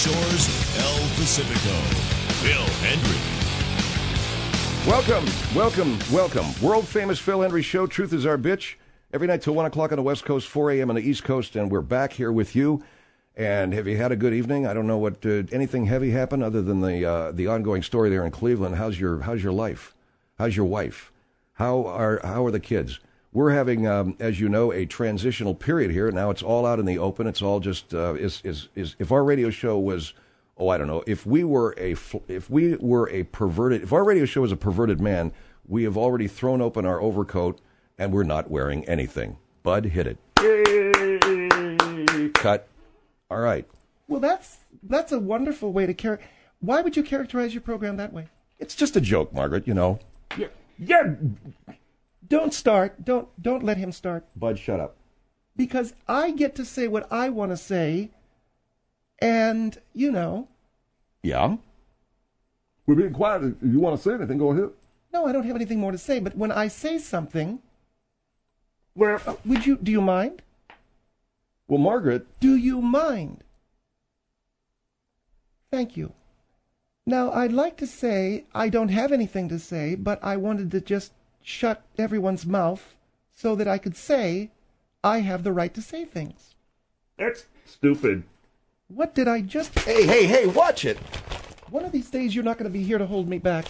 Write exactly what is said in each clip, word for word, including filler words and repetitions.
Shores, El Pacifico, Phil Hendrie. Welcome, welcome, welcome. World-famous Phil Hendrie Show, Truth is Our Bitch. Every night till one o'clock on the West Coast, four a.m. on the East Coast, and we're back here with you. And have you had a good evening? I don't know what, uh, anything heavy happened other than the uh, the ongoing story there in Cleveland. How's your How's your life? How's your wife? How are How are the kids? We're having, um, as you know, a transitional period here. Now it's all out in the open. It's all just uh, is is is. If our radio show was, oh, I don't know, if we were a if we were a perverted, if our radio show was a perverted man, we have already thrown open our overcoat and we're not wearing anything. Bud, hit it. Yay! Cut. All right. Well, that's that's a wonderful way to char- Why would you characterize your program that way? It's just a joke, Margaret. You know. Yeah. Yeah. Don't start. Don't don't let him start. Bud, shut up. Because I get to say what I want to say, and you know. Yeah. We're being quiet. If you want to say anything, go ahead. No, I don't have anything more to say. But when I say something, well, uh, would you? Do you mind? Well, Margaret. Do you mind? Thank you. Now, I'd like to say I don't have anything to say, but I wanted to just shut everyone's mouth so that I could say I have the right to say things. That's stupid. What did I just... Hey, hey, hey, watch it. One of these days you're not going to be here to hold me back.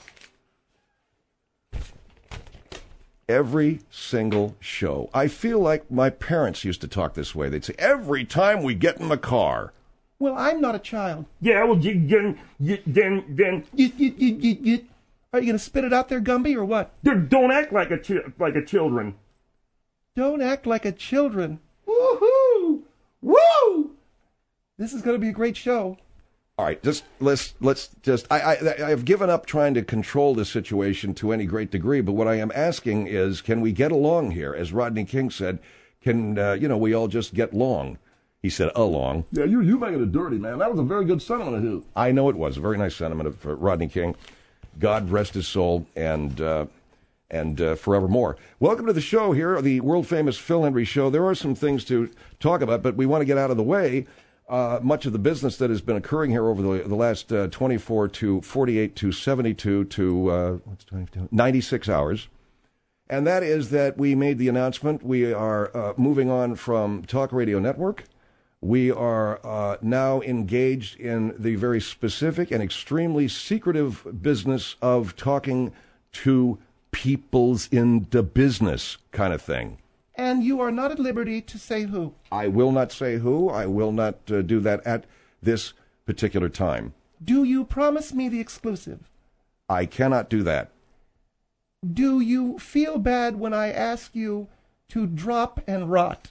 Every single show. I feel like my parents used to talk this way. They'd say, every time we get in the car. Well, I'm not a child. Yeah, well, you, then, you, then, then... You, you, you, you, you. Are you going to spit it out there, Gumby, or what? Don't act like a chi- like a children. Don't act like a children. Woohoo! Woo! This is going to be a great show. All right, just let's let's just. I I I've given up trying to control this situation to any great degree. But what I am asking is, can we get along here? As Rodney King said, can uh, you know we all just get along? He said along. Yeah, you you making it dirty, man. That was a very good sentiment of his. I know it was a very nice sentiment of uh, Rodney King. God rest his soul, and uh, and uh, forevermore. Welcome to the show here, the world-famous Phil Hendrie Show. There are some things to talk about, but we want to get out of the way. Uh, much of the business that has been occurring here over the, the last uh, twenty-four to forty-eight to seventy-two to uh, what's twenty-two? ninety-six hours. And that is that we made the announcement. We are uh, moving on from Talk Radio Network. We are uh, now engaged in the very specific and extremely secretive business of talking to peoples in the business kind of thing. And you are not at liberty to say who. I will not say who. I will not uh, do that at this particular time. Do you promise me the exclusive? I cannot do that. Do you feel bad when I ask you to drop and rot?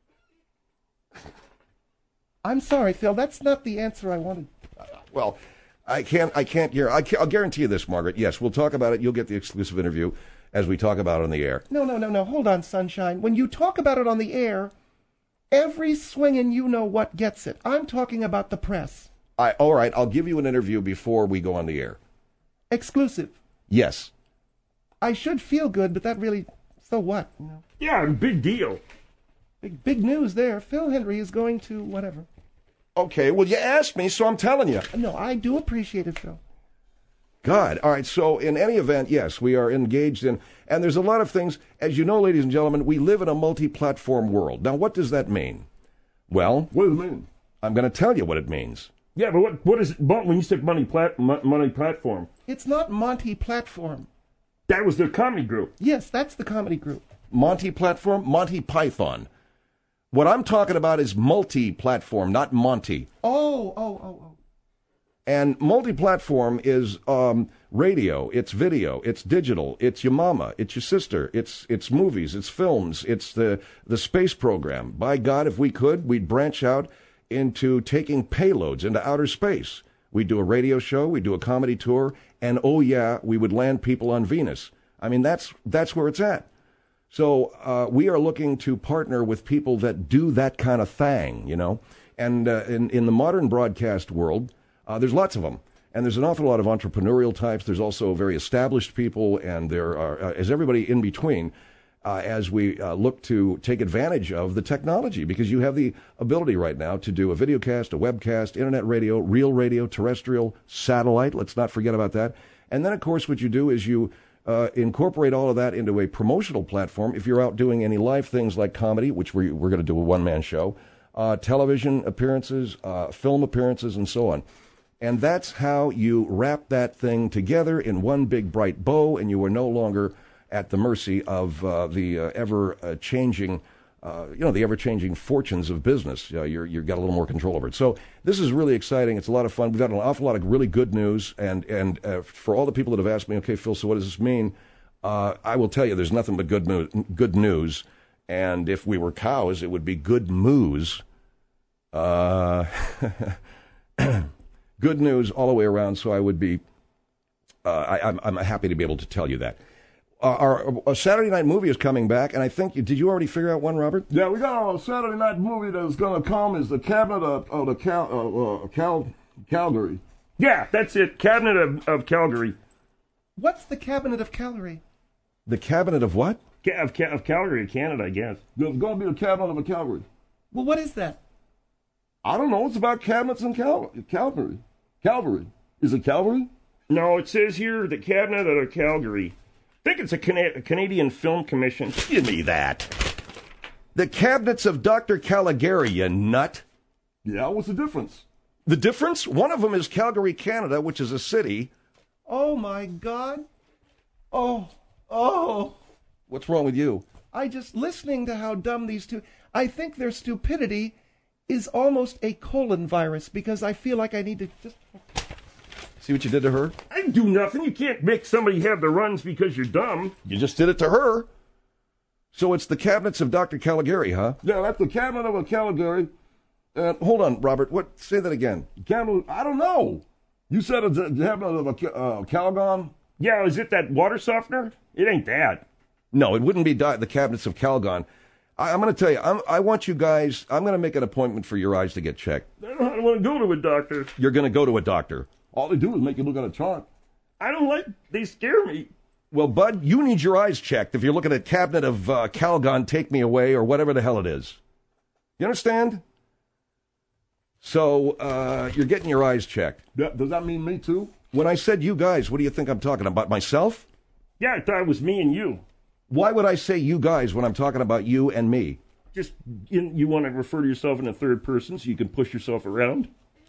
I'm sorry, Phil. That's not the answer I wanted. Uh, well, I can't. I can't. I can't, I'll guarantee you this, Margaret. Yes, we'll talk about it. You'll get the exclusive interview as we talk about it on the air. No, no, no, no. Hold on, Sunshine. When you talk about it on the air, every swinging you know what gets it. I'm talking about the press. I, all right. I'll give you an interview before we go on the air. Exclusive. Yes. I should feel good, but that really. So what? You know? Yeah, big deal. Big, big news there. Phil Hendrie is going to whatever. Okay, well, you asked me, so I'm telling you. No, I do appreciate it, Phil. God. All right, so in any event, yes, we are engaged in, and there's a lot of things, as you know, ladies and gentlemen, we live in a multi-platform world. Now, what does that mean? Well, what does it mean? I'm going to tell you what it means. Yeah, but what what is it when you said money plat money platform? It's not Monty Platform. That was their comedy group. Yes, that's the comedy group. Monty Platform, Monty Python. What I'm talking about is multi-platform, not Monty. Oh, oh, oh, oh. And multi-platform is um, radio, it's video, it's digital, it's your mama, it's your sister, it's it's movies, it's films, it's the, the space program. By God, if we could, we'd branch out into taking payloads into outer space. We'd do a radio show, we'd do a comedy tour, and oh yeah, we would land people on Venus. I mean, that's that's where it's at. So uh, we are looking to partner with people that do that kind of thing, you know. And uh, in, in the modern broadcast world, uh, there's lots of them. And there's an awful lot of entrepreneurial types. There's also very established people, and there are, uh, is everybody in between. uh, as we uh, look to take advantage of the technology, because you have the ability right now to do a videocast, a webcast, internet radio, real radio, terrestrial, satellite. Let's not forget about that. And then, of course, what you do is you uh, incorporate all of that into a promotional platform. If you're out doing any live things like comedy, which we, we're going to do a one-man show, uh, television appearances, uh, film appearances, and so on. And that's how you wrap that thing together in one big bright bow, and you are no longer at the mercy of uh, the uh, ever-changing, uh, you know, the ever-changing fortunes of business. Uh, you're, you've got a little more control over it. So this is really exciting. It's a lot of fun. We've got an awful lot of really good news. And, and uh, for all the people that have asked me, okay, Phil, so what does this mean? Uh, I will tell you there's nothing but good, mo- good news. And if we were cows, it would be good moos. Uh, good news all the way around, so I would be, uh, I, I'm, I'm happy to be able to tell you that. Uh, our, our Saturday night movie is coming back, and I think, did you already figure out one, Robert? Yeah, we got our Saturday night movie that's going to come is the Cabinet of, of the Cal, uh, uh, Cal, Calgary. Yeah, that's it. Cabinet of, of Calgary. What's the Cabinet of Calgary? The Cabinet of what? Ca- of, Ca- of Calgary, Canada, I guess. There's going to be the Cabinet of Calgary. Well, what is that? I don't know. It's about cabinets in Cal- Calgary. Calvary. Is it Calvary? No, it says here the Cabinet of Calgary. I think it's a, Cana- a Canadian Film Commission. Give me that. The Cabinets of Doctor Caligari, you nut. Yeah, what's the difference? The difference? One of them is Calgary, Canada, which is a city. Oh, my God. Oh, oh. What's wrong with you? I just, listening to how dumb these two, I think their stupidity is almost a colon virus, because I feel like I need to just... See what you did to her? I didn't do nothing. You can't make somebody have the runs because you're dumb. You just did it to her. So it's the Cabinets of Doctor Caligari, huh? Yeah, that's the Cabinet of Calgary. Uh, hold on, Robert. What? Say that again. Cabinet, I don't know. You said it's the Cabinet of uh, Calgon? Yeah, is it that water softener? It ain't that. No, it wouldn't be di- the Cabinets of Calgon. I, I'm going to tell you, I'm, I want you guys, I'm going to make an appointment for your eyes to get checked. I don't, I don't want to go to a doctor. You're going to go to a doctor. All they do is make you look at a chart. I don't like, they scare me. Well, Bud, you need your eyes checked if you're looking at Cabinet of uh, Calgon, Take Me Away, or whatever the hell it is. You understand? So, uh, you're getting your eyes checked. That, does that mean me too? When I said you guys, what do you think I'm talking about? Myself? Yeah, I thought it was me and you. Why would I say you guys when I'm talking about you and me? Just, you, you want to refer to yourself in the third person so you can push yourself around?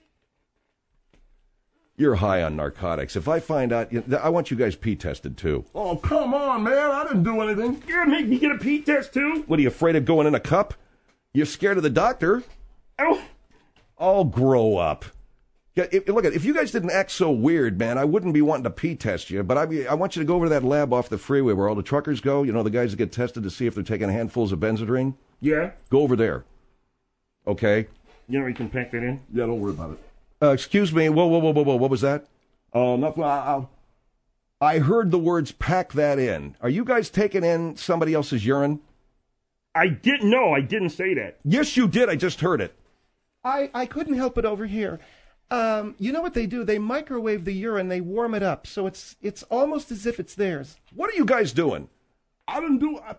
You're high on narcotics. If I find out, I want you guys pee tested too. Oh, come on, man. I didn't do anything. You're gonna make me get a pee test too? What, are you afraid of going in a cup? You're scared of the doctor? Oh, Oh, grow up. Yeah, if, look, if you guys didn't act so weird, man, I wouldn't be wanting to pee test you. But I, I want you to go over to that lab off the freeway where all the truckers go. You know, the guys that get tested to see if they're taking handfuls of Benzedrine. yeah. Go over there. Okay? You know you can pack that in? Yeah, don't worry about it. Uh, excuse me. Whoa, whoa, whoa, whoa, whoa. What was that? Uh, nothing. I, I, I heard the words pack that in. Are you guys taking in somebody else's urine? I didn't know. I didn't say that. Yes, you did. I just heard it. I, I couldn't help it over here. Um, you know what they do? They microwave the urine, they warm it up, so it's it's almost as if it's theirs. What are you guys doing? I didn't do. I,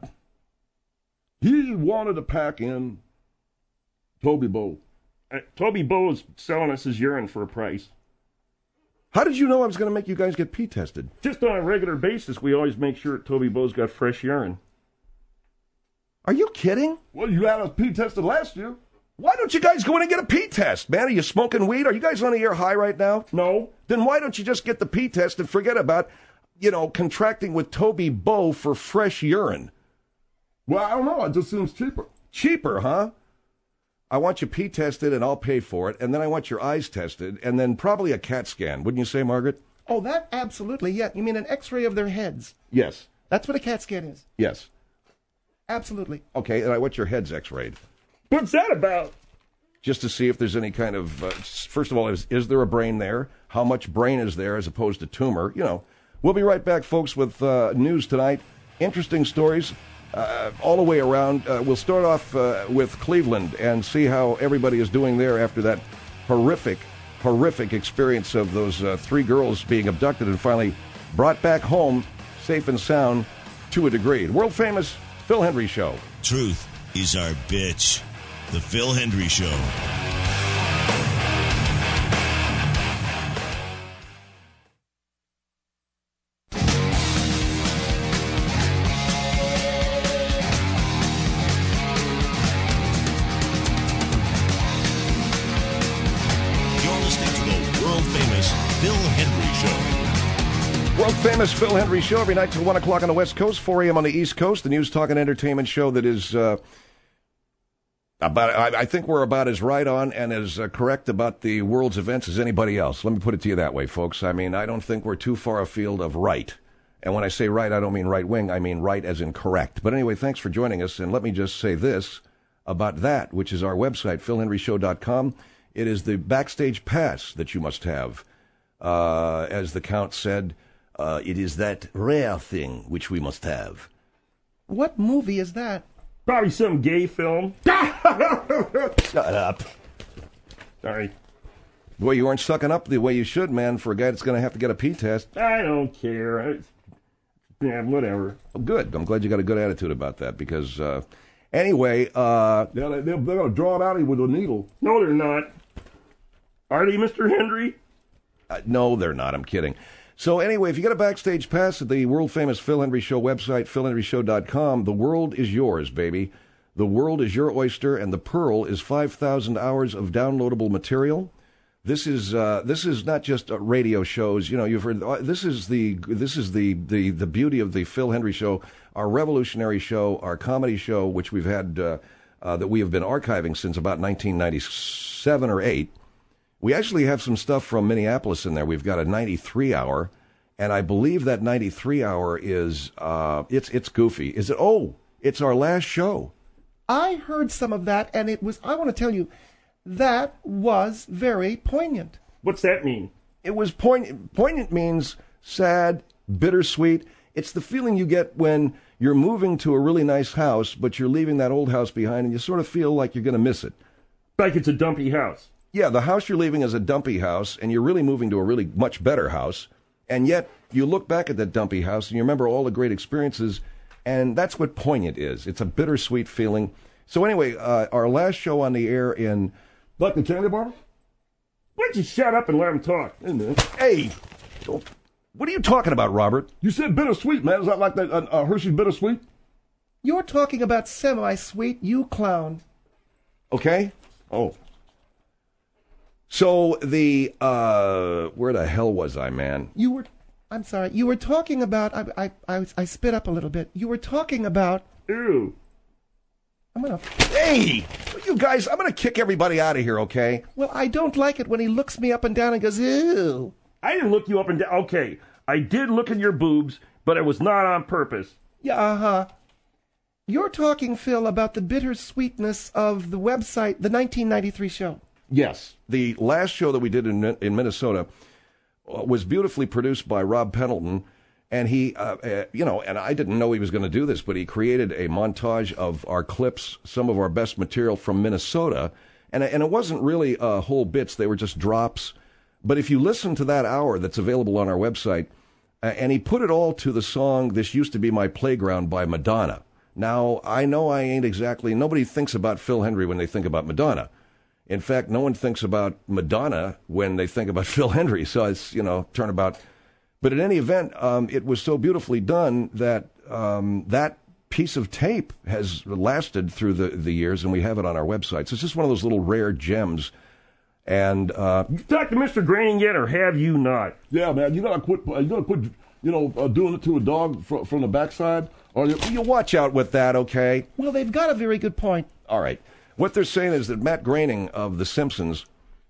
he wanted to pack in Toby Bow. Uh, Toby Bo's selling us his urine for a price. How did you know I was going to make you guys get pee tested? Just on a regular basis, we always make sure Toby Bo's got fresh urine. Are you kidding? Well, you had us pee tested last year. Why don't you guys go in and get a pee test, man? Are you smoking weed? Are you guys on the air high right now? No. Then why don't you just get the pee test and forget about, you know, contracting with Toby Bow for fresh urine? Well, I don't know. It just seems cheaper. Cheaper, huh? I want you pee tested and I'll pay for it, and then I want your eyes tested, and then probably a CAT scan. Wouldn't you say, Margaret? Oh, that absolutely, yeah. You mean an x-ray of their heads? Yes. That's what a CAT scan is. Yes. Absolutely. Okay, and I want your heads x-rayed. What's that about? Just to see if there's any kind of, uh, first of all, is, is there a brain there? How much brain is there as opposed to tumor? You know, we'll be right back, folks, with uh, news tonight. Interesting stories uh, all the way around. Uh, we'll start off uh, with Cleveland and see how everybody is doing there after that horrific, horrific experience of those uh, three girls being abducted and finally brought back home safe and sound to a degree. World famous Phil Hendrie Show. Truth is our bitch. The Phil Hendrie Show. You're listening to the world-famous Phil Hendrie Show. World-famous Phil Hendrie Show every night till one o'clock on the West Coast, four a.m. on the East Coast. The news, talk, and entertainment show that is... Uh, About, I, I think we're about as right on and as uh, correct about the world's events as anybody else. Let me put it to you that way, folks. I mean, I don't think we're too far afield of right. And when I say right, I don't mean right wing. I mean right as in correct. But anyway, thanks for joining us. And let me just say this about that, which is our website, phil hendrie show dot com. It is the backstage pass that you must have. Uh, as the Count said, uh, it is that rare thing which we must have. What movie is that? Probably some gay film. Shut up. Sorry. Boy, you aren't sucking up the way you should, man, for a guy that's going to have to get a pee test. I don't care. I, yeah, whatever. Oh, good. I'm glad you got a good attitude about that because, uh, anyway, uh... Yeah, they, they're, they're going to draw it out of you with a needle. No, they're not. Are they, Mister Hendrie? Uh, no, they're not. I'm kidding. So anyway, if you get a backstage pass at the world-famous Phil Hendrie Show website, phil hendrie show dot com, the world is yours, baby. The world is your oyster, and the pearl is five thousand hours of downloadable material. This is uh, this is not just uh, radio shows. You know, you've heard. Uh, this is the this is the, the, the beauty of the Phil Hendrie Show, our revolutionary show, our comedy show, which we've had uh, uh, that we have been archiving since about nineteen ninety-seven or eight. We actually have some stuff from Minneapolis in there. We've got a ninety-three hour, and I believe that ninety-three hour is uh, it's it's goofy. Is it? Oh, it's our last show. I heard some of that, and it was, I want to tell you, that was very poignant. What's that mean? It was poignant. Poignant means sad, bittersweet. It's the feeling you get when you're moving to a really nice house, but you're leaving that old house behind, and you sort of feel like you're going to miss it. Like it's a dumpy house. Yeah, the house you're leaving is a dumpy house, and you're really moving to a really much better house, and yet you look back at that dumpy house, and you remember all the great experiences, and that's what poignant is. It's a bittersweet feeling. So anyway, uh, our last show on the air in... Like the candy bar? Why don't you shut up and let him talk? Hey, don't, what are you talking about, Robert? You said bittersweet, man. Is that like that uh, uh, Hershey's bittersweet? You're talking about semi-sweet, you clown. Okay. Oh. So the, uh, where the hell was I, man? You were, I'm sorry, you were talking about, I, I, I, I spit up a little bit. You were talking about, Ew. I'm gonna, Hey, you guys, I'm going to kick everybody out of here, okay? well, I don't like it when he looks me up and down and goes, ew. I didn't look you up and down. Okay, I did look at your boobs, but it was not on purpose. Yeah, uh-huh. You're talking, Phil, about the bittersweetness of the website, the nineteen ninety-three show. Yes. The last show that we did in in Minnesota was beautifully produced by Rob Pendleton, and he, uh, uh, you know, and I didn't know he was going to do this, but he created a montage of our clips, some of our best material from Minnesota, and and it wasn't really uh, whole bits; they were just drops. But if you listen to that hour that's available on our website, uh, and he put it all to the song "This Used to Be My Playground" by Madonna. Now, I know I ain't exactly, nobody thinks about Phil Hendrie when they think about Madonna. In fact, no one thinks about Madonna when they think about Phil Hendrie. So it's, you know, turnabout. But in any event, um, it was so beautifully done that um, that piece of tape has lasted through the, the years, and we have it on our website. So it's just one of those little rare gems. And uh, You talked to Mister Graining yet, or have you not? Yeah, man. You gotta quit. You gotta quit. You know, uh, doing it to a dog from, from the backside. Or you, you watch out with that, okay? Well, they've got a very good point. All right. What they're saying is that Matt Groening of The Simpsons,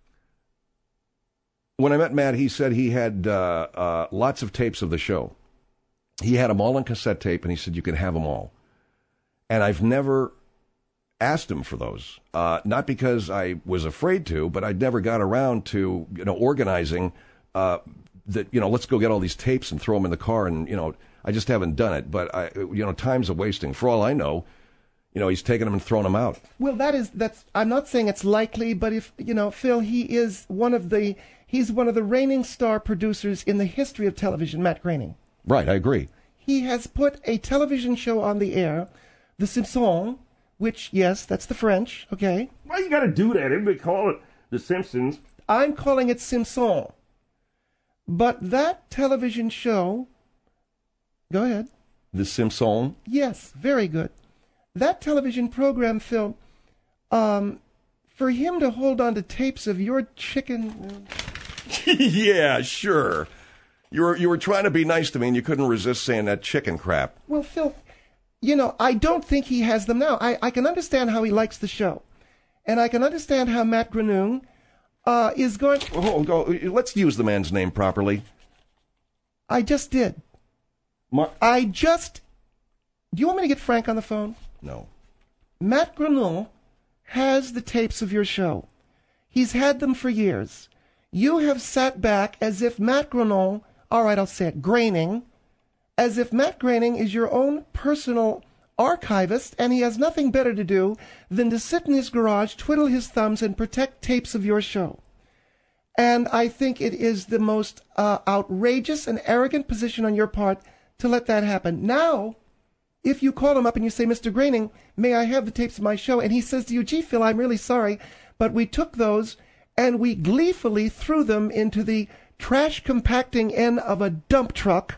when I met Matt, he said he had uh, uh, lots of tapes of the show. He had them all on cassette tape, and he said you can have them all. And I've never asked him for those, uh, not because I was afraid to, but I'd never got around to, you know, organizing uh, that, you know, let's go get all these tapes and throw them in the car, and, you know, I just haven't done it. But, I, you know, time's a wasting. For all I know, you know, he's taken them and thrown them out. Well, that is, that's, I'm not saying it's likely, but if, you know, Phil, he is one of the, he's one of the reigning star producers in the history of television, Matt Groening. Right, I agree. He has put a television show on the air The Simpsons, which, yes, that's the French, okay? Why you gotta do that? Everybody call it The Simpsons. I'm calling it Simpsons. But that television show... Go ahead. The Simpsons? Yes, very good. That television program, Phil, um, for him to hold on to tapes of your chicken... Yeah, sure. You were, you were trying to be nice to me, and you couldn't resist saying that chicken crap. Well, Phil, you know, I don't think he has them now. I, I can understand how he likes the show. And I can understand how Matt Groening uh, is going... Oh, go, let's use the man's name properly. I just did. Mar- I just... Do you want me to get Frank on the phone? No. Matt Groening has the tapes of your show. He's had them for years. You have sat back as if Matt Groening... All right, I'll say it. Groening. As if Matt Groening is your own personal archivist, and he has nothing better to do than to sit in his garage, twiddle his thumbs, and protect tapes of your show. And I think it is the most uh, outrageous and arrogant position on your part to let that happen. Now, if you call him up and you say, Mister Groening, may I have the tapes of my show? And he says to you, gee, Phil, I'm really sorry, but we took those and we gleefully threw them into the trash compacting end of a dump truck.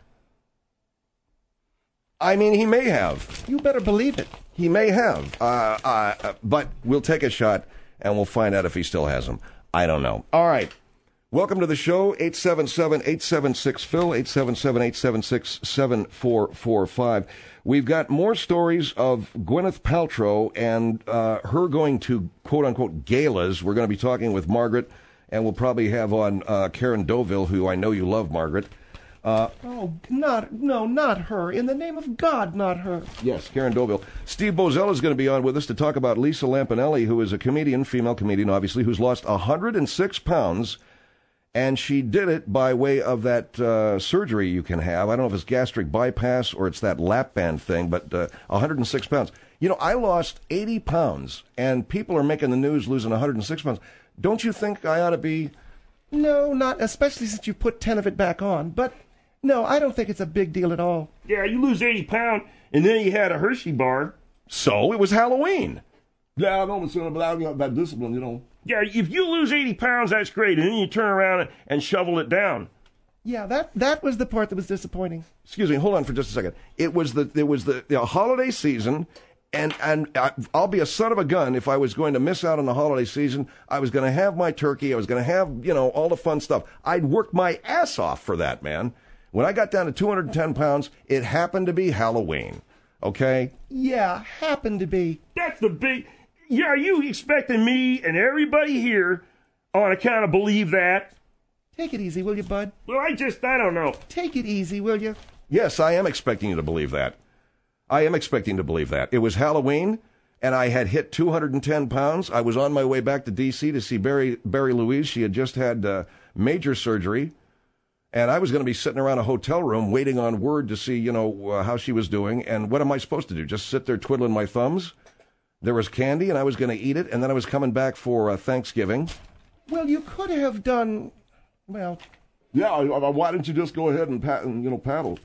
I mean, he may have. You better believe it. He may have. Uh, uh, but we'll take a shot, and we'll find out if he still has them. I don't know. All right. Welcome to the show, eight seven seven, eight seven six, Phil, eight seven seven, eight seven six, seven four four five. We've got more stories of Gwyneth Paltrow and uh, her going to quote-unquote galas. We're going to be talking with Margaret, and we'll probably have on uh, Karen Doville, who I know you love, Margaret. Uh, oh, not, no, not her. In the name of God, not her. Yes, Karen Doville. Steve Bozell is going to be on with us to talk about Lisa Lampanelli, who is a comedian, female comedian, obviously, who's lost one hundred six pounds. And she did it by way of that uh, surgery you can have. I don't know if it's gastric bypass or it's that lap band thing, but uh, one hundred six pounds. You know, I lost eighty pounds, and people are making the news losing one hundred six pounds. Don't you think I ought to be... No, not especially since you put ten of it back on. But, no, I don't think it's a big deal at all. Yeah, you lose eighty pounds, and then you had a Hershey bar. So, it was Halloween. Yeah, I know, but I got that discipline, you know. Yeah, if you lose eighty pounds, that's great, and then you turn around and shovel it down. Yeah, that that was the part that was disappointing. Excuse me, hold on for just a second. It was the it was the, the holiday season, and and I, I'll be a son of a gun if I was going to miss out on the holiday season. I was going to have my turkey. I was going to have, you know, all the fun stuff. I'd worked my ass off for that, man. When I got down to two hundred ten pounds, it happened to be Halloween. Okay? Yeah, happened to be. That's the big... Yeah, are you expecting me and everybody here on account of believe that? Take it easy, will you, bud? Well, I just, I don't know. Take it easy, will you? Yes, I am expecting you to believe that. I am expecting to believe that. It was Halloween, and I had hit two hundred ten pounds. I was on my way back to D C to see Barry, Barry Louise. She had just had uh, major surgery, and I was going to be sitting around a hotel room waiting on word to see, you know, uh, how she was doing. And what am I supposed to do? Just sit there twiddling my thumbs? There was candy, and I was going to eat it, and then I was coming back for uh, Thanksgiving. Well, you could have done, well... Yeah, why didn't you just go ahead and, pat, and you know, paddle?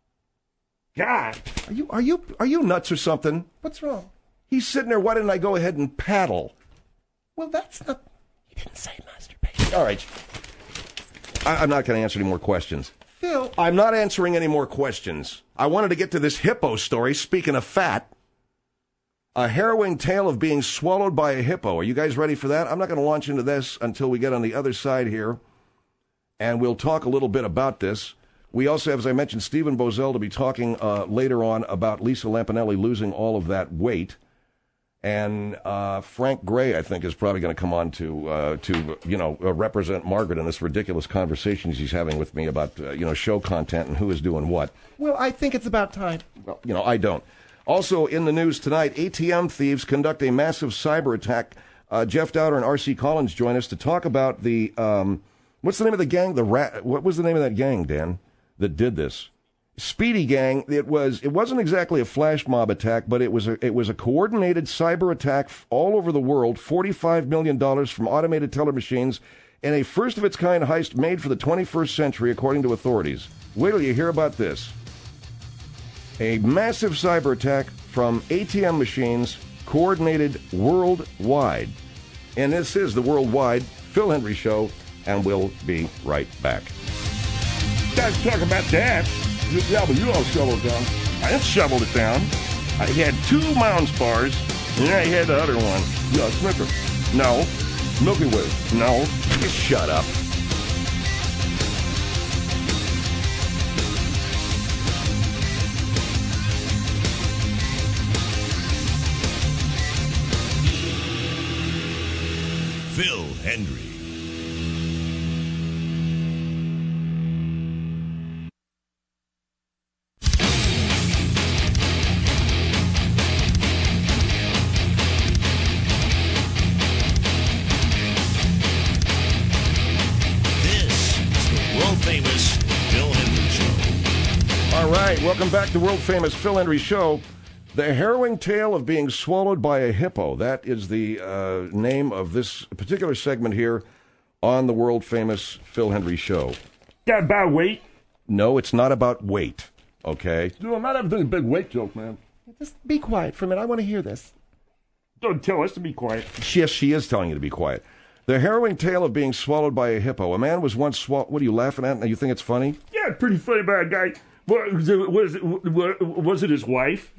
God! Are you, are you, are you nuts or something? What's wrong? He's sitting there, why didn't I go ahead and paddle? Well, that's not... He didn't say masturbation. All right. I, I'm not going to answer any more questions. Phil... I'm not answering any more questions. I wanted to get to this hippo story, speaking of fat. A harrowing tale of being swallowed by a hippo. Are you guys ready for that? I'm not going to launch into this until we get on the other side here, and we'll talk a little bit about this. We also have, as I mentioned, Stephen Bozell to be talking uh, later on about Lisa Lampanelli losing all of that weight. And uh, Frank Gray, I think, is probably going to come on to, uh, to you know, uh, represent Margaret in this ridiculous conversation he's having with me about, uh, you know, show content and who is doing what. Well, I think it's about time. Well, you know, I don't. Also in the news tonight, A T M thieves conduct a massive cyber attack. Uh, Jeff Dowder and R C Collins join us to talk about the, um, what's the name of the gang? The rat. What was the name of that gang, Dan, that did this? Speedy Gang. It was. It wasn't exactly a flash mob attack, but it was a. It was a coordinated cyber attack all over the world. Forty-five million dollars from automated teller machines, and a first of its kind heist made for the twenty-first century, according to authorities. Wait till you hear about this. A massive cyber attack from A T M machines coordinated worldwide. And this is the Worldwide Phil Hendrie Show, and we'll be right back. Guys, talk about that. Yeah, but you don't shovel it down. I didn't shovel it down. I had two Mounds bars, and then I had the other one. Yeah, Snicker. No, Milky Way. no. Just shut up. Phil Hendrie. This is the world-famous Phil Hendrie Show. All right, welcome back to the world-famous Phil Hendrie Show. The harrowing tale of being swallowed by a hippo. That is the uh, name of this particular segment here on the world-famous Phil Hendrie Show. That about weight? No, it's not about weight, okay? Dude, not everything's a big weight joke, man. Just be quiet for a minute. I want to hear this. Don't tell us to be quiet. Yes, she is telling you to be quiet. The harrowing tale of being swallowed by a hippo. A man was once swallowed... What are you laughing at? Now you think it's funny? Yeah, pretty funny about a guy. Was it, was it, was it his wife?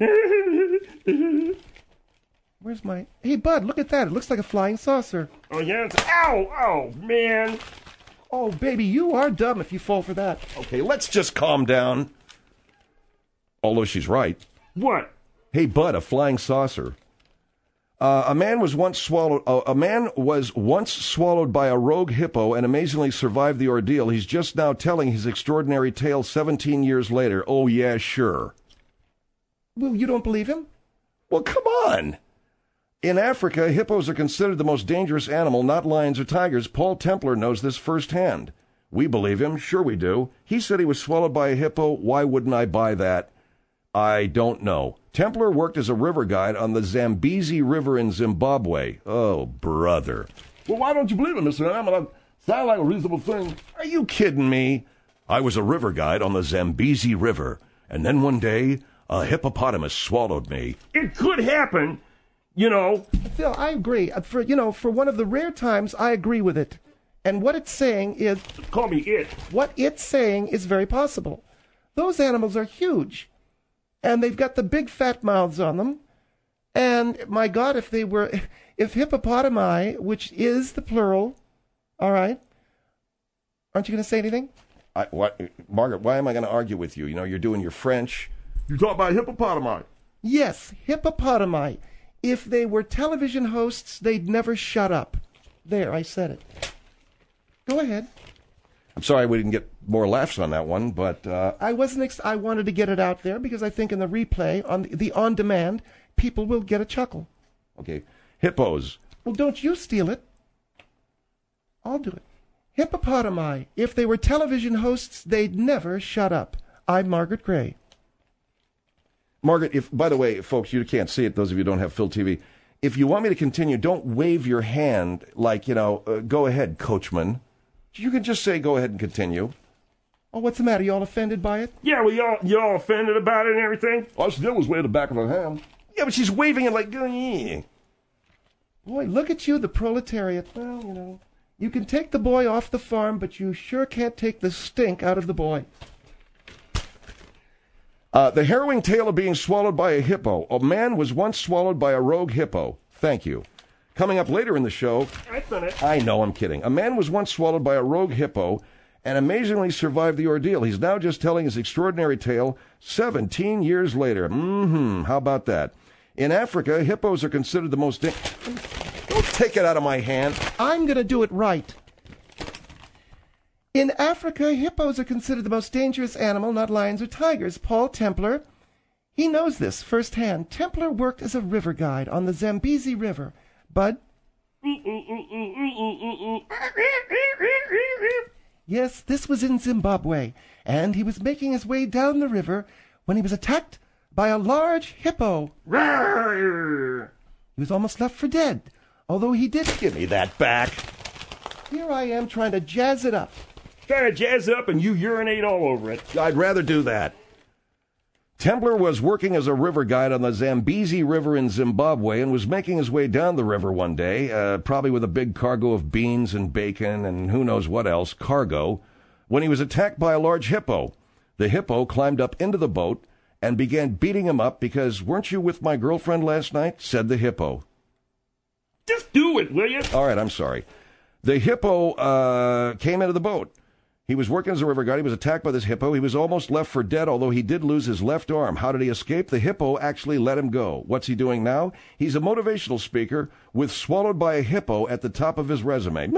Where's my... Hey, Bud, look at that. It looks like a flying saucer. Oh, yeah? It's... Ow! Oh, man. Oh, baby, you are dumb if you fall for that. Okay, let's just calm down. Although she's right. What? Hey, Bud, a flying saucer. Uh, a man was once swallowed. Uh, a man was once swallowed by a rogue hippo and amazingly survived the ordeal. He's just now telling his extraordinary tale seventeen years later. Oh yeah, sure. Well, you don't believe him? Well, come on. In Africa, hippos are considered the most dangerous animal, not lions or tigers. Paul Templar knows this firsthand. We believe him. Sure we do. He said he was swallowed by a hippo. Why wouldn't I buy that? I don't know. Templar worked as a river guide on the Zambezi River in Zimbabwe. Oh, brother. Well, why don't you believe it, Mister Ham? That sounds like a reasonable thing. Are you kidding me? I was a river guide on the Zambezi River, and then one day, a hippopotamus swallowed me. It could happen, you know. Phil, I agree. Uh, For, you know, for one of the rare times, I agree with it. And what it's saying is... Call me it. What it's saying is very possible. Those animals are huge. And they've got the big fat mouths on them. And, my God, if they were... If hippopotami, which is the plural... All right? Aren't you going to say anything? I, what, Margaret, why am I going to argue with you? You know, you're doing your French. You talk about hippopotami. Yes, hippopotami. If they were television hosts, they'd never shut up. There, I said it. Go ahead. I'm sorry we didn't get more laughs on that one, but... Uh, I wasn't. Ex- I wanted to get it out there because I think in the replay, on the, the on-demand, people will get a chuckle. okay, hippos. Well, don't you steal it. I'll do it. Hippopotami. If they were television hosts, they'd never shut up. I'm Margaret Gray. Margaret, if by the way, folks, you can't see it, those of you who don't have Phil T V. If you want me to continue, don't wave your hand like, you know, uh, go ahead, coachman. You can just say go ahead and continue. Oh, what's the matter? You all offended by it? Yeah, well, y'all, y'all offended about it and everything? All she did was wave the back of her hand. Yeah, but she's waving it like... Eh. Boy, look at you, the proletariat. Well, you know, you can take the boy off the farm, but you sure can't take the stink out of the boy. Uh, the harrowing tale of being swallowed by a hippo. A man was once swallowed by a rogue hippo. Thank you. Coming up later in the show... I done it. I know, I'm kidding. A man was once swallowed by a rogue hippo and amazingly survived the ordeal. He's now just telling his extraordinary tale seventeen years later. Mm-hmm. How about that? In Africa, hippos are considered the most... Da- Don't take it out of my hand. I'm going to do it right. In Africa, hippos are considered the most dangerous animal, not lions or tigers. Paul Templar, he knows this firsthand. Templar worked as a river guide on the Zambezi River. Bud? Yes, this was in Zimbabwe, and he was making his way down the river when he was attacked by a large hippo. He was almost left for dead, although he did... Give me that back. Here I am trying to jazz it up. Trying to jazz it up and you urinate all over it. I'd rather do that. Templar was working as a river guide on the Zambezi River in Zimbabwe and was making his way down the river one day, uh, probably with a big cargo of beans and bacon and who knows what else, cargo, when he was attacked by a large hippo. The hippo climbed up into the boat and began beating him up because, weren't you with my girlfriend last night? Said the hippo. Just do it, will you? All right, I'm sorry. The hippo uh, came into the boat. He was working as a river guide. He was attacked by this hippo. He was almost left for dead, although he did lose his left arm. How did he escape? The hippo actually let him go. What's he doing now? He's a motivational speaker with swallowed by a hippo at the top of his resume.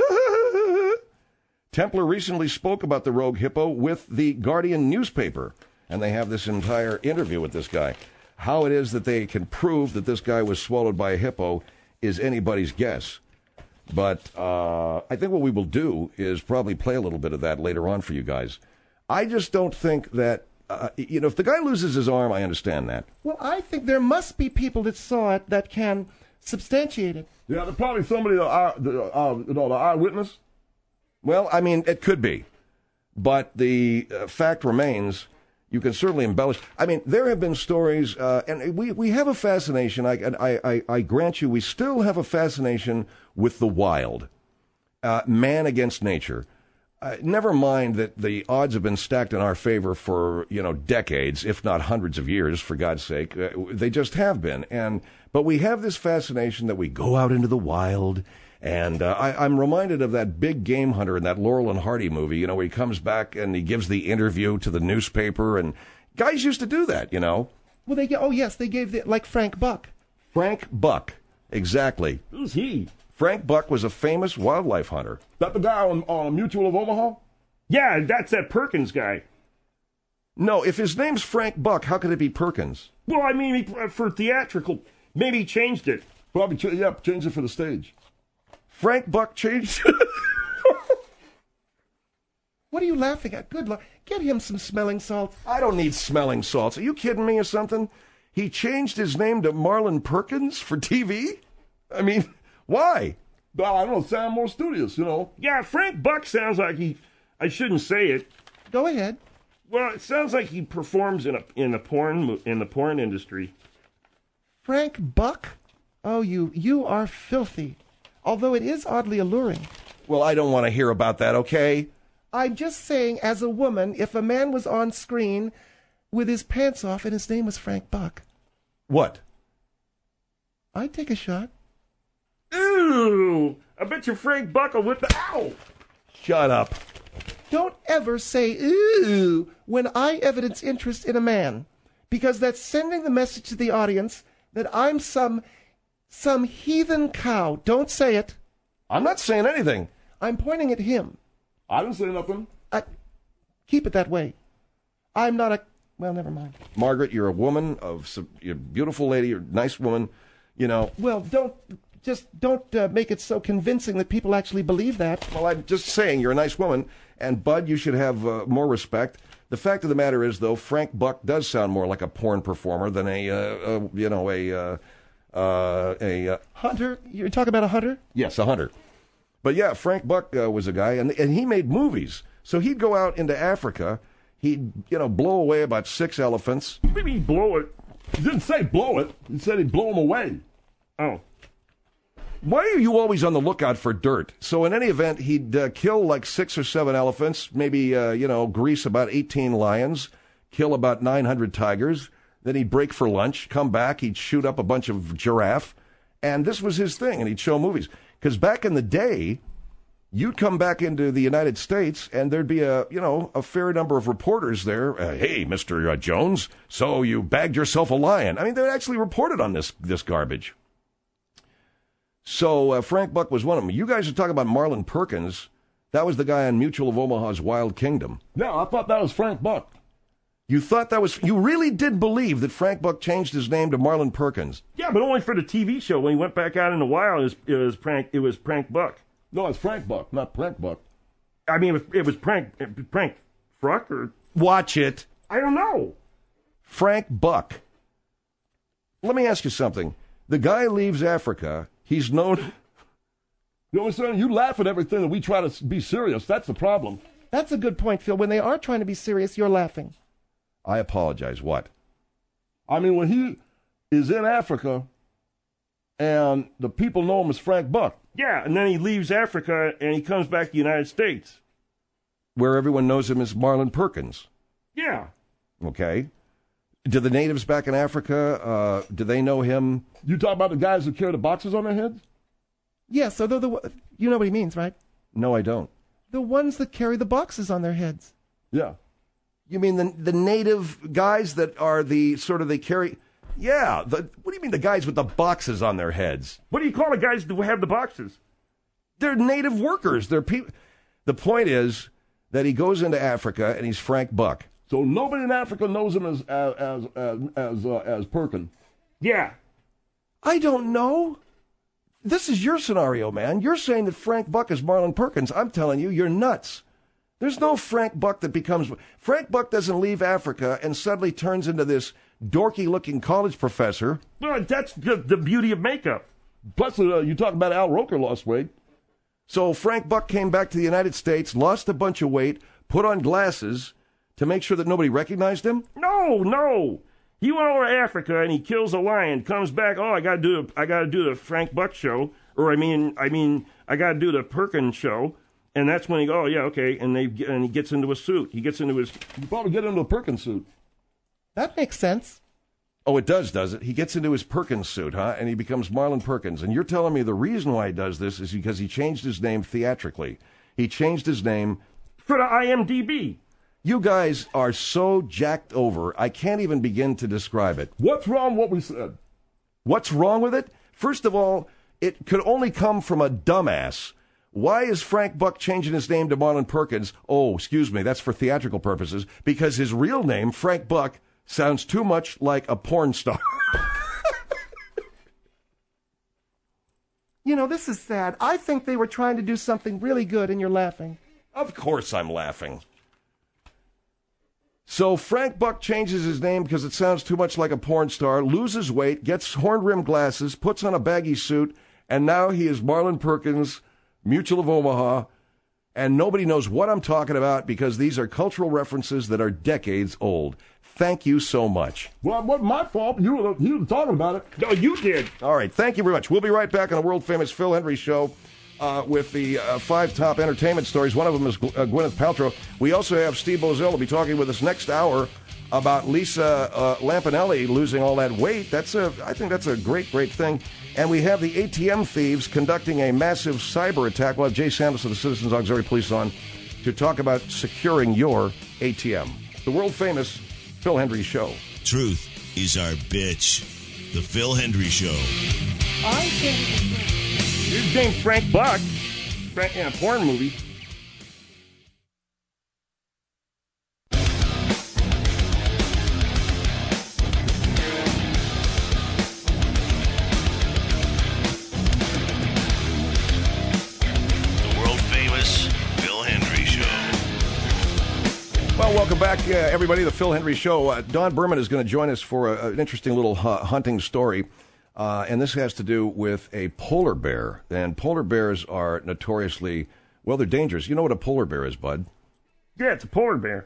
Templar recently spoke about the rogue hippo with the Guardian newspaper, and they have this entire interview with this guy. How it is that they can prove that this guy was swallowed by a hippo is anybody's guess. But uh, I think what we will do is probably play a little bit of that later on for you guys. I just don't think that, uh, you know, if the guy loses his arm, I understand that. Well, I think there must be people that saw it that can substantiate it. Yeah, there's probably somebody, the, eye, the, uh, you know, the eyewitness. Well, I mean, it could be. But the uh, fact remains, you can certainly embellish. I mean, there have been stories, uh, and we, we have a fascination, I, I, I, I grant you, we still have a fascination with the wild. Uh, man against nature. Uh, never mind that the odds have been stacked in our favor for, you know, decades, if not hundreds of years, for God's sake. Uh, they just have been. And but we have this fascination that we go out into the wild. And uh, I, I'm reminded of that big game hunter in that Laurel and Hardy movie, you know, where he comes back and he gives the interview to the newspaper. And guys used to do that, you know. Well, they oh, yes, they gave the, like Frank Buck. Frank Buck, exactly. Who's he? Frank Buck was a famous wildlife hunter. That the guy on, on Mutual of Omaha? Yeah, that's that Perkins guy. No, if his name's Frank Buck, how could it be Perkins? Well, I mean, he, for theatrical, maybe he changed it. Probably, ch- yeah, changed it for the stage. Frank Buck changed. What are you laughing at? Good luck. Get him some smelling salts. I don't need smelling salts. Are you kidding me or something? He changed his name to Marlon Perkins for T V? I mean, why? Well, I don't know, sound more studious, you know. Yeah, Frank Buck sounds like he, I shouldn't say it. Go ahead. Well, it sounds like he performs in a in the porn in the porn industry. Frank Buck? Oh, you you are filthy. Although it is oddly alluring. Well, I don't want to hear about that, okay? I'm just saying, as a woman, if a man was on screen with his pants off and his name was Frank Buck, What? I'd take a shot. Ooh! I bet you Frank Buck will whip the ow! Shut up. Don't ever say ooh when I evidence interest in a man, because that's sending the message to the audience that I'm some some heathen cow. Don't say it. I'm not saying anything. I'm pointing at him. I didn't say nothing. I, keep it that way. I'm not a... Well, never mind. Margaret, you're a woman of some, you're a beautiful lady, you're a nice woman, you know. Well, don't... Just don't uh, make it so convincing that people actually believe that. Well, I'm just saying you're a nice woman, and Bud, you should have uh, more respect. The fact of the matter is, though, Frank Buck does sound more like a porn performer than a, uh, uh, you know, a, uh, uh, a... Uh, Hunter? You're talking about a hunter? yes, a hunter. But yeah, Frank Buck uh, was a guy, and and he made movies. So he'd go out into Africa, he'd, you know, blow away about six elephants. Maybe blow it. He didn't say blow it. He said he'd blow them away. Oh. Why are you always on the lookout for dirt? So in any event, he'd uh, kill like six or seven elephants, maybe, uh, you know, grease about eighteen lions, kill about nine hundred tigers. Then he'd break for lunch, come back, he'd shoot up a bunch of giraffe. And this was his thing, and he'd show movies. Because back in the day, you'd come back into the United States, and there'd be a, you know, a fair number of reporters there. Uh, hey, Mister Uh, Jones, so you bagged yourself a lion. I mean, they actually reported on this this garbage. So uh, Frank Buck was one of them. You guys are talking about Marlon Perkins. That was the guy on Mutual of Omaha's Wild Kingdom. No, I thought that was Frank Buck. You thought that was... You really did believe that Frank Buck changed his name to Marlon Perkins. Yeah, but only for the T V show. When he went back out in the wild, it was, it was Prank. It was Prank Buck. No, it's Frank Buck, not Frank Buck. I mean, it was, it was Prank Prank Fruck or Watch it. I don't know. Frank Buck. Let me ask you something. The guy leaves Africa. He's known... You understand? You laugh at everything and we try to be serious. That's the problem. That's a good point, Phil. When they are trying to be serious, you're laughing. I apologize. What? I mean, when he is in Africa and the people know him as Frank Buck. Yeah, and then he leaves Africa and he comes back to the United States. Where everyone knows him as Marlin Perkins. Yeah. Okay. Do the natives back in Africa, uh, do they know him? You talk about the guys who carry the boxes on their heads? Yes, so they're the you know what he means, right? No, I don't. The ones that carry the boxes on their heads. Yeah. You mean the the native guys that are the sort of they carry? Yeah. The, what do you mean the guys with the boxes on their heads? What do you call the guys who have the boxes? They're native workers. They're people. The point is that he goes into Africa and he's Frank Buck. So nobody in Africa knows him as as as as as, uh, as Perkins. Yeah. I don't know. This is your scenario, man. You're saying that Frank Buck is Marlin Perkins. I'm telling you, you're nuts. There's no Frank Buck that becomes... Frank Buck doesn't leave Africa and suddenly turns into this dorky-looking college professor. Well, that's the, the beauty of makeup. Plus, uh, you talk about Al Roker lost weight. So Frank Buck came back to the United States, lost a bunch of weight, put on glasses to make sure that nobody recognized him? No, no. He went over to Africa and he kills a lion, comes back, oh, I got to do the, I got to do the Frank Buck show, or I mean, I mean, I got to do the Perkins show. And that's when he go, oh, yeah, okay, and they and he gets into a suit. He gets into his... You probably get into a Perkins suit. That makes sense. Oh, it does, does it? He gets into his Perkins suit, huh? And he becomes Marlin Perkins. And you're telling me the reason why he does this is because he changed his name theatrically. He changed his name... For the I M D B. You guys are so jacked over, I can't even begin to describe it. What's wrong with what we said? What's wrong with it? First of all, it could only come from a dumbass. Why is Frank Buck changing his name to Marlin Perkins? Oh, excuse me, that's for theatrical purposes. Because his real name, Frank Buck, sounds too much like a porn star. You know, this is sad. I think they were trying to do something really good, and you're laughing. Of course I'm laughing. So Frank Buck changes his name because it sounds too much like a porn star, loses weight, gets horn-rimmed glasses, puts on a baggy suit, and now he is Marlin Perkins, Mutual of Omaha, and nobody knows what I'm talking about because these are cultural references that are decades old. Thank you so much. Well, it wasn't my fault. You were, you were talking about it. No, you did. All right, thank you very much. We'll be right back on the world-famous Phil Hendrie Show. Uh, with the uh, five top entertainment stories. One of them is uh, Gwyneth Paltrow. We also have Steve Bozel will be talking with us next hour about Lisa uh, Lampanelli losing all that weight. That's a, I think that's a great, great thing. And we have the A T M thieves conducting a massive cyber attack. We'll have Jay Sandos of the Citizens Auxiliary Police on to talk about securing your A T M. The world-famous Phil Hendrie Show. Truth is our bitch. The Phil Hendrie Show. I think... His name's Frank Buck. Frank in a porn movie. The world-famous Phil Hendrie Show. Well, welcome back, uh, everybody, the Phil Hendrie Show. Uh, Don Berman is going to join us for a, an interesting little uh, hunting story. Uh, and this has to do with a polar bear. And polar bears are notoriously, well, they're dangerous. You know what a polar bear is, Bud? Yeah, it's a polar bear.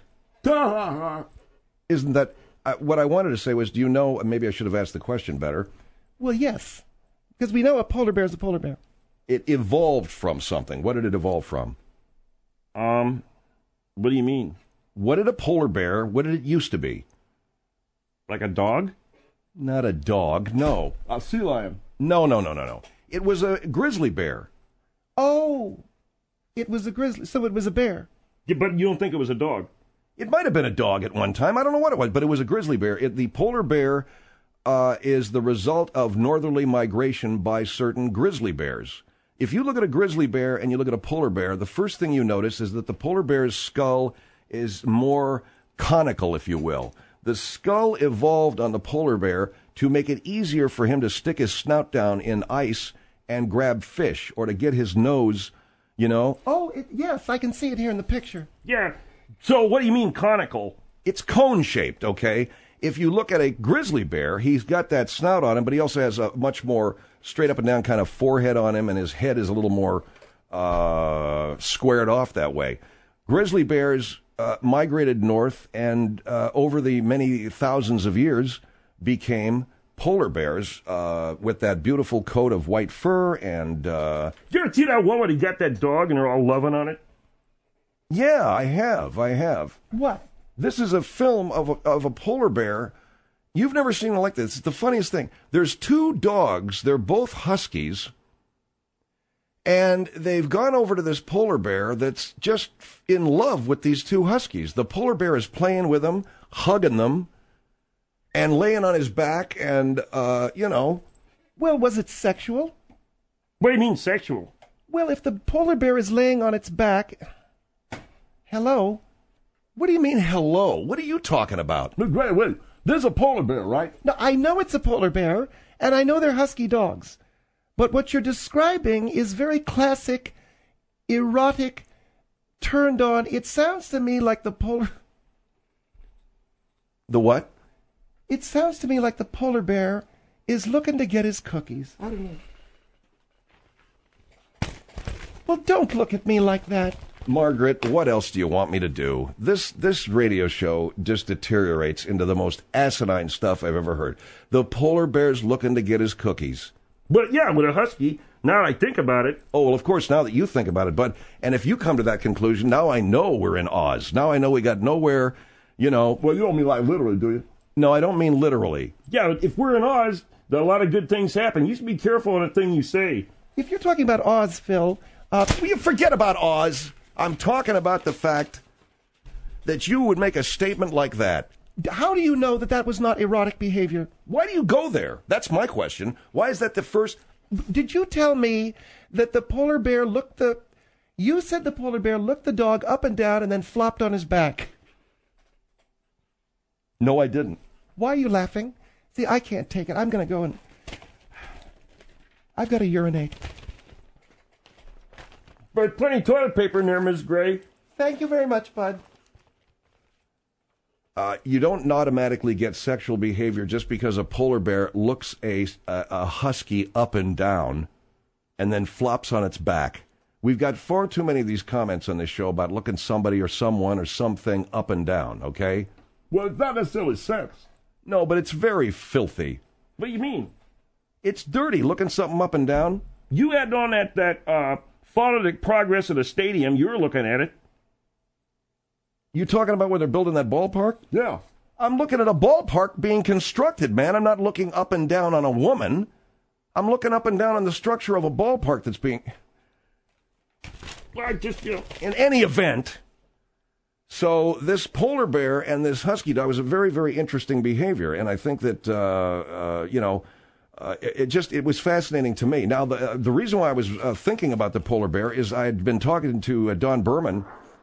Isn't that, uh, what I wanted to say was, do you know, maybe I should have asked the question better. Well, yes. Because we know a polar bear is a polar bear. It evolved from something. What did it evolve from? Um, what do you mean? What did a polar bear, what did it used to be? Like a dog? Not a dog, no. A sea lion. No, no, no, no, no. It was a grizzly bear. Oh, it was a grizzly. So it was a bear. Yeah, but you don't think it was a dog? It might have been a dog at one time. I don't know what it was, but it was a grizzly bear. It, the polar bear uh, is the result of northerly migration by certain grizzly bears. If you look at a grizzly bear and you look at a polar bear, the first thing you notice is that the polar bear's skull is more conical, if you will. The skull evolved on the polar bear to make it easier for him to stick his snout down in ice and grab fish, or to get his nose, you know. Oh, it, yes, I can see it here in the picture. Yeah. So what do you mean conical? It's cone-shaped, okay? If you look at a grizzly bear, he's got that snout on him, but he also has a much more straight up and down kind of forehead on him, and his head is a little more uh, squared off that way. Grizzly bears uh, migrated north, and uh, over the many thousands of years, became polar bears uh, with that beautiful coat of white fur and... Uh, Did you ever see that one where they got that dog and they're all loving on it? yeah, I have. I have. What? This is a film of a, of a polar bear. You've never seen one like this. It's the funniest thing. There's two dogs. They're both huskies. And they've gone over to this polar bear that's just in love with these two huskies. The polar bear is playing with them, hugging them, and laying on his back and, uh, you know. Well, was it sexual? What do you mean sexual? Well, if the polar bear is laying on its back... Hello? What do you mean, hello? What are you talking about? Look, wait, wait. There's a polar bear, right? No, I know it's a polar bear, and I know they're husky dogs. But what you're describing is very classic, erotic, turned on. It sounds to me like the polar... The what? It sounds to me like the polar bear is looking to get his cookies. I don't know. Well, don't look at me like that. Margaret, what else do you want me to do? This this radio show just deteriorates into the most asinine stuff I've ever heard. The polar bear's looking to get his cookies. But yeah, with a husky, now I think about it. Oh, well, of course, now that you think about it, but, and if you come to that conclusion, now I know we're in Oz. Now I know we got nowhere, you know. Well, you don't mean like literally, do you? No, I don't mean literally. Yeah, if we're in Oz, then a lot of good things happen. You should be careful on the thing you say. If you're talking about Oz, Phil, uh, Will you forget about Oz? I'm talking about the fact that you would make a statement like that. how do you know that that was not erotic behavior? Why do you go there? That's my question. Why is that the first... Did you tell me that the polar bear looked the... You said the polar bear looked the dog up and down and then flopped on his back. No, I didn't. Why are you laughing? See, I can't take it. I'm going to go and... I've got to urinate. But plenty of toilet paper in there, Miss Gray. Thank you very much, Bud. Uh, you don't automatically get sexual behavior just because a polar bear looks a, a, a husky up and down and then flops on its back. We've got far too many of these comments on this show about looking somebody or someone or something up and down, okay? Well, it's not necessarily sex. No, but it's very filthy. What do you mean? It's dirty looking something up and down. You had on that, that uh, follow the progress of the stadium. You were looking at it. You talking about where they're building that ballpark? Yeah. I'm looking at a ballpark being constructed, man. I'm not looking up and down on a woman. I'm looking up and down on the structure of a ballpark that's being... I just, you know... In any event, so this polar bear and this husky dog was a very, very interesting behavior, and I think that, uh, uh, you know, uh, it, it just, it was fascinating to me. Now, the, uh, the reason why I was uh, thinking about the polar bear is I had been talking to uh, Don Berman,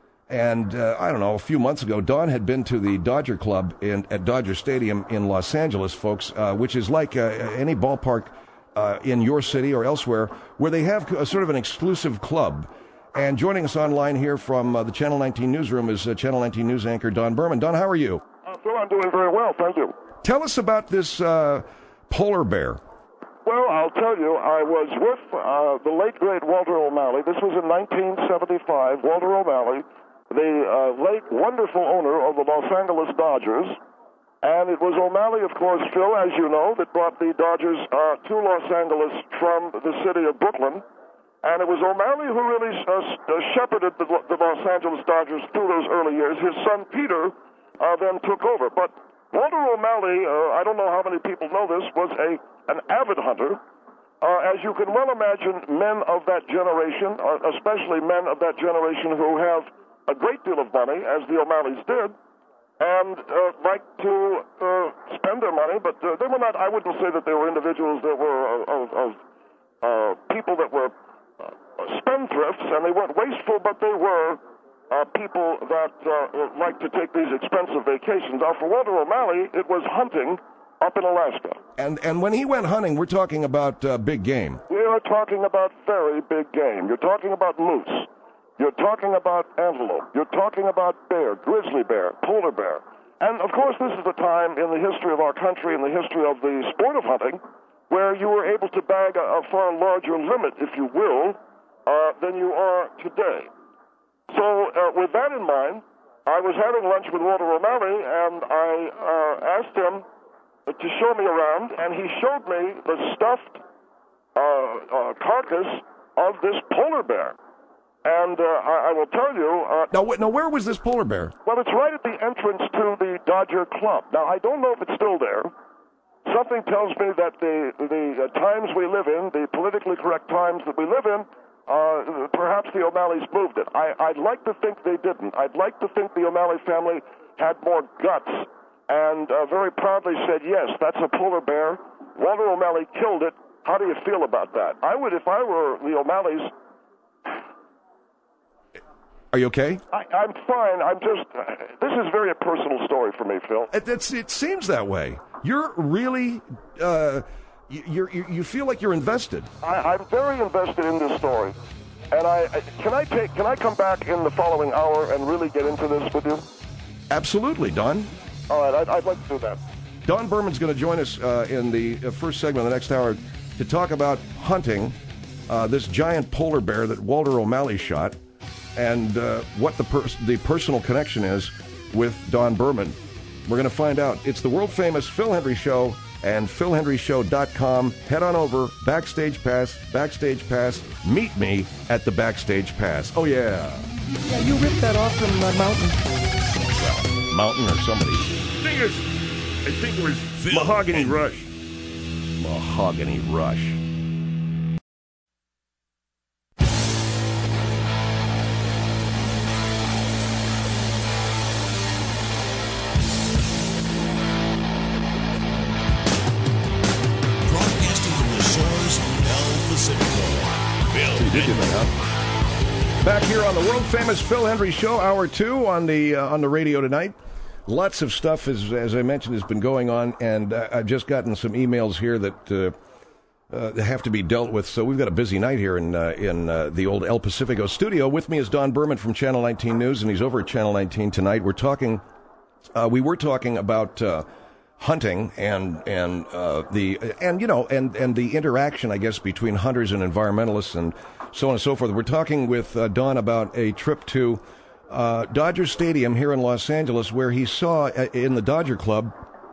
and uh, I don't know, a few months ago, Don had been to the Dodger Club in, at Dodger Stadium in Los Angeles, folks, uh, which is like uh, any ballpark uh, in your city or elsewhere, where they have a sort of an exclusive club. And joining us online here from uh, the Channel nineteen newsroom is uh, Channel nineteen news anchor Don Berman. Don, how are you? Uh, Phil, I'm doing very well, thank you. Tell us about this uh, polar bear. Well, I'll tell you, I was with uh, the late, great Walter O'Malley. This was in nineteen seventy-five. Walter O'Malley, the uh, late, wonderful owner of the Los Angeles Dodgers. And it was O'Malley, of course, Phil, as you know, that brought the Dodgers uh, to Los Angeles from the city of Brooklyn. And it was O'Malley who really uh, uh, shepherded the, the Los Angeles Dodgers through those early years. His son, Peter, uh, then took over. But Walter O'Malley, uh, I don't know how many people know this, was a an avid hunter. Uh, as you can well imagine, men of that generation, uh, especially men of that generation who have a great deal of money, as the O'Malleys did, and uh, like to uh, spend their money, but uh, they were not, I wouldn't say that they were individuals that were of, of uh, people that were Uh, spendthrifts, and they weren't wasteful, but they were uh, people that uh, like to take these expensive vacations. Now, for Walter O'Malley, it was hunting up in Alaska. And and when he went hunting, we're talking about uh, big game. We are talking about very big game. You're talking about moose. You're talking about antelope. You're talking about bear, grizzly bear, polar bear. And, of course, this is the time in the history of our country, in the history of the sport of hunting, where you were able to bag a, a far larger limit, if you will, uh, than you are today. So uh, with that in mind, I was having lunch with Walter O'Malley, and I uh, asked him to show me around, and he showed me the stuffed uh, uh, carcass of this polar bear. And uh, I, I will tell you... Uh, now, wh- now, where was this polar bear? Well, it's right at the entrance to the Dodger Club. Now, I don't know if it's still there. Something tells me that the, the uh, times we live in, the politically correct times that we live in, uh, perhaps the O'Malleys moved it. I, I'd like to think they didn't. I'd like to think the O'Malley family had more guts and uh, very proudly said, yes, that's a polar bear. Walter O'Malley killed it. How do you feel about that? I would, if I were the O'Malleys... Are you okay? I, I'm fine. I'm just... Uh, this is very a personal story for me, Phil. It, it's, it seems that way. You're really... Uh, you you you feel like you're invested. I, I'm very invested in this story. And I, I can I take can I come back in the following hour and really get into this with you? Absolutely, Don. All right, I'd, I'd like to do that. Don Berman's going to join us uh, in the first segment of the next hour to talk about hunting uh, this giant polar bear that Walter O'Malley shot, and uh, what the pers- the personal connection is with Don Berman. We're going to find out. It's the world-famous Phil Hendrie Show and phil hendrie show dot com. Head on over, Backstage Pass, Backstage Pass. Meet me at the Backstage Pass. Oh, yeah. Yeah, you ripped that off from uh, Mountain. Well, Mountain or somebody. I think it was, I think it was Phil Mahogany Hendrie. Rush. Mahogany Rush. Broadcasting from the shores of El Pacifico. Phil Hendrie. Back here on the world-famous Phil Hendrie Show, Hour two on the uh, on the radio tonight. Lots of stuff, as, as I mentioned, has been going on, and uh, I've just gotten some emails here that uh, uh, have to be dealt with, so we've got a busy night here in uh, in uh, the old El Pacifico studio. With me is Don Berman from Channel nineteen News, and he's over at Channel nineteen tonight. We're talking, uh, we were talking about uh, hunting and and uh, the and you know and and the interaction, I guess, between hunters and environmentalists and so on and so forth. We're talking with uh, Don about a trip to uh, Dodger Stadium here in Los Angeles, where he saw uh, in the Dodger Club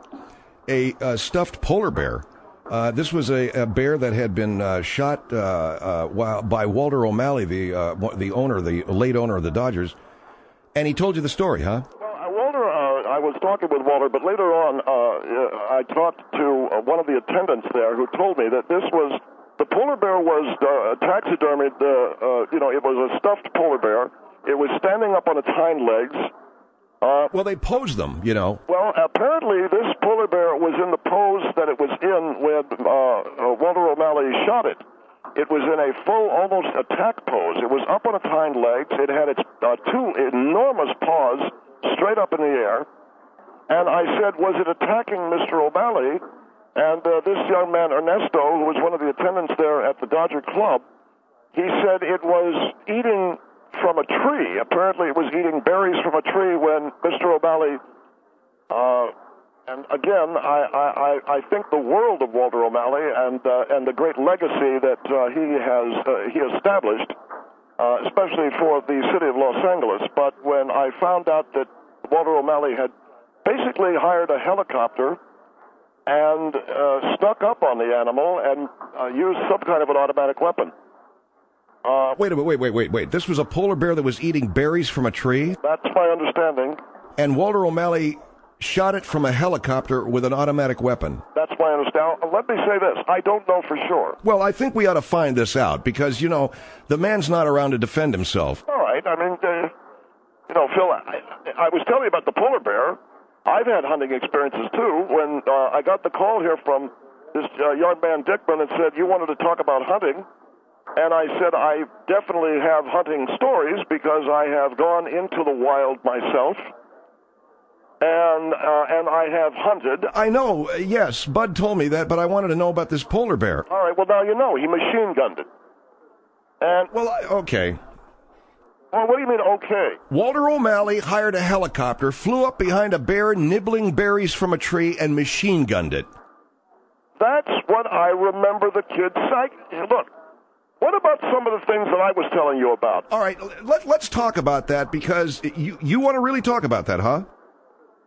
a uh, stuffed polar bear. Uh, this was a, a bear that had been uh, shot uh, uh, while, by Walter O'Malley, the uh, the owner, the late owner of the Dodgers, and he told you the story, huh? Well, uh, Walter, uh, I was talking with Walter, but later on, uh, I talked to uh, one of the attendants there who told me that this was. The polar bear was uh, taxidermied, uh, uh, you know, it was a stuffed polar bear. It was standing up on its hind legs. Uh, well, they posed them, you know. Well, apparently this polar bear was in the pose that it was in when uh, uh, Walter O'Malley shot it. It was in a full, almost attack pose. It was up on its hind legs. It had its uh, two enormous paws straight up in the air. And I said, was it attacking Mister O'Malley? And uh, this young man, Ernesto, who was one of the attendants there at the Dodger Club, he said it was eating from a tree. Apparently it was eating berries from a tree when Mister O'Malley, uh, and again, I, I, I think the world of Walter O'Malley and uh, and the great legacy that uh, he has uh, he established, uh, especially for the city of Los Angeles. But when I found out that Walter O'Malley had basically hired a helicopter and uh, snuck up on the animal and uh, used some kind of an automatic weapon. Uh, wait a minute, wait, wait, wait, wait. This was a polar bear that was eating berries from a tree? That's my understanding. And Walter O'Malley shot it from a helicopter with an automatic weapon? That's my understanding. Let me say this. I don't know for sure. Well, I think we ought to find this out because, you know, the man's not around to defend himself. All right. I mean, uh, you know, Phil, I, I was telling you about the polar bear. I've had hunting experiences, too. When uh, I got the call here from this uh, young man, Dickman, and said, you wanted to talk about hunting. And I said, I definitely have hunting stories because I have gone into the wild myself. And uh, and I have hunted. I know, uh, yes. Bud told me that, but I wanted to know about this polar bear. All right, well, now you know. He machine gunned it. And Well, I, okay. Well, what do you mean, okay? Walter O'Malley hired a helicopter, flew up behind a bear nibbling berries from a tree, and machine gunned it. That's what I remember the kid saying. Look, what about some of the things that I was telling you about? All right, let, let's talk about that because you, you want to really talk about that, huh?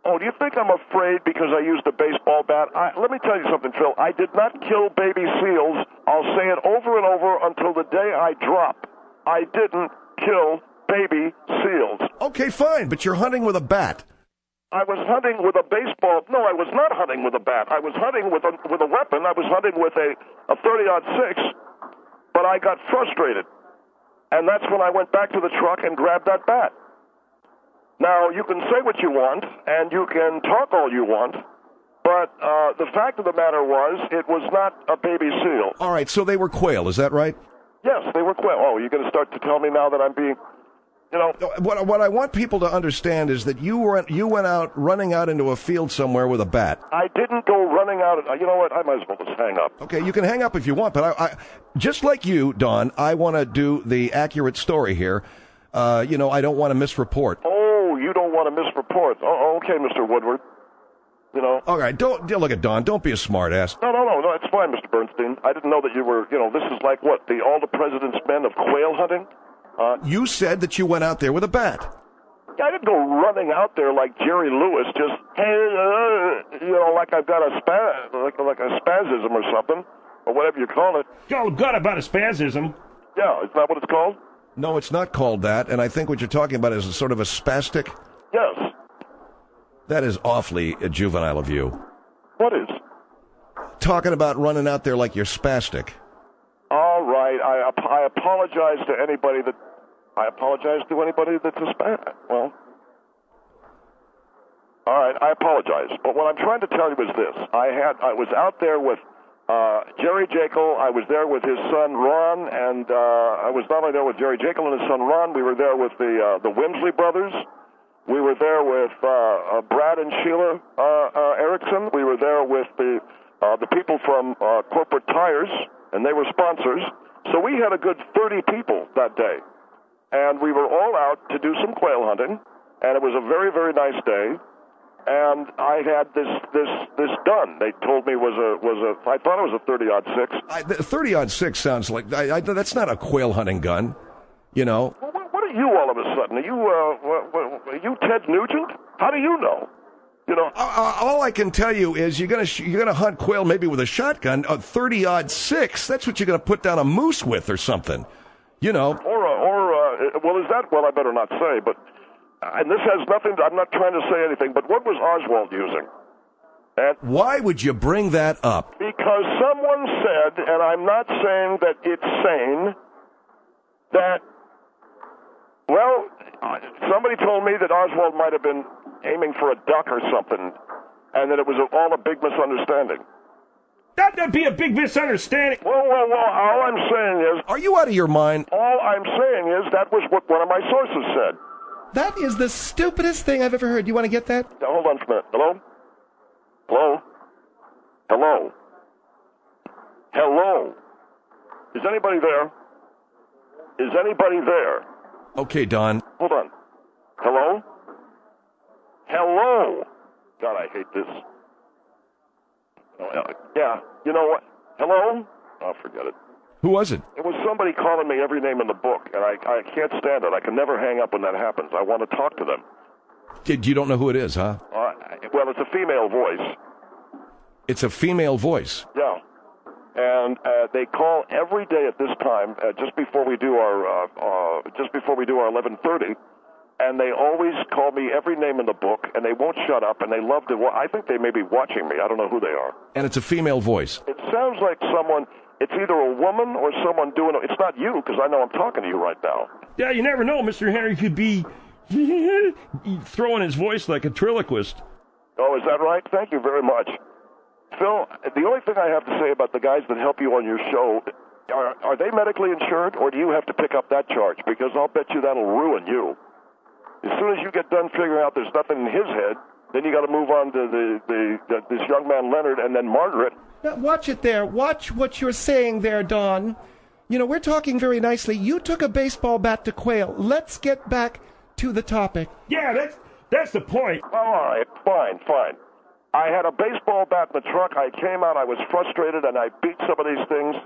Oh, do you think I'm afraid because I used a baseball bat? I, let me tell you something, Phil. I did not kill baby seals. I'll say it over and over until the day I drop. I didn't kill baby seals. Okay, fine, but you're hunting with a bat. I was hunting with a baseball. No, I was not hunting with a bat. I was hunting with a with a weapon. I was hunting with a a thirty aught six, but I got frustrated, and that's when I went back to the truck and grabbed that bat. Now, you can say what you want, and you can talk all you want, but uh, the fact of the matter was, it was not a baby seal. All right, so they were quail, is that right? Yes, they were quail. Oh, you're going to start to tell me now that I'm being, you know... What, what I want people to understand is that you were you went out, running out into a field somewhere with a bat. I didn't go running out... You know what? I might as well just hang up. Okay, you can hang up if you want, but I, I just like you, Don, I want to do the accurate story here. Uh, you know, I don't want to misreport. Oh, you don't want to misreport. Oh, okay, Mister Woodward. You know. All right, don't look at Don. Don't be a smartass. No, no, no, no. It's fine, Mister Bernstein. I didn't know that you were. You know, this is like what the all the president's men of quail hunting. Uh, you said that you went out there with a bat. I didn't go running out there like Jerry Lewis, just hey, uh, you know, like I've got a spa, like like a spasm or something, or whatever you call it. Oh, God, about a spasm. Yeah, is that what it's called? No, it's not called that, and I think what you're talking about is a sort of a spastic. Yes. That is awfully juvenile of you. What is? Talking about running out there like you're spastic. All right, I, I apologize to anybody that... I apologize to anybody that's a spastic. Well... All right, I apologize. But what I'm trying to tell you is this. I had I was out there with uh, Jerry Jekyll. I was there with his son, Ron, and uh, I was not only there with Jerry Jekyll and his son, Ron, we were there with the uh, the Wimsley brothers. We were there with uh, uh, Brad and Sheila uh, uh, Erickson. We were there with the uh, the people from uh, Corporate Tires, and they were sponsors. So we had a good thirty people that day. And we were all out to do some quail hunting, and it was a very, very nice day. And I had this this this gun. They told me was a was a. I thought it was a thirty aught six. thirty aught six sounds like I, I, that's not a quail hunting gun, you know. Well, what, what are you all of a sudden? Are you uh, what, what, are you Ted Nugent? How do you know? You know. Uh, all I can tell you is you're gonna sh- you're gonna hunt quail maybe with a shotgun. A thirty aught six. That's what you're gonna put down a moose with or something, you know. Or a, or a, well, is that well? I better not say, but. And this has nothing to, I'm not trying to say anything, but what was Oswald using? And why would you bring that up? Because someone said, and I'm not saying that it's sane, that, well, somebody told me that Oswald might have been aiming for a duck or something, and that it was all a big misunderstanding. That'd be a big misunderstanding. Well, well, well, all I'm saying is... Are you out of your mind? All I'm saying is that was what one of my sources said. That is the stupidest thing I've ever heard. You want to get that? Now, hold on for a minute. Hello? Hello? Hello? Hello? Is anybody there? Is anybody there? Okay, Don. Hold on. Hello? Hello? God, I hate this. Oh, yeah, you know what? Hello? Oh, forget it. Who was it? It was somebody calling me every name in the book, and I, I can't stand it. I can never hang up when that happens. I want to talk to them. Did you don't know who it is, huh? Uh, well, it's a female voice. It's a female voice? Yeah. And uh, they call every day at this time, uh, just before we do our uh, uh, just before we do our eleven thirty, and they always call me every name in the book, and they won't shut up, and they love to. Wa- I think they may be watching me. I don't know who they are. And it's a female voice. It sounds like someone. It's either a woman or someone doing it. It's not you, because I know I'm talking to you right now. Yeah, you never know. Mister Henry could be throwing his voice like a triloquist. Oh, is that right? Thank you very much. Phil, the only thing I have to say about the guys that help you on your show, are, are they medically insured, or do you have to pick up that charge? Because I'll bet you that'll ruin you. As soon as you get done figuring out there's nothing in his head, then you got to move on to the, the, the this young man Leonard and then Margaret. Now, watch it there. Watch what you're saying there, Don. You know, we're talking very nicely. You took a baseball bat to quail. Let's get back to the topic. Yeah, that's that's the point. Oh, all right, fine, fine. I had a baseball bat in the truck. I came out. I was frustrated, and I beat some of these things.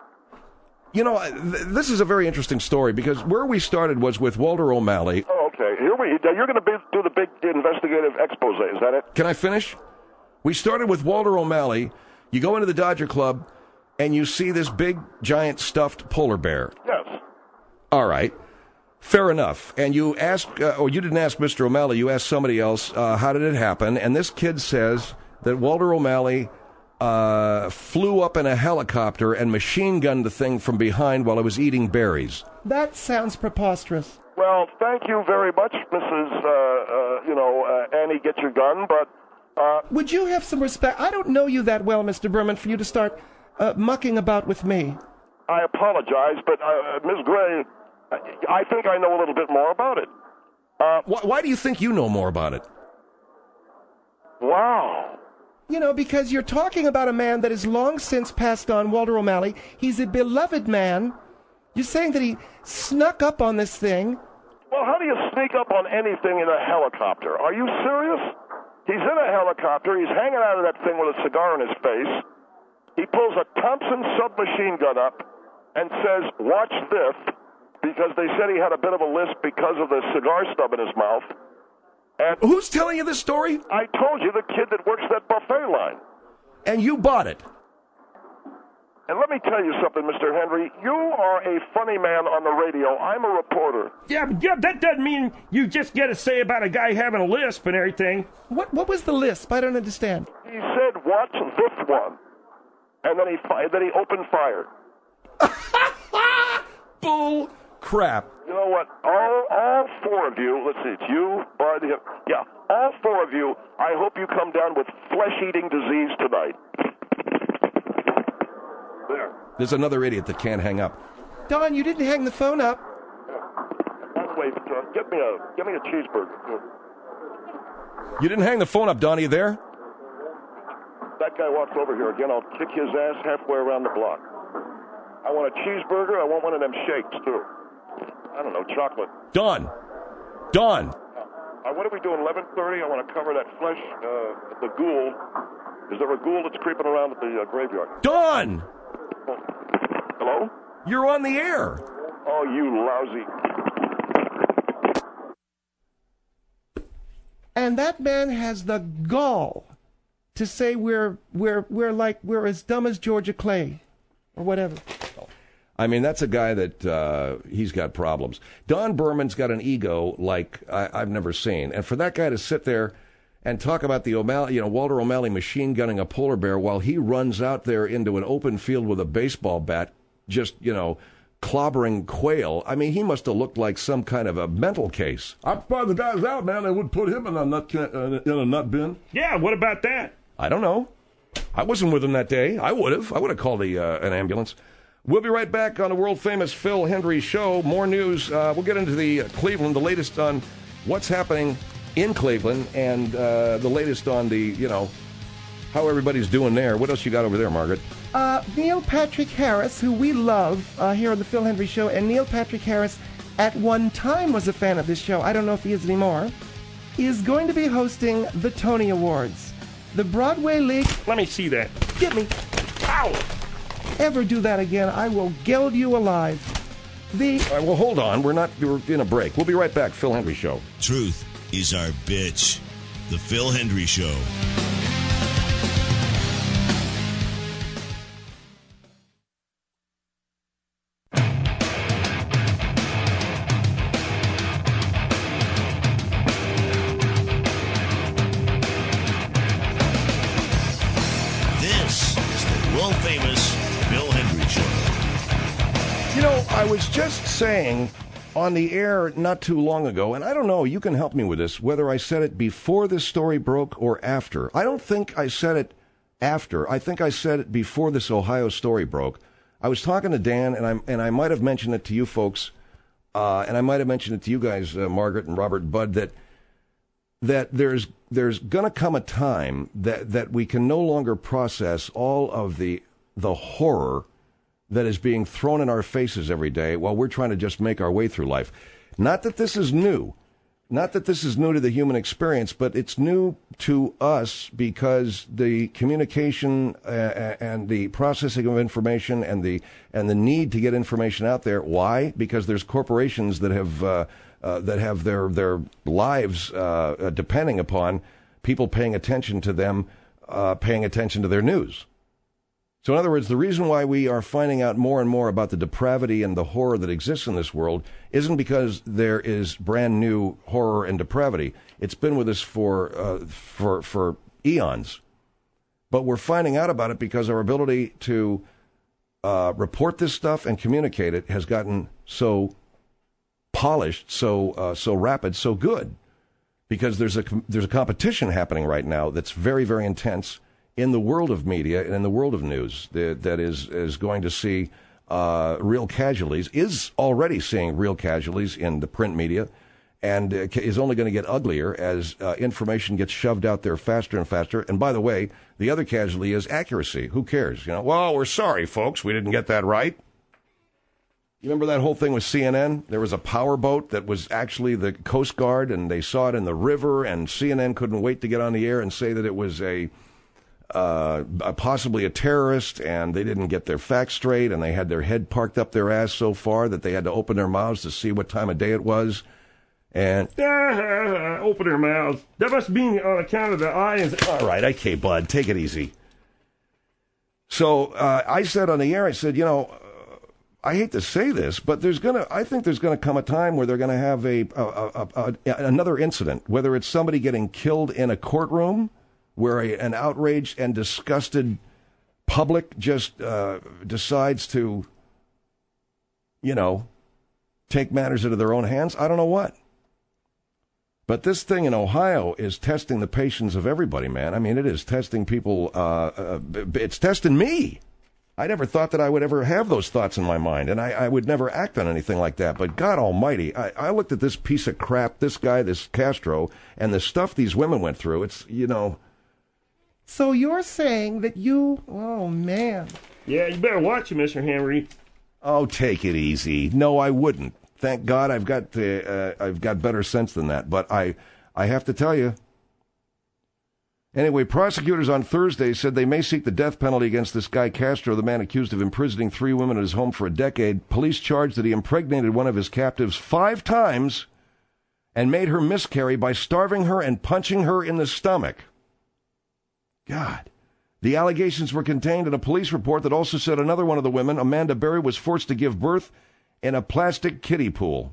You know, th- this is a very interesting story because where we started was with Walter O'Malley. Oh, okay. here we you're going to do the big investigative expose. Is that it? Can I finish? We started with Walter O'Malley. You go into the Dodger Club, and you see this big, giant, stuffed polar bear. Yes. All right. Fair enough. And you ask, uh, or you didn't ask Mister O'Malley, you asked somebody else, uh, how did it happen? And this kid says that Walter O'Malley uh, flew up in a helicopter and machine gunned the thing from behind while it was eating berries. That sounds preposterous. Well, thank you very much, Missus Uh, uh, you know, uh, Annie, get your gun, but... Uh, Would you have some respect? I don't know you that well, Mister Berman, for you to start uh, mucking about with me. I apologize, but uh, Miss Gray, I think I know a little bit more about it. Uh, why, why do you think you know more about it? Wow. You know, because you're talking about a man that has long since passed on, Walter O'Malley. He's a beloved man. You're saying that he snuck up on this thing. Well, how do you sneak up on anything in a helicopter? Are you serious? He's in a helicopter. He's hanging out of that thing with a cigar in his face. He pulls a Thompson submachine gun up and says, "Watch this," because they said he had a bit of a lisp because of the cigar stub in his mouth. And who's telling you this story? I told you, the kid that works that buffet line. And you bought it. And let me tell you something, Mister Henry. You are a funny man on the radio. I'm a reporter. Yeah, but yeah, that doesn't mean you just get to say about a guy having a lisp and everything. What What was the lisp? I don't understand. He said, "Watch this one," and then he fi- then he opened fire. Bull crap. You know what? All all four of you. Let's see. It's you, Bud. Yeah, all four of you. I hope you come down with flesh-eating disease tonight. There. There's another idiot that can't hang up. Don, you didn't hang the phone up. By the way, uh, get me a get me a cheeseburger. You didn't hang the phone up, Don. Are you there? That guy walks over here again. I'll kick his ass halfway around the block. I want a cheeseburger. I want one of them shakes too. I don't know, chocolate. Don. Don. Uh, what are we doing? eleven thirty. I want to cover that flesh. Uh, the ghoul. Is there a ghoul that's creeping around at the uh, graveyard? Don. Oh. Hello? You're on the air. Oh, you lousy. And that man has the gall to say we're we're we're like we're as dumb as Georgia Clay or whatever. I mean, that's a guy that uh, he's got problems. Don Berman's got an ego like I, I've never seen, and for that guy to sit there and talk about the O'Malley, you know, Walter O'Malley machine gunning a polar bear while he runs out there into an open field with a baseball bat, just, you know, clobbering quail. I mean, he must have looked like some kind of a mental case. I'm surprised the guy's out, man. They would put him in a nut can, uh, in a nut bin. Yeah, what about that? I don't know. I wasn't with him that day. I would have. I would have called the, uh, an ambulance. We'll be right back on the world-famous Phil Hendrie Show. More news. Uh, we'll get into the uh, Cleveland, the latest on what's happening in Cleveland, and uh, the latest on the, you know, how everybody's doing there. What else you got over there, Margaret? Uh, Neil Patrick Harris, who we love uh, here on the Phil Hendrie Show, and Neil Patrick Harris at one time was a fan of this show. I don't know if he is anymore. He is going to be hosting the Tony Awards. The Broadway League... Let me see that. Get me. Ow! Ever do that again, I will geld you alive. The... All right, well, hold on. We're not... We're in a break. We'll be right back. Phil Hendrie Show. Truth is our bitch. The Phil Hendrie Show. This is the world-famous Phil Hendrie Show. You know, I was just saying on the air not too long ago, and I don't know, you can help me with this, whether I said it before this story broke or after. I don't think I said it after. I think I said it before this Ohio story broke. I was talking to Dan, and I and I might have mentioned it to you folks, uh, and I might have mentioned it to you guys, uh, Margaret and Robert and Bud, that that there's there's going to come a time that, that we can no longer process all of the the horror that is being thrown in our faces every day while we're trying to just make our way through life. Not that this is new. Not that this is new to the human experience, but it's new to us because the communication uh, and the processing of information and the and the need to get information out there. Why? Because there's corporations that have uh, uh, that have their their lives uh, depending upon people paying attention to them, uh, paying attention to their news. So in other words, the reason why we are finding out more and more about the depravity and the horror that exists in this world isn't because there is brand new horror and depravity. It's been with us for uh, for for eons. But we're finding out about it because our ability to uh, report this stuff and communicate it has gotten so polished, so uh, so rapid, so good. Because there's a there's a competition happening right now that's very, very intense in the world of media and in the world of news that, that is, is going to see uh, real casualties, is already seeing real casualties in the print media, and uh, is only going to get uglier as uh, information gets shoved out there faster and faster. And by the way, the other casualty is accuracy. Who cares? You know, well, we're sorry, folks, we didn't get that right. You remember that whole thing with C N N? There was a power boat that was actually the Coast Guard, and they saw it in the river, and C N N couldn't wait to get on the air and say that it was a Uh, possibly a terrorist, and they didn't get their facts straight, and they had their head parked up their ass so far that they had to open their mouths to see what time of day it was. And open their mouths. That must be on account of the eyes. All right, okay, bud, take it easy. So uh, I said on the air, I said, you know, uh, I hate to say this, but there's gonna, I think there's gonna come a time where they're gonna have a, a, a, a, a another incident, whether it's somebody getting killed in a courtroom, where a, an outraged and disgusted public just uh, decides to, you know, take matters into their own hands. I don't know what. But this thing in Ohio is testing the patience of everybody, man. I mean, it is testing people. Uh, uh, it's testing me. I never thought that I would ever have those thoughts in my mind, and I, I would never act on anything like that. But God almighty, I, I looked at this piece of crap, this guy, this Castro, and the stuff these women went through. It's, you know... So you're saying that you... Oh, man. Yeah, you better watch it, Mister Henry. Oh, take it easy. No, I wouldn't. Thank God I've got uh, uh, I've got better sense than that. But I, I have to tell you. Anyway, prosecutors on Thursday said they may seek the death penalty against this guy Castro, the man accused of imprisoning three women at his home for a decade. Police charged that he impregnated one of his captives five times and made her miscarry by starving her and punching her in the stomach. God. The allegations were contained in a police report that also said another one of the women, Amanda Berry, was forced to give birth in a plastic kiddie pool.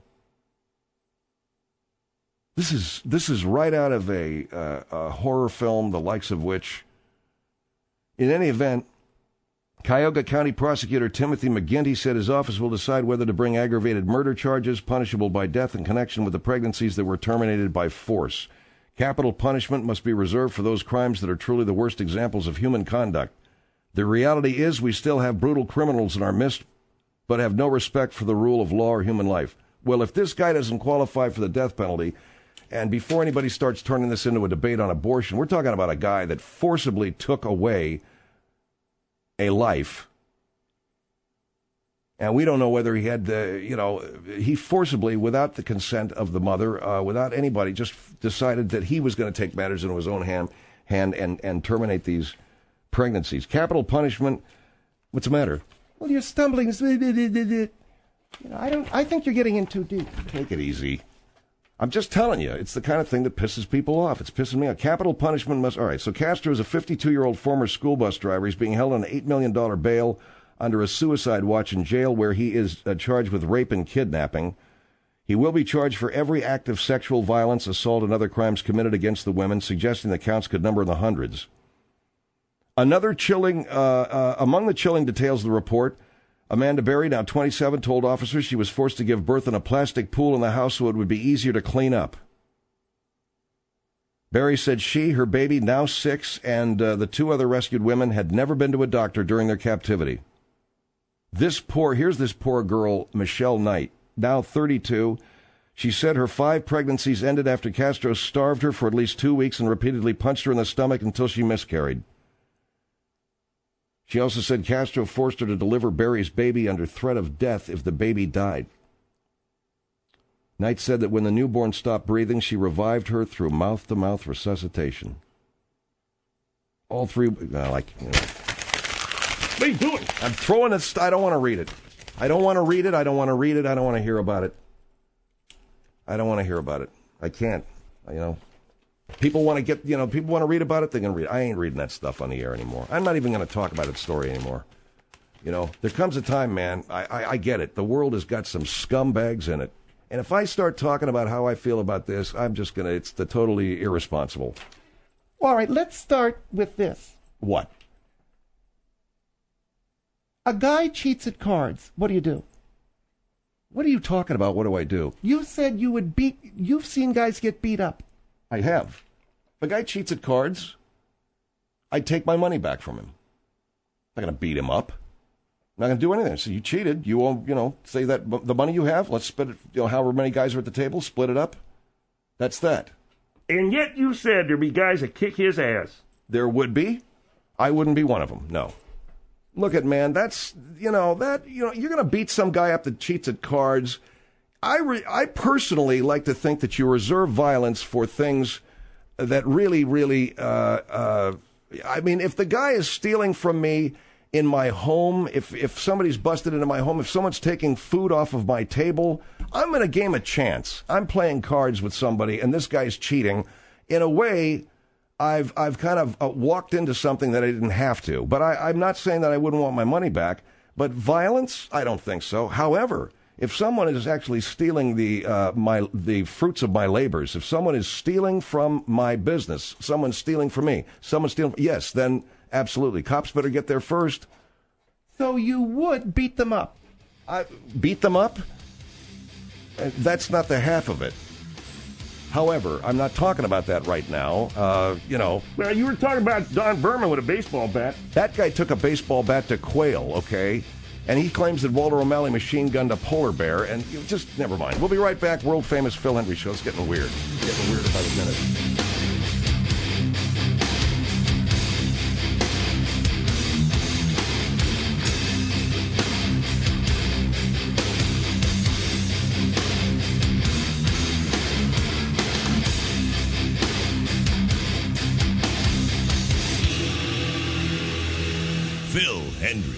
This is this is right out of a, uh, a horror film, the likes of which. In any event, Cuyahoga County Prosecutor Timothy McGinty said his office will decide whether to bring aggravated murder charges punishable by death in connection with the pregnancies that were terminated by force. Capital punishment must be reserved for those crimes that are truly the worst examples of human conduct. The reality is we still have brutal criminals in our midst, but have no respect for the rule of law or human life. Well, if this guy doesn't qualify for the death penalty, and before anybody starts turning this into a debate on abortion, we're talking about a guy that forcibly took away a life. And we don't know whether he had the, you know, he forcibly, without the consent of the mother, uh, without anybody, just decided that he was going to take matters into his own hand, hand and, and terminate these pregnancies. Capital punishment, what's the matter? Well, you're stumbling. You know, I don't. I think you're getting in too deep. Take it easy. I'm just telling you, it's the kind of thing that pisses people off. It's pissing me off. Capital punishment must... All right, so Castro is a fifty-two-year-old former school bus driver. He's being held on an eight million dollars bail under a suicide watch in jail where he is uh, charged with rape and kidnapping. He will be charged for every act of sexual violence, assault, and other crimes committed against the women, suggesting the counts could number in the hundreds. Another chilling, uh, uh, among the chilling details of the report, Amanda Berry, now twenty-seven, told officers she was forced to give birth in a plastic pool in the house so it would be easier to clean up. Berry said she, her baby, now six, and uh, the two other rescued women had never been to a doctor during their captivity. This poor, here's this poor girl, Michelle Knight, now thirty-two. She said her five pregnancies ended after Castro starved her for at least two weeks and repeatedly punched her in the stomach until she miscarried. She also said Castro forced her to deliver Berry's baby under threat of death if the baby died. Knight said that when the newborn stopped breathing, she revived her through mouth-to-mouth resuscitation. All three, uh, like, you know. What are you doing? I'm throwing it. I don't want to read it. I don't want to read it. I don't want to read it. I don't want to hear about it. I don't want to hear about it. I can't. You know, people want to get, you know, people want to read about it. They can read. I ain't reading that stuff on the air anymore. I'm not even going to talk about its story anymore. You know, there comes a time, man. I, I, I get it. The world has got some scumbags in it. And if I start talking about how I feel about this, I'm just going to, it's the totally irresponsible. All right, let's start with this. What? A guy cheats at cards. What do you do? What are you talking about? What do I do? You said you would beat, you've seen guys get beat up. I have. If a guy cheats at cards, I'd take my money back from him. I'm not going to beat him up. I'm not going to do anything. So you cheated. You won't, you know, say that the money you have, let's split it, you know, however many guys are at the table, split it up. That's that. And yet you said there'd be guys that kick his ass. There would be. I wouldn't be one of them, no. Look at, man, that's, you know, that, you know, you're going to beat some guy up that cheats at cards. I, re- I personally like to think that you reserve violence for things that really, really, uh, uh, I mean, if the guy is stealing from me in my home, if if somebody's busted into my home, if someone's taking food off of my table, I'm in a game of chance. I'm playing cards with somebody, and this guy's cheating. In a way, I've I've kind of uh, walked into something that I didn't have to. But I, I'm not saying that I wouldn't want my money back. But violence, I don't think so. However, if someone is actually stealing the uh, my the fruits of my labors, if someone is stealing from my business, someone's stealing from me, someone's stealing, yes, then absolutely, cops better get there first. So you would beat them up? I beat them up? That's not the half of it. However, I'm not talking about that right now. Uh, you know. Well, you were talking about Don Berman with a baseball bat. That guy took a baseball bat to quail, okay? And he claims that Walter O'Malley machine gunned a polar bear, and you just, never mind. We'll be right back. World famous Phil Hendrie Show. It's getting weird. It's getting weird by the minute. Phil Hendrie.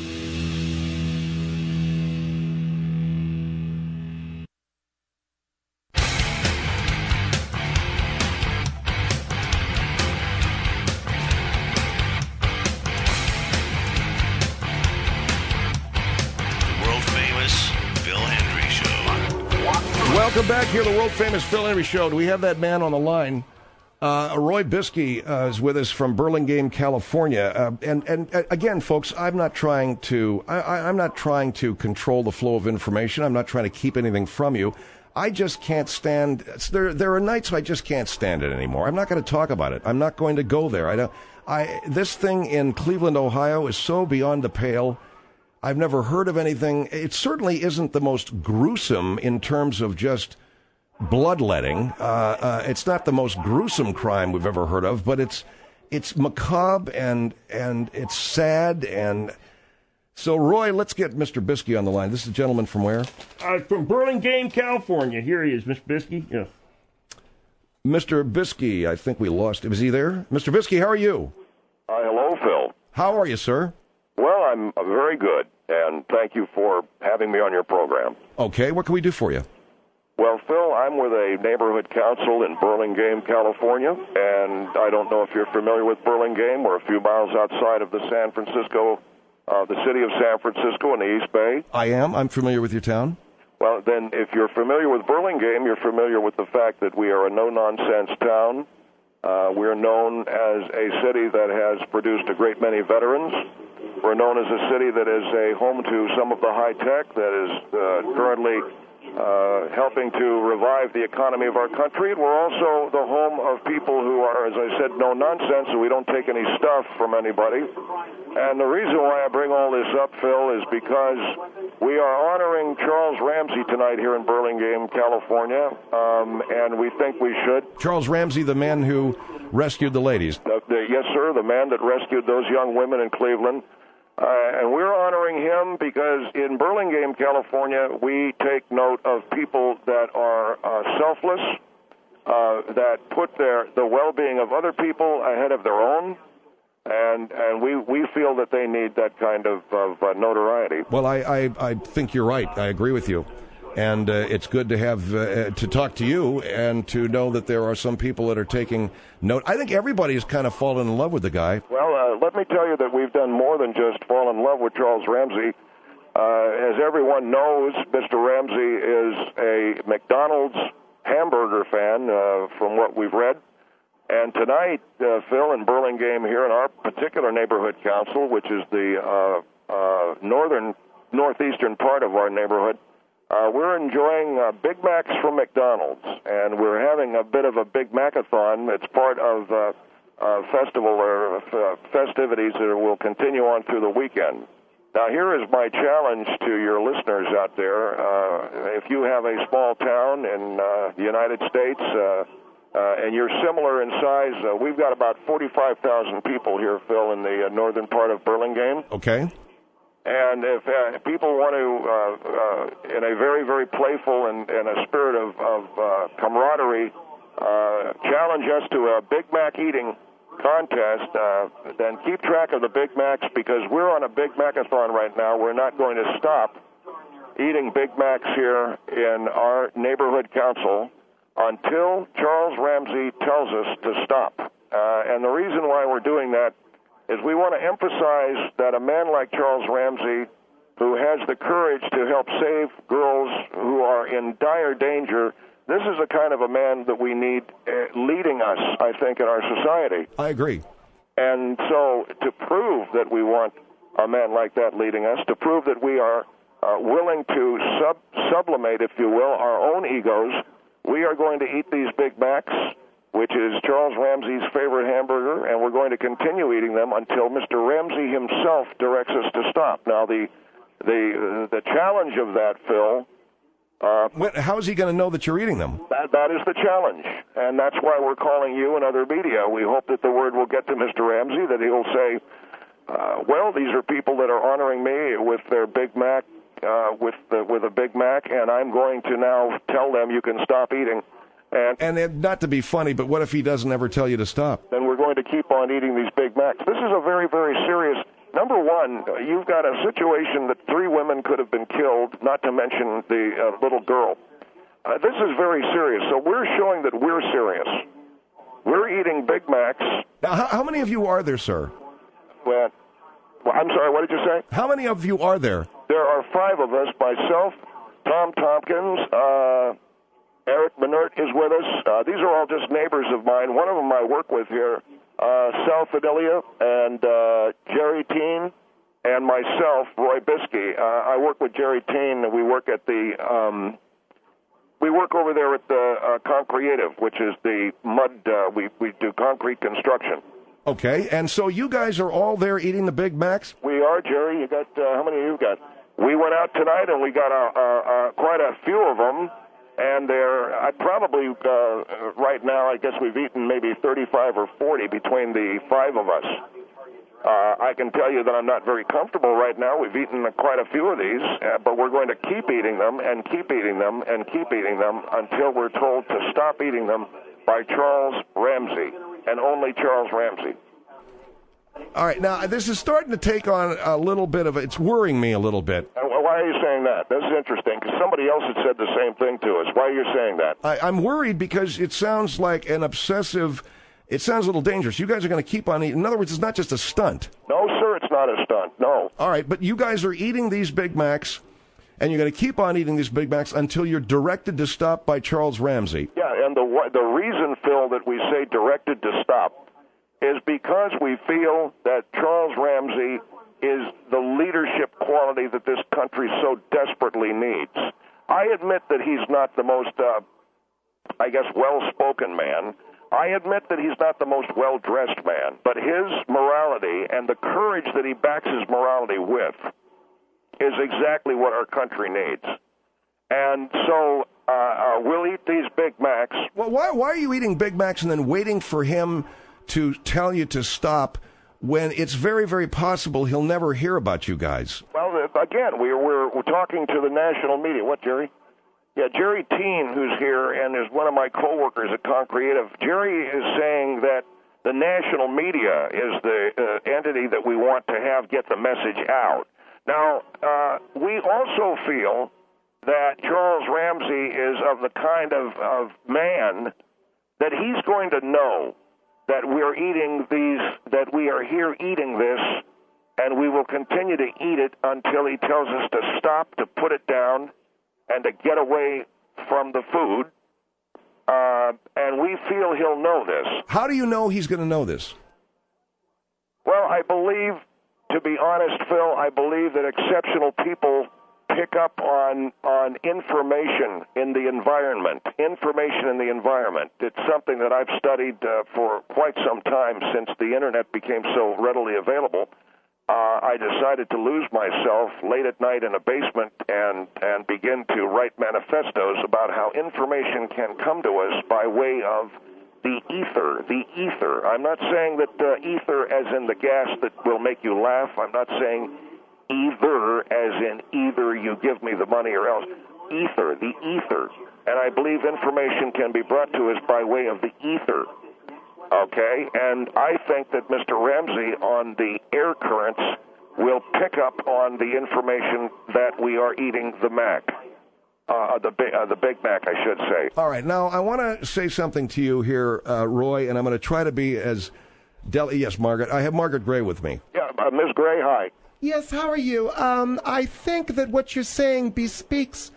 Welcome back here, the world-famous Phil Hendrie Show. Do we have that man on the line? Uh, Roy Biskey uh, is with us from Burlingame, California. Uh, and, and uh, again, folks, I'm not trying to I, I, I'm not trying to control the flow of information. I'm not trying to keep anything from you. I just can't stand. There, there are nights I just can't stand it anymore. I'm not going to talk about it. I'm not going to go there. I don't. I this thing in Cleveland, Ohio, is so beyond the pale. I've never heard of anything. It certainly isn't the most gruesome in terms of just bloodletting. Uh, uh, it's not the most gruesome crime we've ever heard of, but it's it's macabre and and it's sad. And so, Roy, let's get Mister Biskey on the line. This is a gentleman from where? Uh, from Burlingame, California. Here he is, Mister Biskey. Yeah. Mister Biskey, I think we lost him. Is he there? Mister Biskey, how are you? Uh, hello, Phil. How are you, sir? Well, I'm uh, very good, and thank you for having me on your program. Okay, what can we do for you? Well, Phil, I'm with a neighborhood council in Burlingame, California, and I don't know if you're familiar with Burlingame. We're a few miles outside of the San Francisco, uh, the city of San Francisco in the East Bay. I am. I'm familiar with your town. Well, then, if you're familiar with Burlingame, you're familiar with the fact that we are a no-nonsense town. Uh, we're known as a city that has produced a great many veterans. We're known as a city that is a home to some of the high-tech that is uh, currently uh, helping to revive the economy of our country. We're also the home of people who are, as I said, no-nonsense, so we don't take any stuff from anybody. And the reason why I bring all this up, Phil, is because we are honoring Charles Ramsey tonight here in Burlingame, California, um, and we think we should. Charles Ramsey, the man who rescued the ladies. Uh, the, yes, sir, the man that rescued those young women in Cleveland. Uh, and we're honoring him because in Burlingame, California, we take note of people that are uh, selfless, uh, that put their the well-being of other people ahead of their own. And and we, we feel that they need that kind of, of uh, notoriety. Well, I, I, I think you're right. I agree with you. And uh, it's good to have uh, to talk to you and to know that there are some people that are taking note. I think everybody's kind of fallen in love with the guy. Well, uh, let me tell you that we've done more than just fall in love with Charles Ramsey. Uh, as everyone knows, Mister Ramsey is a McDonald's hamburger fan, uh, from what we've read. And tonight, uh, Phil, in Burlingame here in our particular neighborhood council, which is the uh, uh, northern, northeastern part of our neighborhood, Uh, we're enjoying uh, Big Macs from McDonald's, and we're having a bit of a Big Macathon. It's part of uh, uh, festival or uh, festivities that will continue on through the weekend. Now, here is my challenge to your listeners out there. Uh, if you have a small town in uh, the United States uh, uh, and you're similar in size, uh, we've got about forty-five thousand people here, Phil, in the uh, northern part of Burlingame. Okay. And if uh, people want to, uh, uh, in a very, very playful and, and a spirit of, of uh, camaraderie, uh, challenge us to a Big Mac eating contest, uh, then keep track of the Big Macs, because we're on a Big Macathon right now. We're not going to stop eating Big Macs here in our neighborhood council until Charles Ramsey tells us to stop. Uh, and the reason why we're doing that is we want to emphasize that a man like Charles Ramsey, who has the courage to help save girls who are in dire danger, this is the kind of a man that we need uh, leading us, I think, in our society. I agree. And so to prove that we want a man like that leading us, to prove that we are uh, willing to sub- sublimate, if you will, our own egos, we are going to eat these Big Macs, which is Charles Ramsey's favorite hamburger, and we're going to continue eating them until Mister Ramsey himself directs us to stop. Now, the the the challenge of that, Phil... Uh, What, how is he going to know that you're eating them? That, that is the challenge, and that's why we're calling you and other media. We hope that the word will get to Mister Ramsey, that he'll say, uh, well, these are people that are honoring me with their Big Mac, uh, with, the, with a Big Mac, and I'm going to now tell them you can stop eating. And, and it, not to be funny, but what if he doesn't ever tell you to stop? Then we're going to keep on eating these Big Macs. This is a very, very serious... Number one, you've got a situation that three women could have been killed, not to mention the uh, little girl. Uh, this is very serious, so we're showing that we're serious. We're eating Big Macs. Now, how, how many of you are there, sir? Well, well, I'm sorry, what did you say? How many of you are there? There are five of us, myself, Tom Tompkins, uh... Eric Menert is with us. Uh, these are all just neighbors of mine. One of them I work with here, uh, Sal Fidelia and uh, Jerry Teen, and myself, Roy Biskey. Uh, I work with Jerry Teen, and we work at the um, we work over there at the uh, Concreative, which is the mud. Uh, we we do concrete construction. Okay, and so you guys are all there eating the Big Macs? We are, Jerry. You got uh, how many of you got? We went out tonight, and we got a, a, a, quite a few of them. And they're I probably, uh, right now, I guess we've eaten maybe thirty-five or forty between the five of us. Uh, I can tell you that I'm not very comfortable right now. We've eaten quite a few of these, uh, but we're going to keep eating them and keep eating them and keep eating them until we're told to stop eating them by Charles Ramsey, and only Charles Ramsey. All right, now, this is starting to take on a little bit of, it's worrying me a little bit. Uh, why are you saying that? This is interesting, because somebody else had said the same thing to us. Why are you saying that? I, I'm worried because it sounds like an obsessive, it sounds a little dangerous. You guys are going to keep on eating. In other words, it's not just a stunt. No, sir, it's not a stunt, no. All right, but you guys are eating these Big Macs, and you're going to keep on eating these Big Macs until you're directed to stop by Charles Ramsey. Yeah, and the the reason, Phil, that we say directed to stop is because we feel that Charles Ramsey is the leadership quality that this country so desperately needs. I admit that he's not the most, uh, I guess, well-spoken man. I admit that he's not the most well-dressed man. But his morality and the courage that he backs his morality with is exactly what our country needs. And so uh, uh, we'll eat these Big Macs. Well, why, why are you eating Big Macs and then waiting for him to tell you to stop when it's very, very possible he'll never hear about you guys? Well, again, we're, we're, we're talking to the national media. What, Jerry? Yeah, Jerry Teen, who's here and is one of my coworkers at Concreative, Jerry is saying that the national media is the uh, entity that we want to have get the message out. Now, uh, we also feel that Charles Ramsey is of the kind of, of man that he's going to know that we're eating these, that we are here eating this, and we will continue to eat it until he tells us to stop, to put it down, and to get away from the food. Uh, and we feel he'll know this. How do you know he's going to know this? Well, I believe, to be honest, Phil, I believe that exceptional people pick up on on information in the environment, information in the environment. It's something that I've studied uh, for quite some time since the Internet became so readily available. Uh, I decided to lose myself late at night in a basement and, and begin to write manifestos about how information can come to us by way of the ether, the ether. I'm not saying that uh, ether as in the gas that will make you laugh. I'm not saying either as in either you give me the money or else. Ether, the ether. And I believe information can be brought to us by way of the ether. Okay, and I think that Mister Ramsey on the air currents will pick up on the information that we are eating the Mac, uh, the, uh, the Big Mac, I should say. All right, now I want to say something to you here, uh, Roy, and I'm going to try to be as del- yes, Margaret. I have Margaret Gray with me. Yeah, uh, Miz Gray, hi. Yes, how are you? Um, I think that what you're saying bespeaks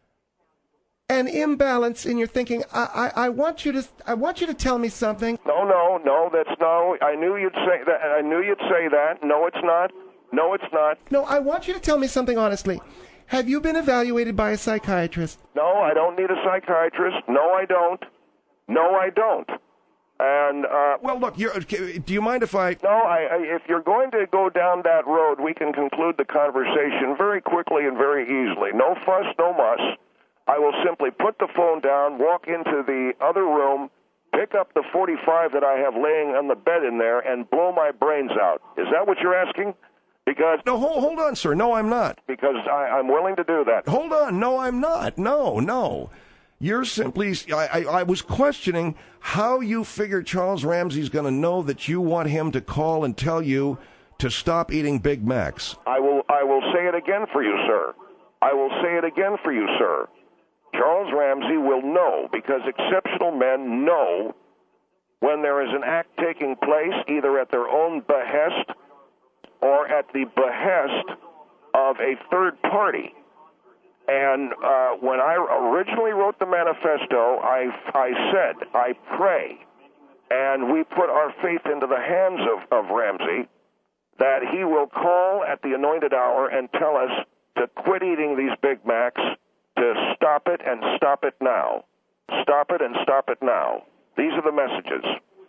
an imbalance in your thinking. I, I, I want you to I want you to tell me something. No, no, no, that's no. I knew you'd say that. I knew you'd say that. No, it's not. No, it's not. No, I want you to tell me something honestly. Have you been evaluated by a psychiatrist? No, I don't need a psychiatrist. No, I don't. No, I don't. And uh, well, look, you're, do you mind if I? No, I, I, if you're going to go down that road, we can conclude the conversation very quickly and very easily. No fuss, no muss. I will simply put the phone down, walk into the other room, pick up the forty-five that I have laying on the bed in there, and blow my brains out. Is that what you're asking? Because no, hold, hold on, sir. No, I'm not. Because I, I'm willing to do that. Hold on. No, I'm not. No, no. You're simply, I, I, I was questioning how you figure Charles Ramsey's going to know that you want him to call and tell you to stop eating Big Macs. I will, I will say it again for you, sir. I will say it again for you, sir. Charles Ramsey will know, because exceptional men know when there is an act taking place, either at their own behest or at the behest of a third party. And uh, when I originally wrote the manifesto, I, I said, I pray, and we put our faith into the hands of, of Ramsey, that he will call at the anointed hour and tell us to quit eating these Big Macs, to stop it and stop it now. Stop it and stop it now. These are the messages.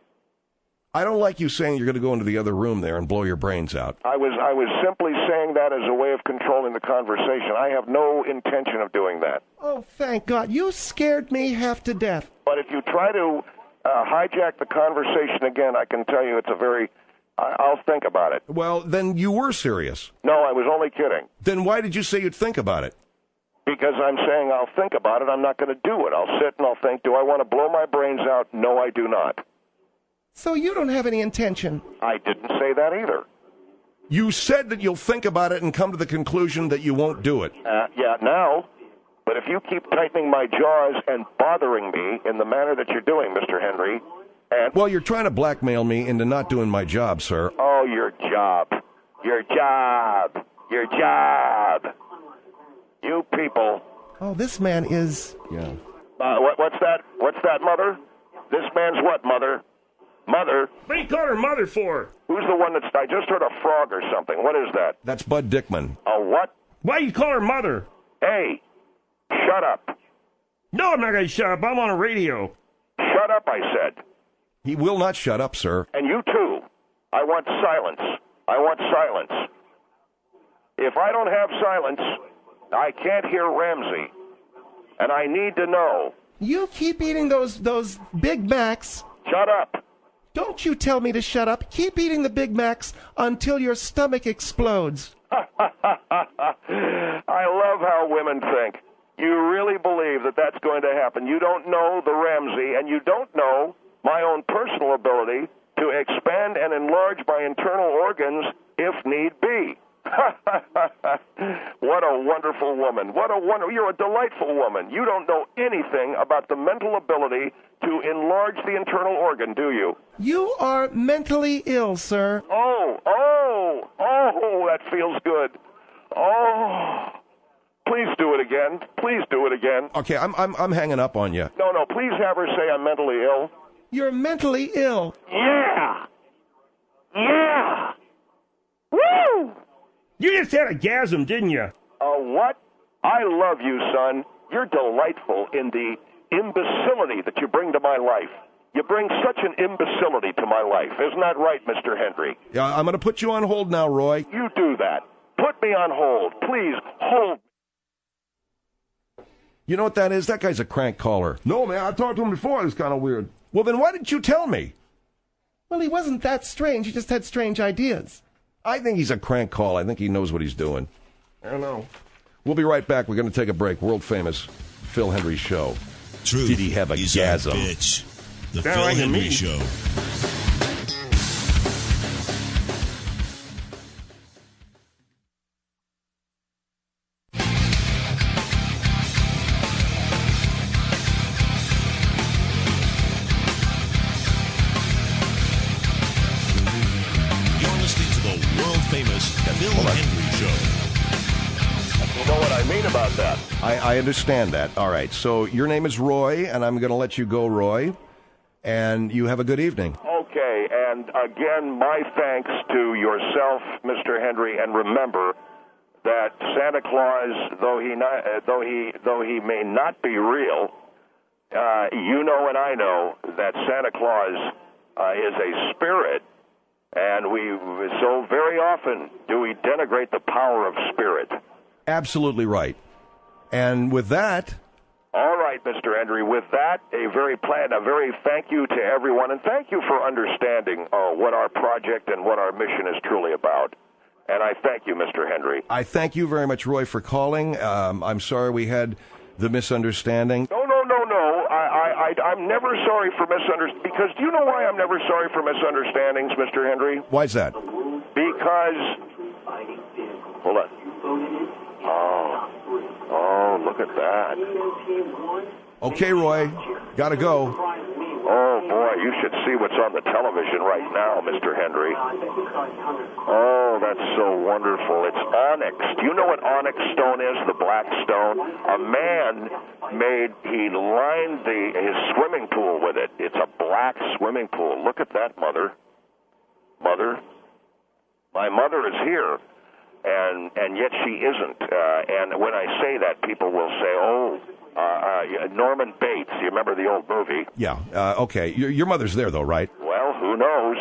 I don't like you saying you're going to go into the other room there and blow your brains out. I was I was simply saying that as a way of controlling the conversation. I have no intention of doing that. Oh, thank God. You scared me half to death. But if you try to uh, hijack the conversation again, I can tell you it's a very... I, I'll think about it. Well, then you were serious. No, I was only kidding. Then why did you say you'd think about it? Because I'm saying I'll think about it. I'm not going to do it. I'll sit and I'll think, do I want to blow my brains out? No, I do not. So you don't have any intention? I didn't say that either. You said that you'll think about it and come to the conclusion that you won't do it. Uh, yeah, now. But if you keep tightening my jaws and bothering me in the manner that you're doing, Mister Henry, and... Well, you're trying to blackmail me into not doing my job, sir. Oh, your job. Your job. Your job. You people. Oh, this man is... Yeah. Uh, what, what's that? What's that, Mother? This man's what, Mother? Mother? What do you call her mother for? Who's the one that's... I just heard a frog or something. What is that? That's Bud Dickman. A what? Why you call her mother? Hey, shut up. No, I'm not going to shut up. I'm on a radio. Shut up, I said. He will not shut up, sir. And you too. I want silence. I want silence. If I don't have silence, I can't hear Ramsey. And I need to know. You keep eating those those Big Macs. Shut up. Don't you tell me to shut up. Keep eating the Big Macs until your stomach explodes. I love how women think. You really believe that that's going to happen. You don't know the Ramsey, and you don't know my own personal ability to expand and enlarge my internal organs if need be. What a wonderful woman. What a wonder. You're a delightful woman. You don't know anything about the mental ability to enlarge the internal organ, do you? You are mentally ill, sir. Oh, oh, oh, that feels good. Oh, please do it again. Please do it again. Okay, I'm I'm I'm hanging up on you. No, no, please have her say I'm mentally ill. You're mentally ill. Yeah. Yeah. Woo! You just had a gasm, didn't you? A what? I love you, son. You're delightful in the imbecility that you bring to my life. You bring such an imbecility to my life. Isn't that right, Mister Hendry? Yeah, I'm going to put you on hold now, Roy. You do that. Put me on hold. Please, hold. You know what that is? That guy's a crank caller. No, man, I talked to him before. It's kind of weird. Well, then why didn't you tell me? Well, he wasn't that strange. He just had strange ideas. I think he's a crank call. I think he knows what he's doing. I don't know. We'll be right back. We're going to take a break. World famous Phil Hendry Show. Truth Did he have a is gasm? our bitch. The Sound Phil like to Hendry me. Show. You're listening to the world famous Phil Hendry Show. You know what I mean about that? I, I understand that. All right. So your name is Roy, and I'm going to let you go, Roy. And you have a good evening. Okay, and again, my thanks to yourself, Mister Hendry, and remember that Santa Claus, though he not, uh, though he though he may not be real, uh, you know and I know that Santa Claus uh, is a spirit, and we so very often do we denigrate the power of spirit. Absolutely right. And with that, All right, Mister Hendry. With that, a very plan, a very thank you to everyone, and thank you for understanding uh, what our project and what our mission is truly about. And I thank you, Mister Hendry. I thank you very much, Roy, for calling. Um, I'm sorry we had the misunderstanding. No, no, no, no. I, I, I, I'm never sorry for misunderstandings. Because do you know why I'm never sorry for misunderstandings, Mister Hendry? Why's that? Because, hold on. Oh, oh, look at that. Okay, Roy, gotta go. Oh, boy, you should see what's on the television right now, Mister Hendry. Oh, that's so wonderful. It's onyx. Do you know what onyx stone is, the black stone? A man made, he lined the his swimming pool with it. It's a black swimming pool. Look at that, Mother. Mother? My mother is here. And and yet she isn't. Uh, and when I say that, people will say, oh, uh, uh, Norman Bates. You remember the old movie? Yeah, uh, okay. Your, your mother's there, though, right? Well, who knows?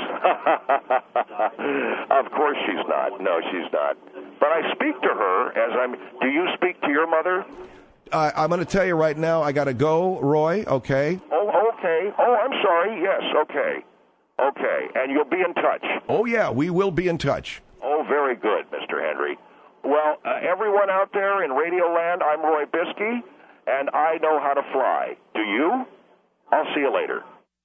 Of course she's not. No, she's not. But I speak to her as I'm... Do you speak to your mother? Uh, I'm going to tell you right now, I got to go, Roy, okay? Oh, okay. Oh, I'm sorry. Yes, okay. Okay. And you'll be in touch. Oh, yeah, we will be in touch. Oh, very good, Mister Hendry. Well, uh, everyone out there in Radio Land, I'm Roy Biskey, and I know how to fly. Do you? I'll see you later.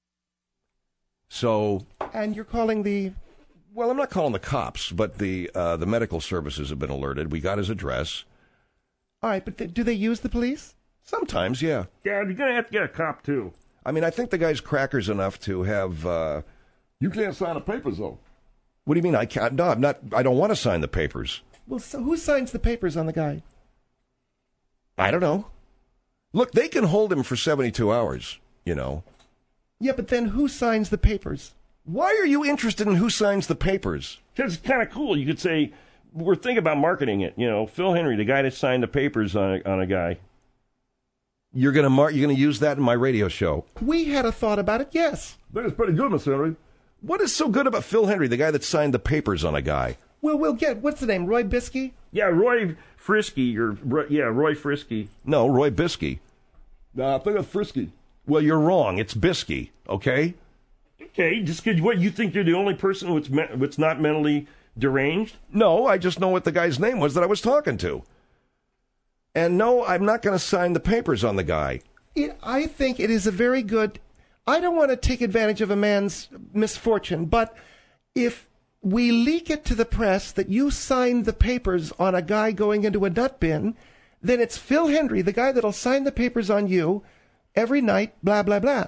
So, And you're calling the... well, I'm not calling the cops, but the uh, the medical services have been alerted. We got his address. All right, but th- do they use the police? Sometimes, yeah. Dad, you're going to have to get a cop, too. I mean, I think the guy's crackers enough to have... Uh, You can't sign the papers, though. what do you mean? I can't? No, I'm not. I don't want to sign the papers. Well, so who signs the papers on the guy? I don't know. Look, they can hold him for seventy-two hours, you know. Yeah, but then who signs the papers? Why are you interested in who signs the papers? Because it's kind of cool. You could say, we're thinking about marketing it. You know, Phil Hendry, the guy that signed the papers on a, on a guy. You're gonna mar- You're gonna use that in my radio show. We had a thought about it, yes. I think it's pretty good, Mister Henry. What is so good about Phil Hendry, the guy that signed the papers on a guy? Well, we'll get... What's the name? Roy Biskey? Yeah, Roy Frisky, or Roy- yeah, Roy Frisky. No, Roy Biskey. Nah, I think it's Frisky. Well, you're wrong. It's Biskey, okay? Okay, just because what you think you're the only person who's me- what's not mentally deranged? No, I just know what the guy's name was that I was talking to. And no, I'm not going to sign the papers on the guy. It, I think it is a very good... I don't want to take advantage of a man's misfortune, but if we leak it to the press that you signed the papers on a guy going into a nut bin, then it's Phil Hendry, the guy that'll sign the papers on you every night, blah, blah, blah.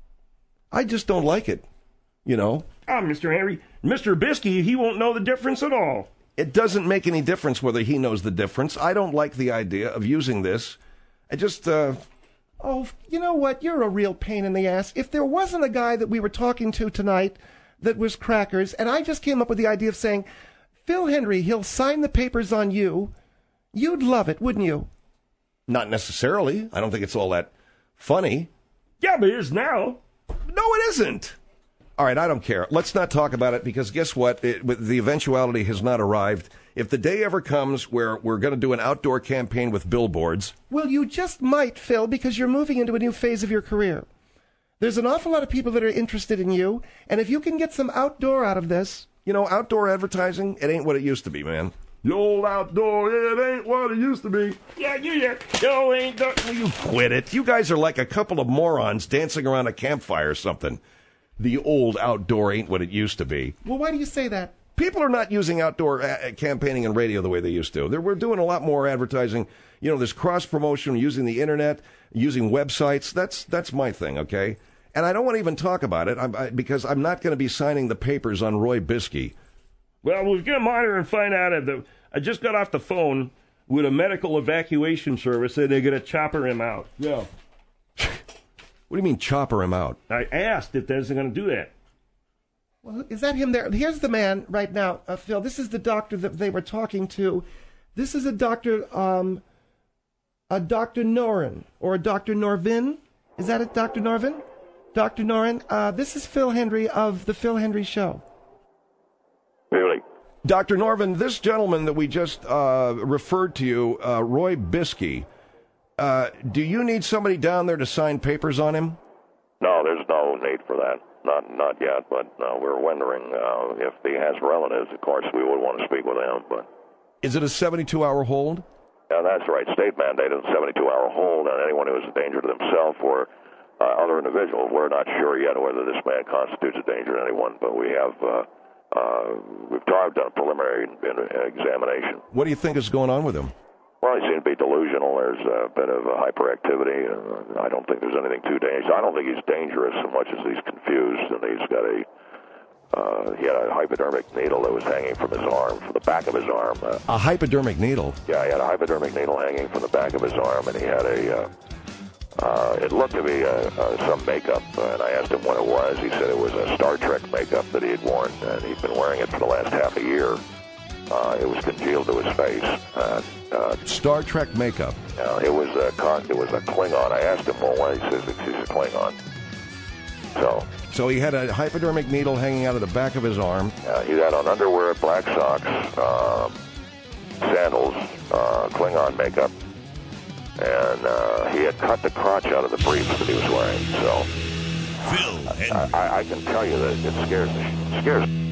I just don't like it, you know. Ah, Mister Henry, Mister Biskey, he won't know the difference at all. It doesn't make any difference whether he knows the difference. I don't like the idea of using this. I just, uh... Oh, you know what? You're a real pain in the ass. If there wasn't a guy that we were talking to tonight that was crackers, and I just came up with the idea of saying, Phil Hendry, he'll sign the papers on you, you'd love it, wouldn't you? Not necessarily. I don't think it's all that funny. Yeah, but it is now. No, it isn't. All right, I don't care. Let's not talk about it because guess what? It, the eventuality has not arrived. If the day ever comes where we're going to do an outdoor campaign with billboards... Well, you just might, Phil, because you're moving into a new phase of your career. There's an awful lot of people that are interested in you, and if you can get some outdoor out of this... You know, outdoor advertising, it ain't what it used to be, man. The old outdoor, it ain't what it used to be. Yeah, you, yeah, yo, ain't the... Will you quit it? You guys are like a couple of morons dancing around a campfire or something. The old outdoor ain't what it used to be. Well, why do you say that? People are not using outdoor uh, campaigning and radio the way they used to. They're, we're doing a lot more advertising. You know, this cross-promotion, using the Internet, using websites. That's that's my thing, okay? And I don't want to even talk about it I'm, I, because I'm not going to be signing the papers on Roy Biskey. Well, we're going to monitor and find out. If the, I just got off the phone with a medical evacuation service, and they're going to chopper him out. Yeah. What do you mean, chopper him out? I asked if they're going to do that. Well, is that him there? Here's the man right now, uh, Phil. This is the doctor that they were talking to. This is a doctor, um, a Doctor Norin, or a Doctor Norvin. Is that it, Doctor Norvin? Doctor Norin, uh, this is Phil Hendry of the Phil Hendry Show. Really? Doctor Norvin, this gentleman that we just uh, referred to you, uh, Roy Biskey, uh, do you need somebody down there to sign papers on him? No, there's no need for that. Not not yet, but uh, we're wondering uh, if he has relatives. Of course, we would want to speak with him. But is it a seventy-two hour hold? Yeah, that's right. State mandated seventy-two hour hold on anyone who is a danger to themselves or uh, other individuals. We're not sure yet whether this man constitutes a danger to anyone, but we have uh, uh, we've done a preliminary examination. What do you think is going on with him? Well, he seems to be delusional. There's a bit of a hyperactivity. Uh, I don't think there's anything too dangerous. I don't think he's dangerous so much as he's confused, and he's got a uh, he had a hypodermic needle that was hanging from his arm, from the back of his arm. Uh, a hypodermic needle? Yeah, he had a hypodermic needle hanging from the back of his arm, and he had a. Uh, uh, it looked to be uh, uh, some makeup, uh, and I asked him what it was. He said it was a Star Trek makeup that he had worn, and he'd been wearing it for the last half a year. Uh, it was congealed to his face. Uh, uh, Star Trek makeup. Uh, it was a con- it was a Klingon. I asked him, well, why? He says he's a Klingon. So. So he had a hypodermic needle hanging out of the back of his arm. Uh, he had on underwear, black socks, um, sandals, uh, Klingon makeup, and uh, he had cut the crotch out of the briefs that he was wearing. So. Phil I, I, I can tell you that it scares me. It scares me.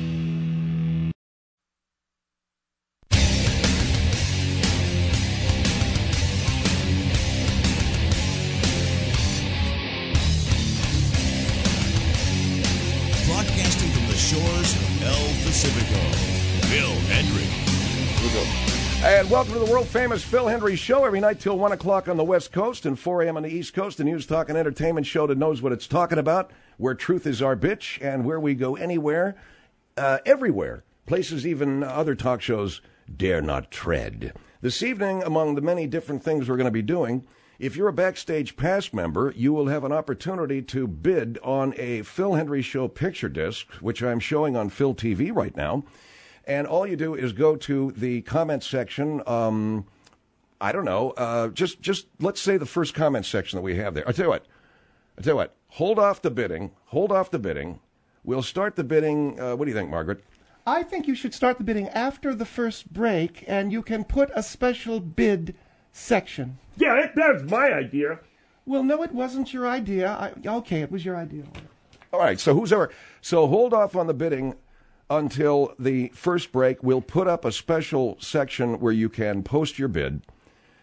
broadcasting from the shores of El Pacifico, Phil Hendry. And welcome to the world-famous Phil Hendry Show, every night till one o'clock on the West Coast and four a.m. on the East Coast, the news, talk, and entertainment show that knows what it's talking about, where truth is our bitch, and where we go anywhere, uh, everywhere, places even other talk shows dare not tread. This evening, among the many different things we're going to be doing, if you're a Backstage Pass member, you will have an opportunity to bid on a Phil Hendry Show picture disc, which I'm showing on Phil T V right now. And all you do is go to the comment section. Um, I don't know. Uh, just, just let's say the first comment section that we have there. I'll tell you what. I'll tell you what. Hold off the bidding. Hold off the bidding. We'll start the bidding. Uh, what do you think, Margaret? I think you should start the bidding after the first break, and you can put a special bid section. Yeah, that, that's my idea. Well, no, it wasn't your idea. I, okay, it was your idea. All right. So who's ever? So hold off on the bidding until the first break. We'll put up a special section where you can post your bid,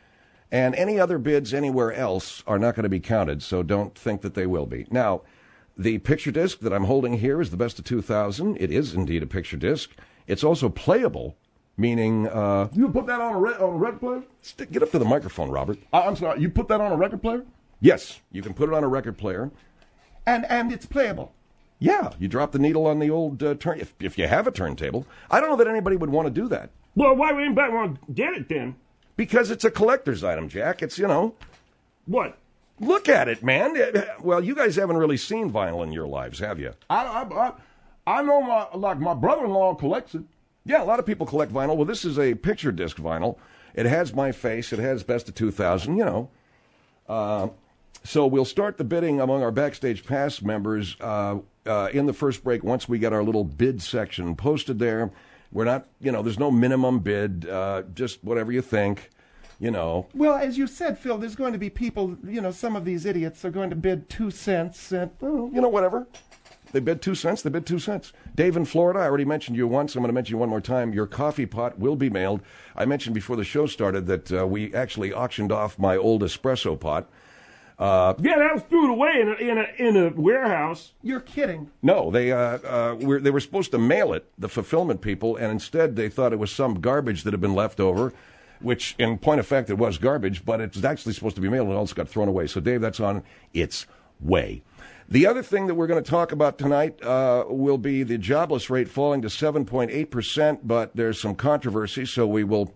and any other bids anywhere else are not going to be counted, so don't think that they will be. Now, The picture disc that I'm holding here is the Best of two thousand. It is indeed a picture disc. It's also playable, meaning... Uh, You put that on a, re- on a record player? st- get up to the microphone, Robert. I- I'm sorry, you put that on a record player? Yes, you can put it on a record player. And and it's playable. Yeah, you drop the needle on the old uh, turn... If, if you have a turntable. I don't know that anybody would want to do that. Well, why would anybody want to get it then? Because it's a collector's item, Jack. It's, you know... What? Look at it, man. Well, you guys haven't really seen vinyl in your lives, have you? I, I, I, I know my, like my brother-in-law collects it. Yeah, a lot of people collect vinyl. Well, this is a picture disc vinyl. It has my face. It has Best of two thousand, you know. Uh, so we'll start the bidding among our Backstage Pass members uh, uh, in the first break once we get our little bid section posted there. We're not, you know, there's no minimum bid, uh, just whatever you think, you know. Well, as you said, Phil, there's going to be people, you know, some of these idiots are going to bid two cents. And, Well, you know, whatever. They bid two cents, they bid two cents. Dave in Florida, I already mentioned you once. I'm going to mention you one more time. Your coffee pot will be mailed. I mentioned before the show started that uh, we actually auctioned off my old espresso pot. Uh, Yeah, that was thrown away in a, in a, in a warehouse. you're kidding. no, they uh, uh, were, they were supposed to mail it, the fulfillment people, and instead they thought it was some garbage that had been left over, which in point of fact it was garbage, but it's actually supposed to be mailed and it also got thrown away. So, Dave, that's on its way. The other thing that we're going to talk about tonight uh, will be the jobless rate falling to seven point eight percent, but there's some controversy, so we will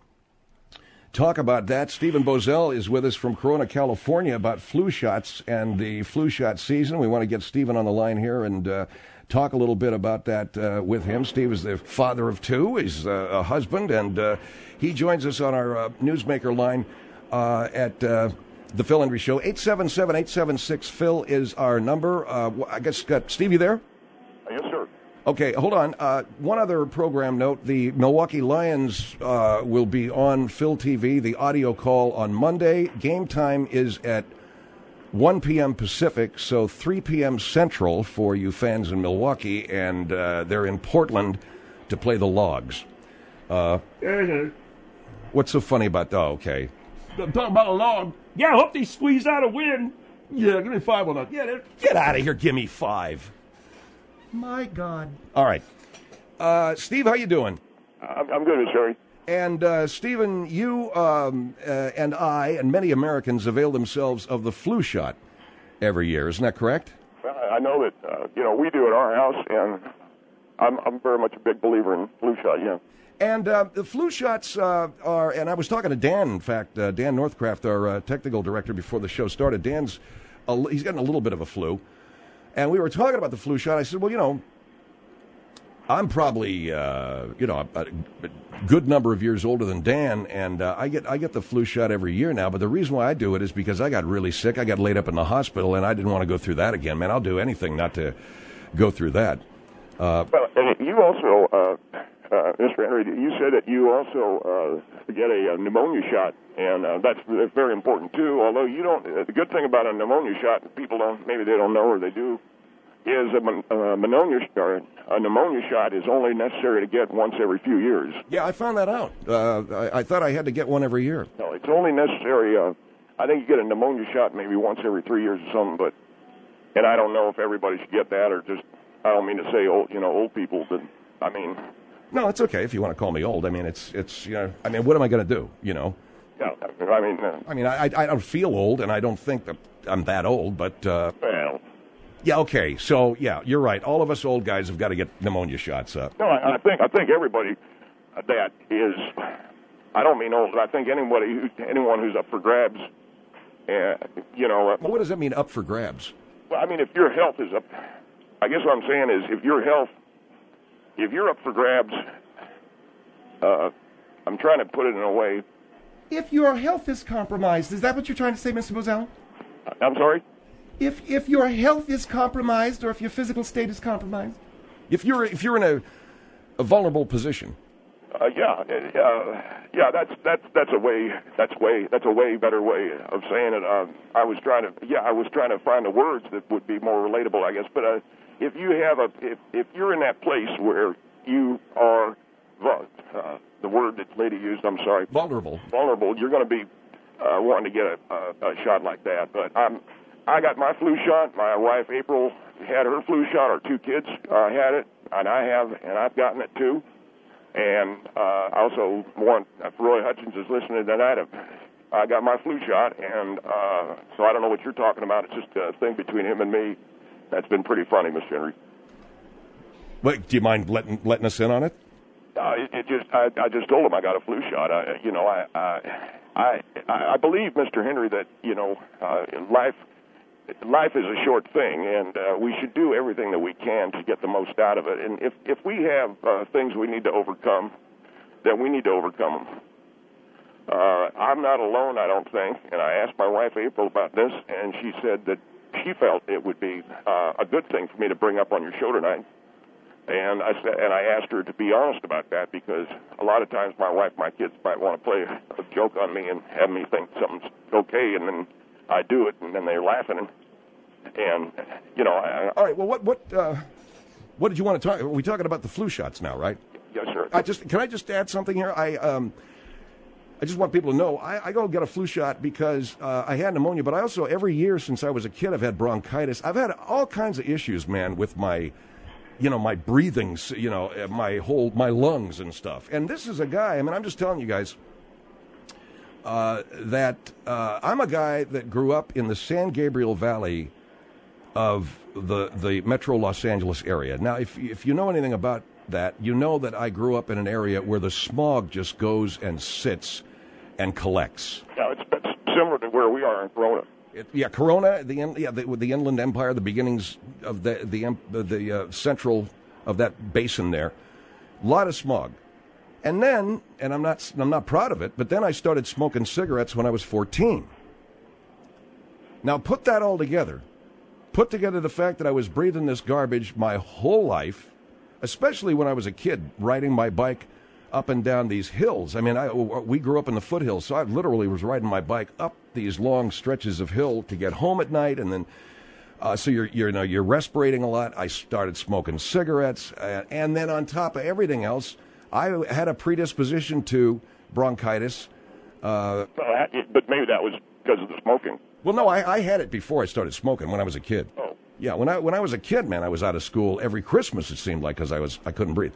talk about that. Stephen Bozell is with us from Corona, California, about flu shots and the flu shot season. We want to get Stephen on the line here and uh, talk a little bit about that uh, with him. Steve is the father of two. He's uh, a husband, and uh, he joins us on our uh, Newsmaker line uh, at uh, the Phil Hendrie Show. eight seven seven, eight seven six, Phil is our number. Uh, I guess, got Steve, you there? Yes, sir. Okay, hold on. Uh, one other program note. The Milwaukee Lions uh, will be on Phil T V, the audio call on Monday. Game time is at one p.m. Pacific, so three p.m. Central for you fans in Milwaukee, and uh, they're in Portland to play the Logs. Uh, Uh, what's so funny about that? Oh, okay. Talk about a log. yeah, I hope they squeeze out a win. Yeah, give me five on that. Yeah, they're- Get out of here. Give me five. My God. All right. Uh, Steve, how you doing? I'm, I'm good, Miss Harry. And, uh, Stephen, you um, uh, and I and many Americans avail themselves of the flu shot every year. Isn't that correct? Well, I know that, uh, you know, we do at our house, and I'm, I'm very much a big believer in flu shot, yeah. And uh, the flu shots uh, are, and I was talking to Dan, in fact, uh, Dan Northcraft, our uh, technical director, before the show started. Dan's, a, he's getting a little bit of a flu. And we were talking about the flu shot. I said, well, you know, I'm probably, uh, you know, a, a good number of years older than Dan, and uh, I get I get the flu shot every year now. But the reason why I do it is because I got really sick. I got laid up in the hospital, and I didn't want to go through that again. Man, I'll do anything not to go through that. Uh, Well, and you also, uh, uh, Mister Henry, you said that you also uh, get a, a pneumonia shot, and uh, that's, that's very important too. Although you don't, uh, the good thing about a pneumonia shot, people don't, maybe they don't know or they do, is a, mon- uh, pneumonia or a pneumonia shot is only necessary to get once every few years. yeah, I found that out. Uh, I, I thought I had to get one every year. No, it's only necessary. Uh, I think you get a pneumonia shot maybe once every three years or something, but and I don't know if everybody should get that or just. I don't mean to say old, you know, old people, but I mean. No, it's okay if you want to call me old. I mean, it's it's you know, I mean, what am I going to do? You know. Yeah, I mean. Uh, I mean, I I don't feel old, and I don't think that I'm that old, but. Uh, well. Yeah, okay. So, yeah, you're right. All of us old guys have got to get pneumonia shots up. No, I, I think I think everybody that is. I don't mean old, but I think anybody, who, anyone who's up for grabs, uh, you know. Uh, Well, what does that mean, up for grabs? well, I mean, if your health is up, I guess what I'm saying is, if your health, if you're up for grabs, uh, I'm trying to put it in a way. If your health is compromised, is that what you're trying to say, Mister Bozell? I'm sorry. If if your health is compromised or if your physical state is compromised? If you're if you're in a, a vulnerable position. Uh, yeah, uh, yeah. That's that's that's a way. That's way. That's a way better way of saying it. Uh, I was trying to. Yeah, I was trying to find the words that would be more relatable, I guess. But uh, if you have a, if if you're in that place where you are, uh, the word that lady used. I'm sorry. Vulnerable. Vulnerable. You're going to be uh, wanting to get a, a, a shot like that. But I'm. I got my flu shot. My wife April had her flu shot. Our two kids uh, had it, and I have, and I've gotten it too. And uh, also, want if Roy Hutchins is listening tonight, I got my flu shot, and uh, so I don't know what you're talking about. It's just a thing between him and me. That's been pretty funny, Mister Henry. Wait, do you mind letting letting us in on it? Uh, it, it just, I, I just told him I got a flu shot. I, you know, I, I, I, I believe, Mister Henry, that you know, uh, life, life is a short thing, and uh, we should do everything that we can to get the most out of it. And if if we have uh, things we need to overcome, then we need to overcome them. Uh, I'm not alone, I don't think. And I asked my wife April about this, and she said that she felt it would be uh, a good thing for me to bring up on your show tonight. And I said, and I asked her to be honest about that, because a lot of times my wife, my kids might want to play a joke on me and have me think something's okay, and then I do it, and then they're laughing, and, and you know. I, All right. Well, what what uh, what did you want to talk? We're talking about the flu shots now, right? Yes, sir. I just can I just add something here? I um, I just want people to know I, I go get a flu shot because uh, I had pneumonia, but I also every year since I was a kid I've had bronchitis. I've had all kinds of issues, man, with my. You know, my breathing, you know, my whole, my lungs and stuff. And this is a guy, I mean, I'm just telling you guys uh, that uh, I'm a guy that grew up in the San Gabriel Valley of the the metro Los Angeles area. Now, if, if you know anything about that, you know that I grew up in an area where the smog just goes and sits and collects. Yeah, it's, it's similar to where we are in Corona. It, yeah, Corona, the yeah, the, the Inland Empire, the beginnings of the the the, the uh, central of that basin there, a lot of smog, and then, and I'm not I'm not proud of it, but then I started smoking cigarettes when I was fourteen. Now put that all together, put together the fact that I was breathing this garbage my whole life, especially when I was a kid riding my bike up and down these hills. I mean, I, we grew up in the foothills, so I literally was riding my bike up these long stretches of hill to get home at night, and then uh, so you're you're you know, you're respirating a lot. I started smoking cigarettes, uh, and then on top of everything else, I had a predisposition to bronchitis. Uh, but maybe that was because of the smoking. Well, no, I, I had it before I started smoking when I was a kid. Oh, yeah, when I when I was a kid, man, I was out of school every Christmas. It seemed like because I was I couldn't breathe.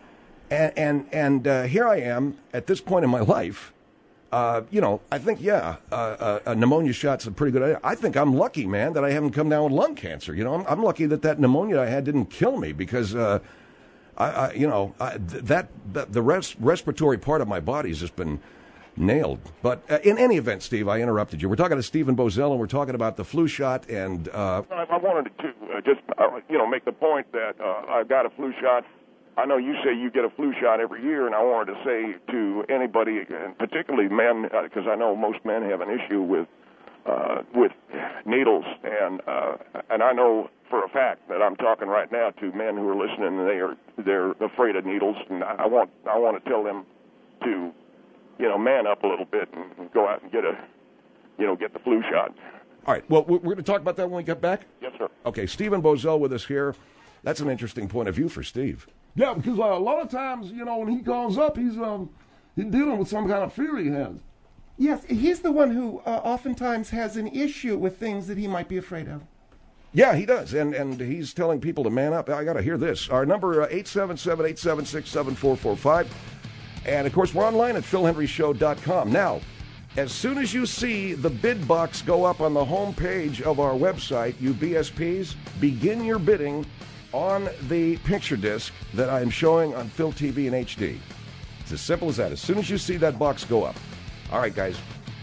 And and, and uh, here I am at this point in my life. Uh, you know, I think yeah, uh, uh, a pneumonia shot's a pretty good idea. I think I'm lucky, man, that I haven't come down with lung cancer. You know, I'm, I'm lucky that that pneumonia I had didn't kill me because, uh, I, I you know, I, that, that the res- respiratory part of my body has just been nailed. But uh, in any event, Steve, I interrupted you. We're talking to Stephen Bozell, and we're talking about the flu shot. And uh, I, I wanted to uh, just uh, you know make the point that uh, I got a flu shot. I know you say you get a flu shot every year, and I wanted to say to anybody, and particularly men, because uh, I know most men have an issue with uh, with needles, and uh, and I know for a fact that I'm talking right now to men who are listening, and they are they're afraid of needles, and I want I want to tell them to, you know, man up a little bit and, and go out and get a, you know, get the flu shot. All right. Well, we're going to talk about that when we get back. Yes, sir. Okay, Stephen Bozell with us here. That's an interesting point of view for Steve. Yeah, because uh, a lot of times, you know, when he calls up, he's um he's dealing with some kind of fear he has. Yes, he's the one who uh, oftentimes has an issue with things that he might be afraid of. Yeah, he does, and and he's telling people to man up. I got to hear this. Our number, uh, eight seven seven, eight seven six, seven four four five. And, of course, we're online at phil henry show dot com. Now, as soon as you see the bid box go up on the home page of our website, you B S Ps, begin your bidding on the picture disc that I am showing on Phil T V in H D. It's as simple as that. As soon as you see that box go up. All right, guys.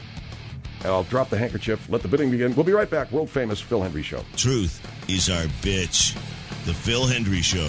I'll drop the handkerchief. Let the bidding begin. We'll be right back. World famous Phil Hendrie Show. Truth is our bitch. The Phil Hendrie Show.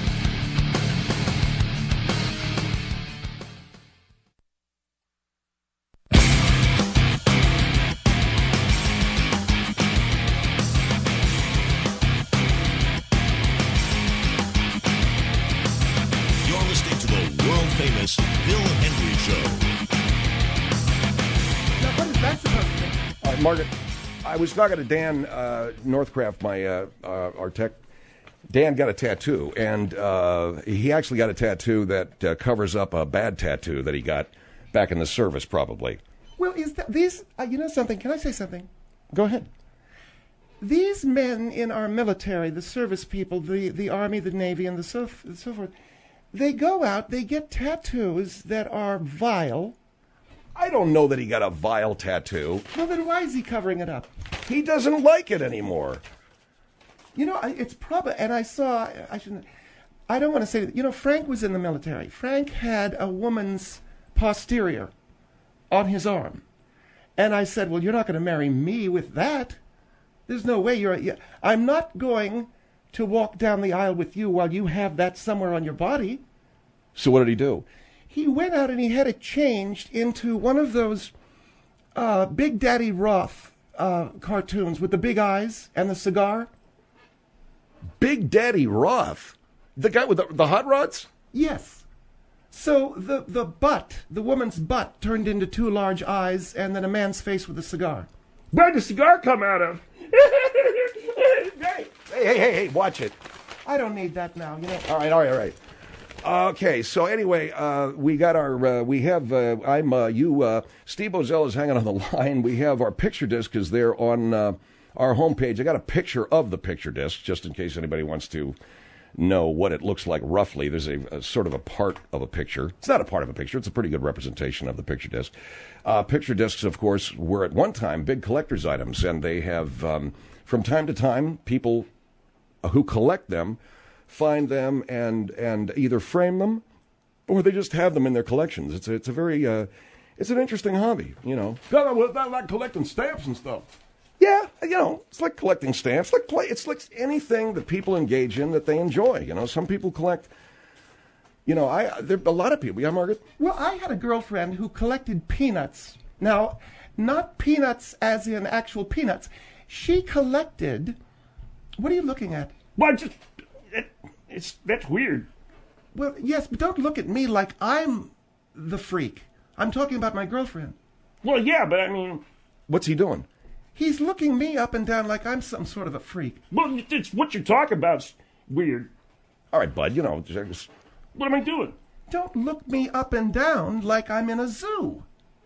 Margaret, I was talking to Dan uh, Northcraft, my uh, uh, our tech. Dan got a tattoo, and uh, he actually got a tattoo that uh, covers up a bad tattoo that he got back in the service, probably. Well, is that these? Uh, you know something? Can I say something? Go ahead. these men in our military, the service people, the, the Army, the Navy, and the so, so forth, they go out, they get tattoos that are vile. I don't know that he got a vile tattoo. Well, then why is he covering it up? He doesn't like it anymore. You know, I- it's probably, and I saw, I shouldn't, I don't want to say, you know, Frank was in the military. Frank had a woman's posterior on his arm. And I said, well, you're not going to marry me with that. There's no way you're, you, I'm not going to walk down the aisle with you while you have that somewhere on your body. So what did he do? He went out and he had it changed into one of those uh, Big Daddy Roth uh, cartoons with the big eyes and the cigar. Big Daddy Roth? The guy with the, the hot rods? Yes. So the, the butt, the woman's butt, turned into two large eyes and then a man's face with a cigar. Where'd the cigar come out of? Hey, hey, hey, hey, watch it. I don't need that now, you know. All right, all right, all right. Okay, so anyway, uh, we got our, uh, we have, uh, I'm, uh, you, uh, Steve Bozell is hanging on the line. We have our picture disc is there on uh, our homepage. I got a picture of the picture disc, just in case anybody wants to know what it looks like roughly. There's a, a sort of a part of a picture. It's not a part of a picture. It's a pretty good representation of the picture disc. Uh, picture discs, of course, were at one time big collector's items, and they have, um, from time to time, people who collect them find them and and either frame them or they just have them in their collections. It's a, it's a very, uh, it's an interesting hobby, you know. Kind of like, like collecting stamps and stuff. Yeah, you know, it's like collecting stamps. Like play, it's like anything that people engage in that they enjoy. You know, some people collect. You know, I there a lot of people. Yeah, Margaret. Well, I had a girlfriend who collected peanuts. Now, not peanuts as in actual peanuts. She collected. What are you looking at? Well, just it, it's that's weird. Well, yes, but don't look at me like I'm the freak. I'm talking about my girlfriend. Well, yeah, but I mean, What's he doing? He's looking me up and down like I'm some sort of a freak. well, it's what you're talking about's weird. All right, bud. You know, just, What am I doing? Don't look me up and down like I'm in a zoo.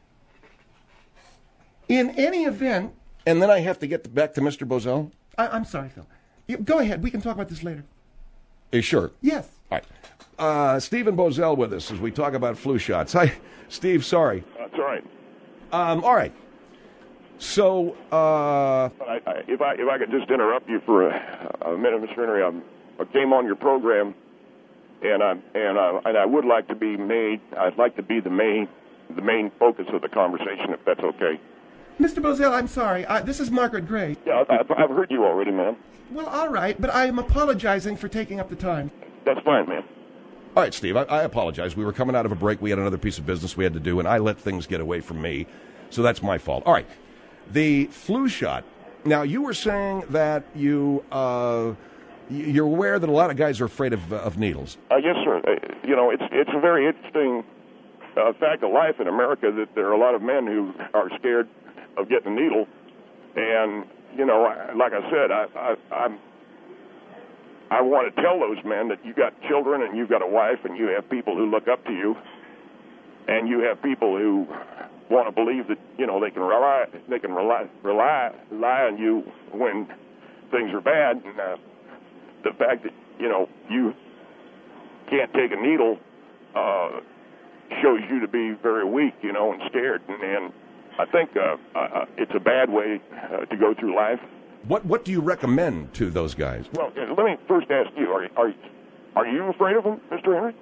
In any event, and then I have to get back to Mister Bozell. I, I'm sorry, Phil. You- Go ahead. We can talk about this later. Are you sure? Yes. All right. Uh, Stephen Bozell with us as we talk about flu shots. Hi, Steve. Sorry. That's all right. Um, all right. So, uh, I, I, if I if I could just interrupt you for a, a minute, Mister Henry, I'm, I came on your program, and I and I and I would like to be made. I'd like to be the main the main focus of the conversation, if that's okay. Mister Bozell, I'm sorry. I, this is Margaret Gray. Yeah, I've, I've heard you already, ma'am. Well, all right, but I am apologizing for taking up the time. That's fine, ma'am. all right, Steve, I, I apologize. We were coming out of a break. We had another piece of business we had to do, and I let things get away from me. So that's my fault. All right. The flu shot. Now, you were saying that you, uh, you're aware that a lot of guys are afraid of, uh, of needles. Uh, yes, sir. Uh, you know, it's it's a very interesting uh, fact of life in America that there are a lot of men who are scared of getting a needle. And, you know, I, like I said, I, I, I'm, I want to tell those men that you got children and you've got a wife and you have people who look up to you and you have people who want to believe that, you know, they can rely they can rely rely rely on you when things are bad. And uh, the fact that, you know, you can't take a needle uh, shows you to be very weak, you know, and scared. And, and I think uh, uh, it's a bad way uh, to go through life. What What do you recommend to those guys? Well, uh, let me first ask you: Are are are you afraid of them, Mister Henry?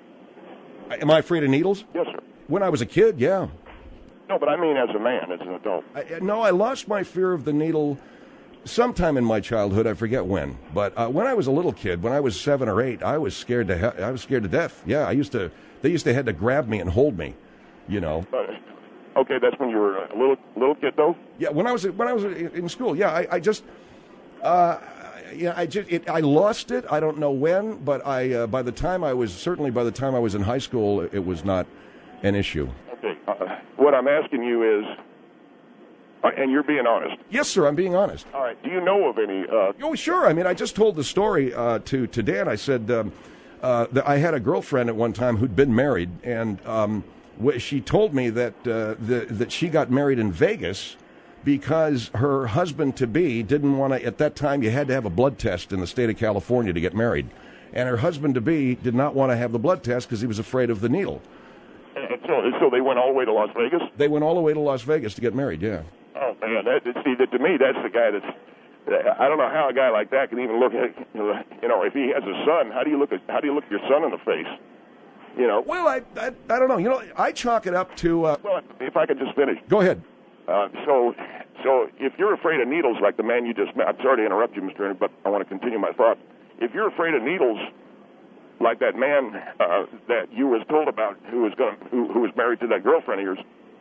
Am I afraid of needles? Yes, sir. When I was a kid, yeah. No, but I mean as a man, as an adult. I, no, I lost my fear of the needle sometime in my childhood. I forget when, but uh, when I was a little kid, when I was seven or eight, I was scared to he- I was scared to death. Yeah, I used to. They used to had to grab me and hold me, you know. Uh, okay, that's when you were a little little kid, though. Yeah, when I was when I was in school. Yeah, I, I just. Uh, yeah, I just it, I lost it. I don't know when, but I uh, by the time I was certainly by the time I was in high school, it was not an issue. Okay, uh, what I'm asking you is, uh, and you're being honest. Yes, sir. I'm being honest. All right. Do you know of any? Uh, Oh, sure. I mean, I just told the story uh, to to Dan. I said um, uh, that I had a girlfriend at one time who'd been married, and um, wh- she told me that uh, the, that she got married in Vegas because her husband-to-be didn't want to, at that time you had to have a blood test in the state of California to get married. And her husband-to-be did not want to have the blood test because he was afraid of the needle. So, so they went all the way to Las Vegas? They went all the way to Las Vegas to get married, yeah. Oh, man, that, see, that, to me, that's the guy that's, I don't know how a guy like that can even look at, you know, if he has a son, how do you look at, how do you look your son in the face? You know? Well, I, I, I don't know. You know, I chalk it up to... Uh, well, if I could just finish. Go ahead. Uh, so, so if you're afraid of needles like the man you just met, I'm sorry to interrupt you, Mister Ernie, but I want to continue my thought. If you're afraid of needles like that man uh, that you was told about who was going who, who was married to that girlfriend of yours,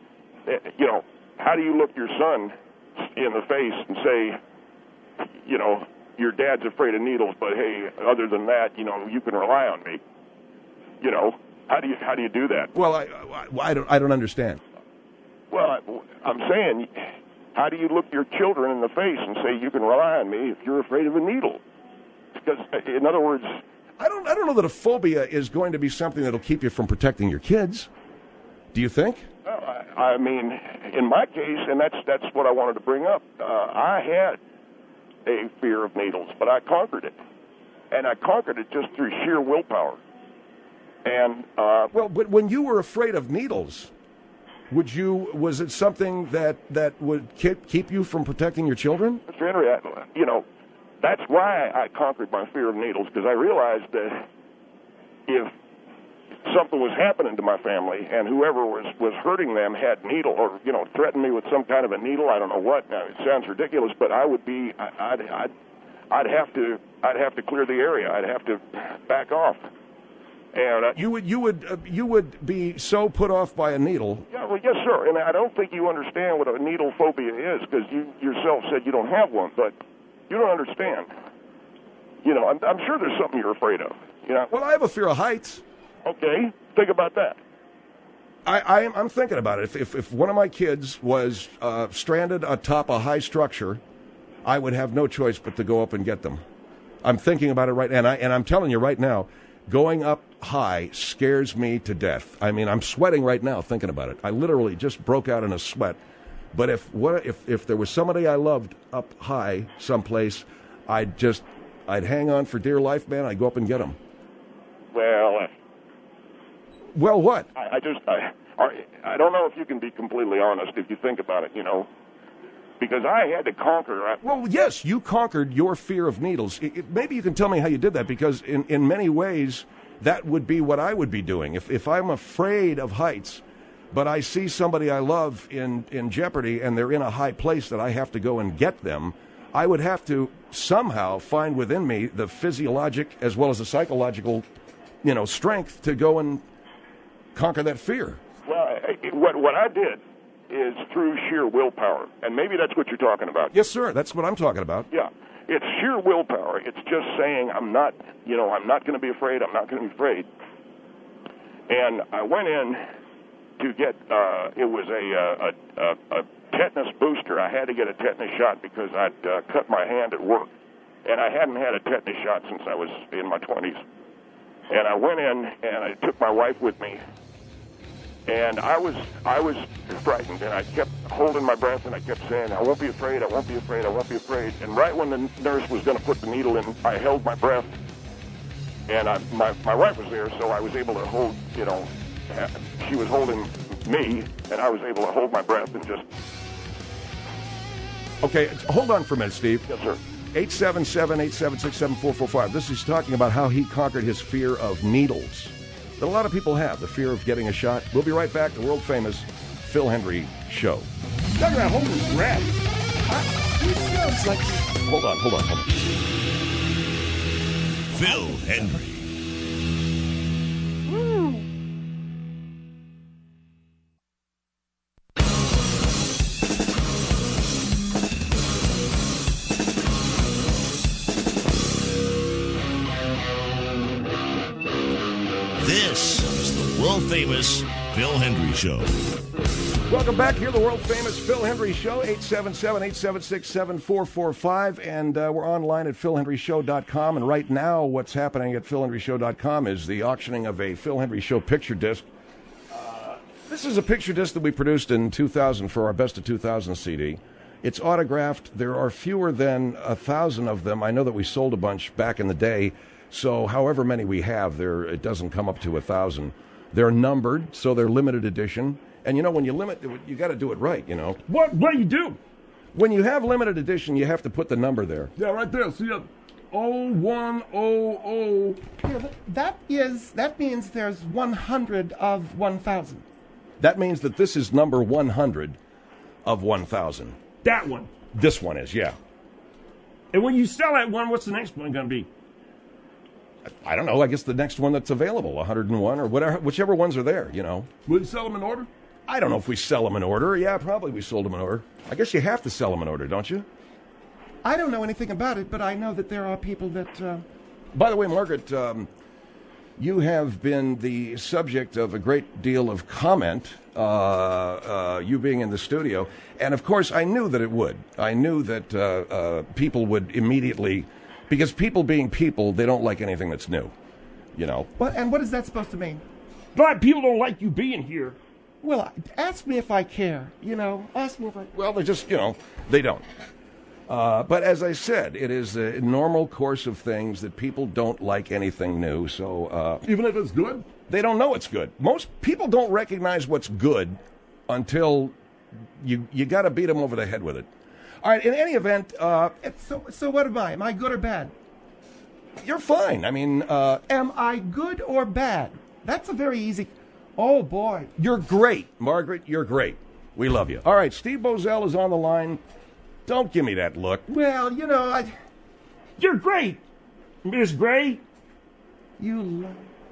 you know, how do you look your son in the face and say, you know, your dad's afraid of needles, but hey, other than that, you know, you can rely on me. You know, how do you how do you do that? Well, I I, I don't I don't understand. Well, I, I'm saying, how do you look your children in the face and say you can rely on me if you're afraid of a needle? Because, in other words, I don't I don't know that a phobia is going to be something that'll keep you from protecting your kids. Do you think? Well, I, I mean, in my case, and that's that's what I wanted to bring up. Uh, I had a fear of needles, but I conquered it, and I conquered it just through sheer willpower. And uh, well, but when you were afraid of needles, would you? Was it something that that would keep keep you from protecting your children? Mister Henry, I, you know, that's why I conquered my fear of needles, because I realized that if something was happening to my family and whoever was, was hurting them had needle or, you know, threatened me with some kind of a needle, I don't know what. Now, it sounds ridiculous, but I would be, I, I'd, I'd, I'd have to, I'd have to clear the area. I'd have to back off. And uh, you would, you would, uh, you would be so put off by a needle. Yeah, well, yes, sir. And I don't think you understand what a needle phobia is, because you yourself said you don't have one, but you don't understand. You know, I'm, I'm sure there's something you're afraid of. You know? Well, I have a fear of heights. Okay, think about that. I, I, I'm thinking about it. If, if, if one of my kids was uh, stranded atop a high structure, I would have no choice but to go up and get them. I'm thinking about it right now, and, I, and I'm telling you right now, going up high scares me to death. I mean, I'm sweating right now thinking about it. I literally just broke out in a sweat. But if what if, if there was somebody I loved up high someplace, I'd just, I'd hang on for dear life, man. I'd go up and get them. Well... Uh... Well, what? I, I just, I, I don't know if you can be completely honest if you think about it, you know, because I had to conquer. I, well, yes, you conquered your fear of needles. It, it, maybe you can tell me how you did that, because in, in many ways, that would be what I would be doing. If, if I'm afraid of heights, but I see somebody I love in, in jeopardy and they're in a high place that I have to go and get them, I would have to somehow find within me the physiologic as well as the psychological, you know, strength to go and conquer that fear. Well, what what I did is through sheer willpower, and maybe that's what you're talking about. Yes, sir. That's what I'm talking about. Yeah, it's sheer willpower. It's just saying I'm not, you know, I'm not going to be afraid. I'm not going to be afraid. And I went in to get. Uh, it was a, a, a, a tetanus booster. I had to get a tetanus shot because I'd uh, cut my hand at work, and I hadn't had a tetanus shot since I was in my twenties. And I went in and I took my wife with me. And I was I was frightened, and I kept holding my breath, and I kept saying, I won't be afraid, I won't be afraid, I won't be afraid. And right when the nurse was going to put the needle in, I held my breath, and I, my, my wife was there, so I was able to hold, you know, she was holding me, and I was able to hold my breath and just... Okay, hold on for a minute, Steve. Yes, sir. eight seven seven, eight seven six, seven four four five. This is talking about how he conquered his fear of needles that a lot of people have, the fear of getting a shot. We'll be right back. The world-famous Phil Hendrie Show. Talk about holding breath. He sounds like... Hold on, hold on, hold on. Phil Hendrie. This is the world-famous Phil Hendrie Show. Welcome back here, the world-famous Phil Hendrie Show, eight seven seven, eight seven six, seven four four five, and uh, we're online at phil hendrie show dot com, and right now what's happening at phil hendrie show dot com is the auctioning of a Phil Hendrie Show picture disc. Uh, this is a picture disc that we produced in two thousand for our Best of two thousand C D, It's autographed. There are fewer than a thousand of them. I know that we sold a bunch back in the day, so however many we have, there it doesn't come up to a thousand. They're numbered, so they're limited edition. And you know, when you limit, you got to do it right. You know, What what do you do? when you have limited edition, you have to put the number there. Yeah, right there. See that? oh one oh oh. Yeah, th- that is that means there's one hundred of one thousand. That means that this is number one hundred of one thousand. That one. This one is, yeah. And when you sell that one, what's the next one going to be? I don't know. I guess the next one that's available, one hundred one or whatever, whichever ones are there. You know. Will you sell them in order? I don't know if we sell them in order. Yeah, probably we sold them in order. I guess you have to sell them in order, don't you? I don't know anything about it, but I know that there are people that. Uh, By the way, Margaret, um, you have been the subject of a great deal of comment, uh, uh, you being in the studio. And, of course, I knew that it would. I knew that uh, uh, people would immediately, because people being people, they don't like anything that's new, you know. what and what is that supposed to mean? Black people don't like you being here. Well, ask me if I care. You know, ask me if I. Well, they just, you know, they don't. Uh, but as I said, it is a normal course of things that people don't like anything new, so uh, Even if it's good? they don't know it's good. Most people don't recognize what's good until you you got to beat them over the head with it. All right. In any event, uh, It's so so. What am I? Am I good or bad? you're fine. I mean, uh, Am I good or bad? That's a very easy. Oh boy. you're great, Margaret. You're great. We love you. All right. Steve Bozell is on the line. Don't give me that look. Well, you know, I. You're great, Miss Gray. You. Li-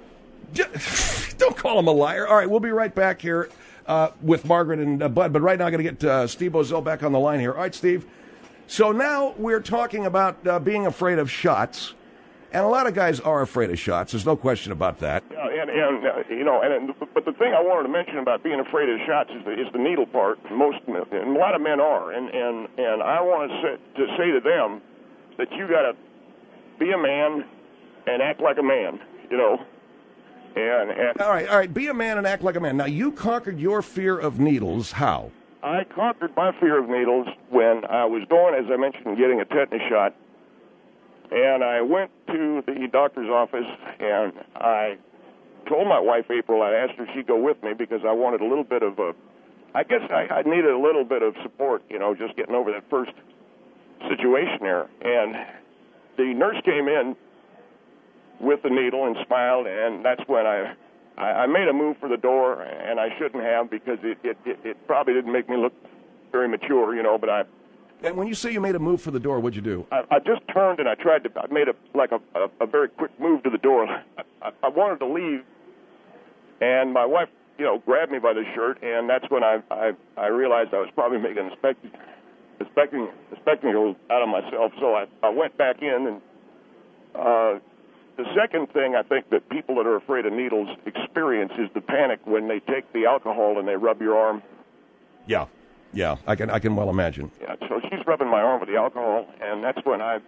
J- Don't call him a liar. All right, we'll be right back here uh, with Margaret and uh, Bud. But right now, I'm going to get uh, Steve Bozell back on the line here. All right, Steve. So now we're talking about uh, being afraid of shots. And a lot of guys are afraid of shots. There's no question about that. Yeah, and, and uh, you know, and, and but the thing I wanted to mention about being afraid of shots is the, is the needle part. Most men, and a lot of men are, and and and I want to say, to say to them that you got to be a man and act like a man. You know, and, and All right, all right. Be a man and act like a man. Now, you conquered your fear of needles. How? I conquered my fear of needles when I was going, as I mentioned, getting a tetanus shot. And I went to the doctor's office, and I told my wife, April, I asked her if she'd go with me because I wanted a little bit of a, I guess I, I needed a little bit of support, you know, just getting over that first situation there. And the nurse came in with the needle and smiled, and that's when I, I, I made a move for the door, and I shouldn't have because it, it, it, it probably didn't make me look very mature, you know, but I, And when you say you made a move for the door, what'd you do? I, I just turned and I tried to. I made a like a, a, a very quick move to the door. I, I, I wanted to leave, and my wife, you know, grabbed me by the shirt, and that's when I I, I realized I was probably making a spectacle, a spectacle, a spectacle out of myself. So I, I went back in, and uh, the second thing I think that people that are afraid of needles experience is the panic when they take the alcohol and they rub your arm. Yeah, yeah. I can I can well imagine. Yeah, so she's rubbing my arm with the alcohol, and that's when I,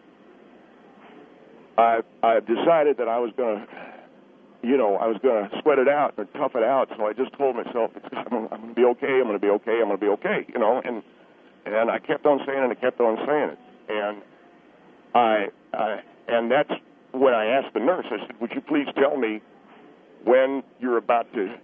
I, I decided that I was going to, you know, I was going to sweat it out or tough it out. So I just told myself, it's, I'm, I'm going to be okay. I'm going to be okay. I'm going to be okay. You know, and and I kept on saying it. and I kept on saying it, and I, I, and that's when I asked the nurse. I said, "Would you please tell me when you're about to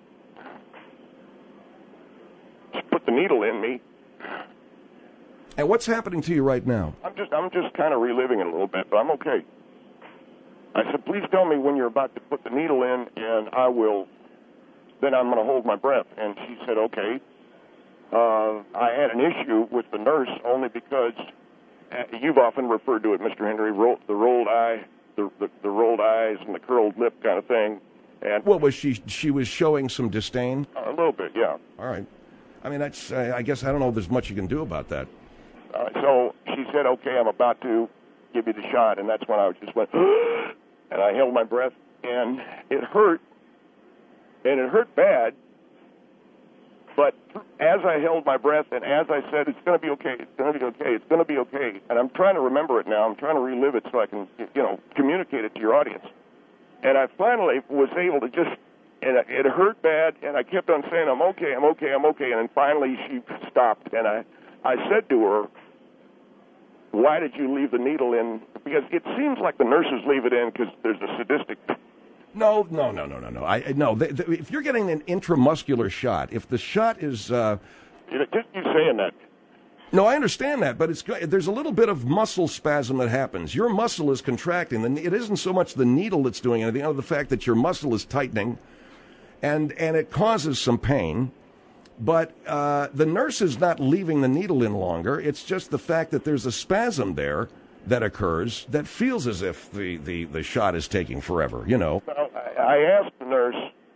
put the needle in me?" And what's happening to you right now? I'm just I'm just kind of reliving it a little bit, but I'm okay. I said, please tell me when you're about to put the needle in, and I will, then I'm going to hold my breath. And she said, okay. Uh, I had an issue with the nurse only because uh, you've often referred to it, Mister Henry, roll, the rolled eye, the, the, the rolled eyes and the curled lip kind of thing. And What was she? She was showing some disdain? a little bit, yeah. All right. I mean, that's. I I guess I don't know if there's much you can do about that. Uh, so she said, okay, I'm about to give you the shot. And that's when I just went, and I held my breath, and it hurt, and it hurt bad. But as I held my breath and as I said, it's going to be okay, it's going to be okay, it's going to be okay, and I'm trying to remember it now, I'm trying to relive it so I can, you know, communicate it to your audience. And I finally was able to just, and it hurt bad, and I kept on saying, I'm okay, I'm okay, I'm okay, and then finally she stopped, and I, I said to her, why did you leave the needle in? Because it seems like the nurses leave it in because there's a sadistic. No, no, no, no, no, no. I no. They, they, if you're getting an intramuscular shot, if the shot is, uh, You know, just you saying that. no, I understand that, but it's there's a little bit of muscle spasm that happens. Your muscle is contracting, and it isn't so much the needle that's doing anything, other than the fact that your muscle is tightening, and and it causes some pain. But uh, the nurse is not leaving the needle in longer. It's just the fact that there's a spasm there that occurs that feels as if the, the, the shot is taking forever, you know. Well, I I asked the nurse,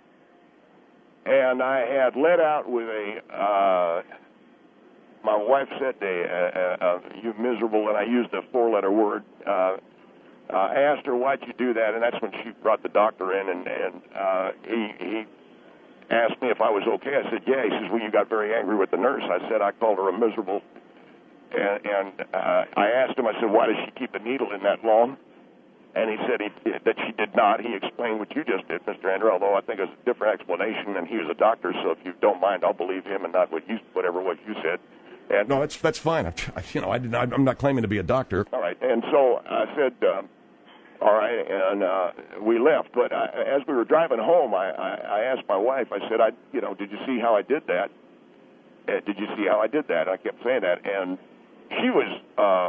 and I had let out with a, uh, my wife said, a, uh, uh, you miserable, and I used a four-letter word. Uh, uh, I asked her, why'd you do that? And that's when she brought the doctor in, and, and uh, he, he asked me if I was okay. I said, yeah. He says, well, you got very angry with the nurse. I said, I called her a miserable. And, and uh, I asked him, I said, why does she keep the needle in that long? And he said he, that she did not. He explained what you just did, Mister Andrew, although I think it was a different explanation, and he was a doctor, so if you don't mind, I'll believe him and not what you, whatever what you said. And, No, that's that's fine. I, you know, I did not, I'm not claiming to be a doctor. all right, and so I said, uh, all right, and uh, we left. But I, as we were driving home, I, I, I asked my wife, I said, I, you know, did you see how I did that? Uh, did you see how I did that? I kept saying that, and she was, uh,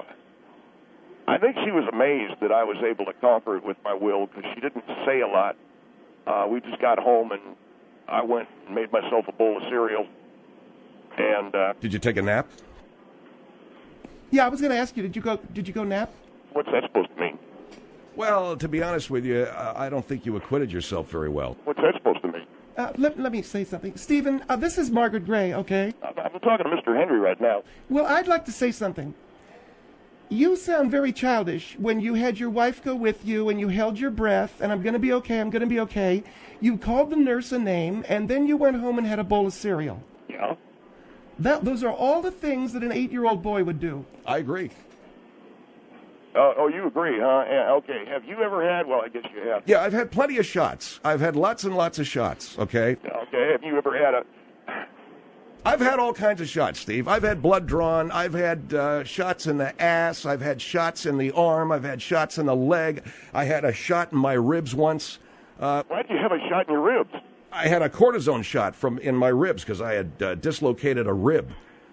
I think she was amazed that I was able to conquer it with my will because she didn't say a lot. Uh, we just got home, and I went and made myself a bowl of cereal. And uh, Did you take a nap? Yeah, I was going to ask you, did you go Did you go nap? what's that supposed to mean? Well, to be honest with you, uh, I don't think you acquitted yourself very well. What's that supposed to mean? Uh, let, let me say something. Stephen, uh, this is Margaret Gray, okay? I'm, I'm talking to Mister Henry right now. Well, I'd like to say something. You sound very childish when you had your wife go with you and you held your breath, and I'm going to be okay, I'm going to be okay. You called the nurse a name, and then you went home and had a bowl of cereal. Yeah. That, those are all the things that an eight-year-old boy would do. I agree. Uh, oh, you agree, huh? Yeah, okay. Have you ever had, well, I guess you have. Yeah, I've had plenty of shots. I've had lots and lots of shots, okay? Okay. Have you ever had a, I've had all kinds of shots, Steve. I've had blood drawn. I've had uh, shots in the ass. I've had shots in the arm. I've had shots in the leg. I had a shot in my ribs once. Uh, why'd you have a shot in your ribs? I had a cortisone shot from in my ribs because I had uh, dislocated a rib.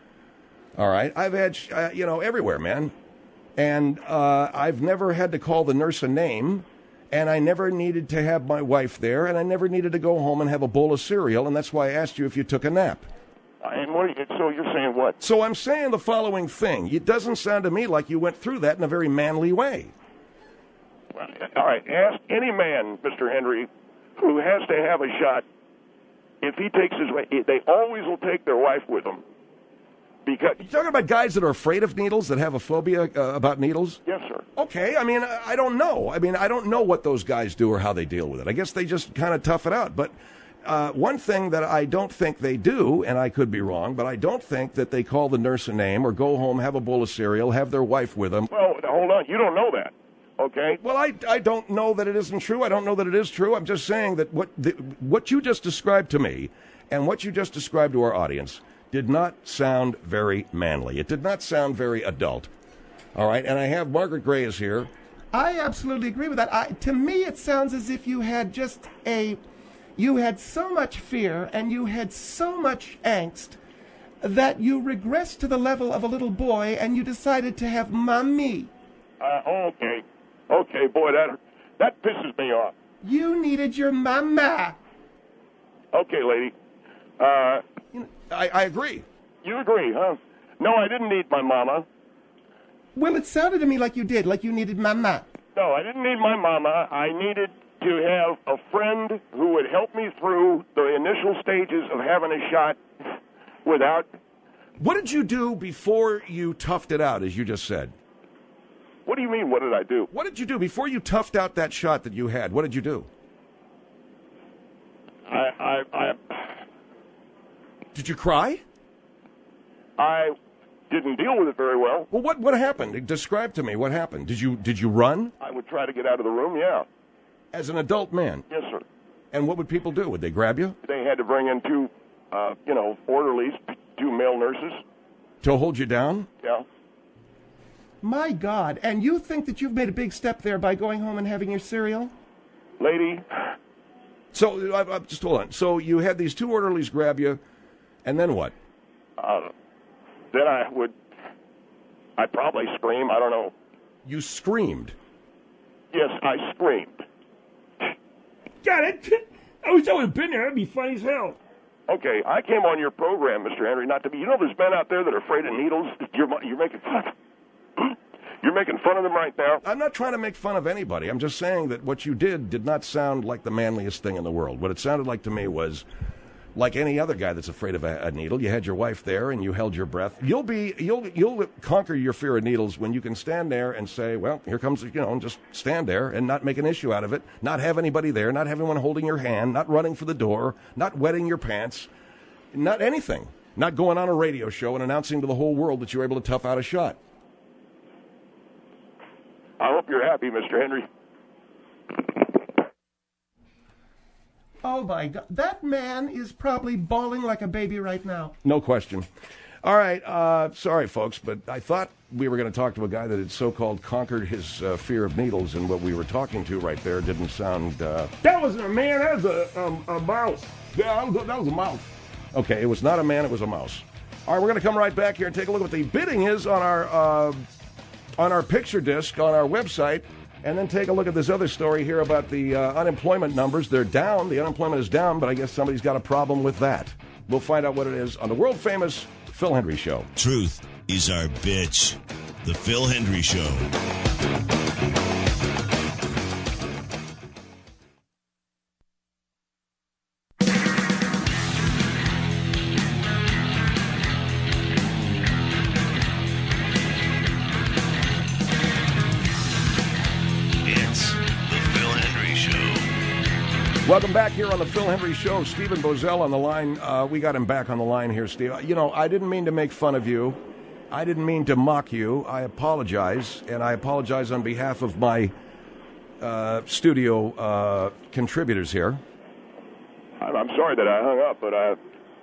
All right, I've had sh- uh, you know everywhere, man, and uh, I've never had to call the nurse a name, and I never needed to have my wife there, and I never needed to go home and have a bowl of cereal, and that's why I asked you if you took a nap. And what are you, so you're saying what? So I'm saying the following thing: it doesn't sound to me like you went through that in a very manly way. Well, all right, ask any man, Mister Henry, who has to have a shot. If he takes his way, they always will take their wife with them. Because You talking about guys that are afraid of needles, that have a phobia uh, about needles? yes, sir. Okay, I mean, I I don't know. I mean, I don't know what those guys do or how they deal with it. I guess they just kind of tough it out. But uh, one thing that I don't think they do, and I could be wrong, but I don't think that they call the nurse a name or go home, have a bowl of cereal, have their wife with them. Well, hold on, you don't know that, okay? Well, I, I don't know that it isn't true. I don't know that it is true. I'm just saying that what the, what you just described to me and what you just described to our audience did not sound very manly. It did not sound very adult. All right, and I have Margaret Gray is here. I absolutely agree with that. I, to me, it sounds as if you had just a, you had so much fear and you had so much angst that you regressed to the level of a little boy and you decided to have mommy. Uh, okay, okay, boy, that that pisses me off. You needed your mama. Okay, lady. Uh, I, I agree. you agree, huh? No, I didn't need my mama. Well, it sounded to me like you did, like you needed mama. No, I didn't need my mama. I needed to have a friend who would help me through the initial stages of having a shot without. What did you do before you toughed it out, as you just said? What do you mean, what did I do? What did you do before you toughed out that shot that you had? What did you do? I, I, I, Did you cry? I didn't deal with it very well. Well, what what happened? Describe to me what happened. Did you did you run I would try to get out of the room, yeah. as an adult man? Yes, sir. And what would people do? Would they grab you They had to bring in two, uh, you know, orderlies, two male nurses. to hold you down? Yeah. My God. And you think that you've made a big step there by going home and having your cereal? Lady, So, uh, uh, just hold on. So you had these two orderlies grab you, and then what? uh, then I would, I'd probably scream. I don't know. You screamed. Yes, I screamed. Got it. I wish I would have been there. That'd be funny as hell. Okay, I came on your program, Mister Henry, not to be. You know, there's men out there that are afraid of needles. You're you're making fun. You're making fun of them right now. I'm not trying to make fun of anybody. I'm just saying that what you did did not sound like the manliest thing in the world. What it sounded like to me was like any other guy that's afraid of a, a needle. You had your wife there and you held your breath. You'll be you'll you'll conquer your fear of needles when you can stand there and say, well, here comes, you know, and just stand there and not make an issue out of it, not have anybody there, not have anyone holding your hand, not running for the door, not wetting your pants, not anything, not going on a radio show and announcing to the whole world that you were able to tough out a shot. I hope you're happy, Mister Henry. Oh, my God. That man is probably bawling like a baby right now. No question. All right. Uh, sorry, folks, but I thought we were going to talk to a guy that had so-called conquered his uh, fear of needles, and what we were talking to right there didn't sound... Uh... That wasn't a man. That was a, um, a mouse. Yeah, that was, that was a mouse. Okay, it was not a man, it was a mouse. All right, we're going to come right back here and take a look at what the bidding is on our uh, on our picture disc on our website, and then take a look at this other story here about the uh, unemployment numbers. They're down. The unemployment is down, but I guess somebody's got a problem with that. We'll find out what it is on the world-famous Phil Hendrie Show. Truth is our bitch. The Phil Hendrie Show. Welcome back here on the Phil Hendrie Show. Stephen Bozell on the line. Uh, we got him back on the line here, Steve. You know, I didn't mean to make fun of you. I didn't mean to mock you. I apologize, and I apologize on behalf of my uh, studio uh, contributors here. I'm I'm sorry that I hung up, but I,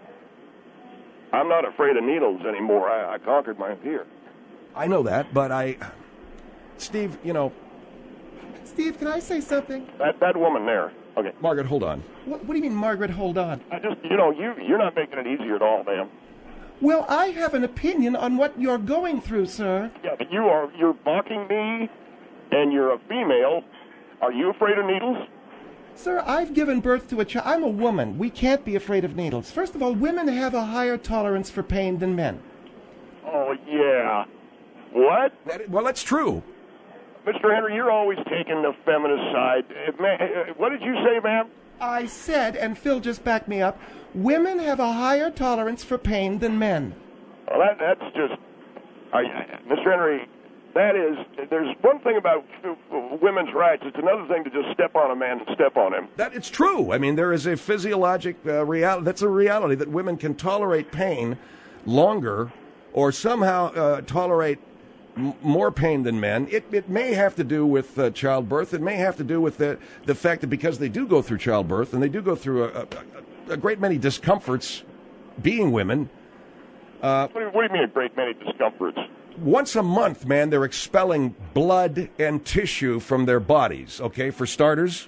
I'm not afraid of needles anymore. I, I conquered my fear. I know that, but I... Steve, you know... Steve, can I say something? That that woman there. Okay. Margaret, hold on. What, what do you mean, Margaret, hold on? I just, you know, you, you're not making it easier at all, ma'am. Well, I have an opinion on what you're going through, sir. Yeah, but you are, you're mocking me, and you're a female. Are you afraid of needles? Sir, I've given birth to a child. I'm a woman. We can't be afraid of needles. First of all, women have a higher tolerance for pain than men. Oh, yeah. What? That, well, that's true. Mister Henry, you're always taking the feminist side. Uh, ma- uh, What did you say, ma'am? I said, and Phil just backed me up, women have a higher tolerance for pain than men. Well, that, that's just... I, Mister Henry, that is... There's one thing about uh, women's rights. It's another thing to just step on a man and step on him. That it's true. I mean, there is a physiologic uh, reality. That's a reality that women can tolerate pain longer, or somehow uh, tolerate m- more pain than men. It it may have to do with uh, childbirth. It may have to do with the the fact that because they do go through childbirth and they do go through a, a, a great many discomforts, being women. Uh, What do, you, what do you mean a great many discomforts? Once a month, man, they're expelling blood and tissue from their bodies. Okay, for starters.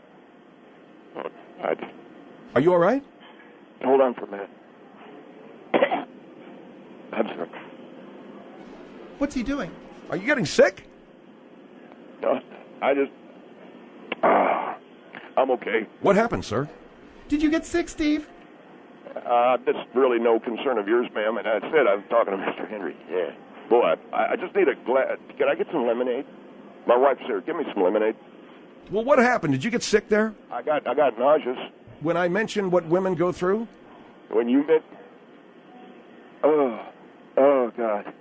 Oh, I, Are you all right? hold on for a minute. I'm sorry. What's he doing? Are you getting sick? No, I just... Uh, I'm okay. What happened, sir? Did you get sick, Steve? Uh, that's really no concern of yours, ma'am. And I said I'm talking to Mister Henry. Yeah. Boy, I, I just need a glass. Can I get some lemonade? My wife's there. Give me some lemonade. Well, what happened? Did you get sick there? I got I got nauseous. When I mentioned what women go through? When you met... Oh, oh, God.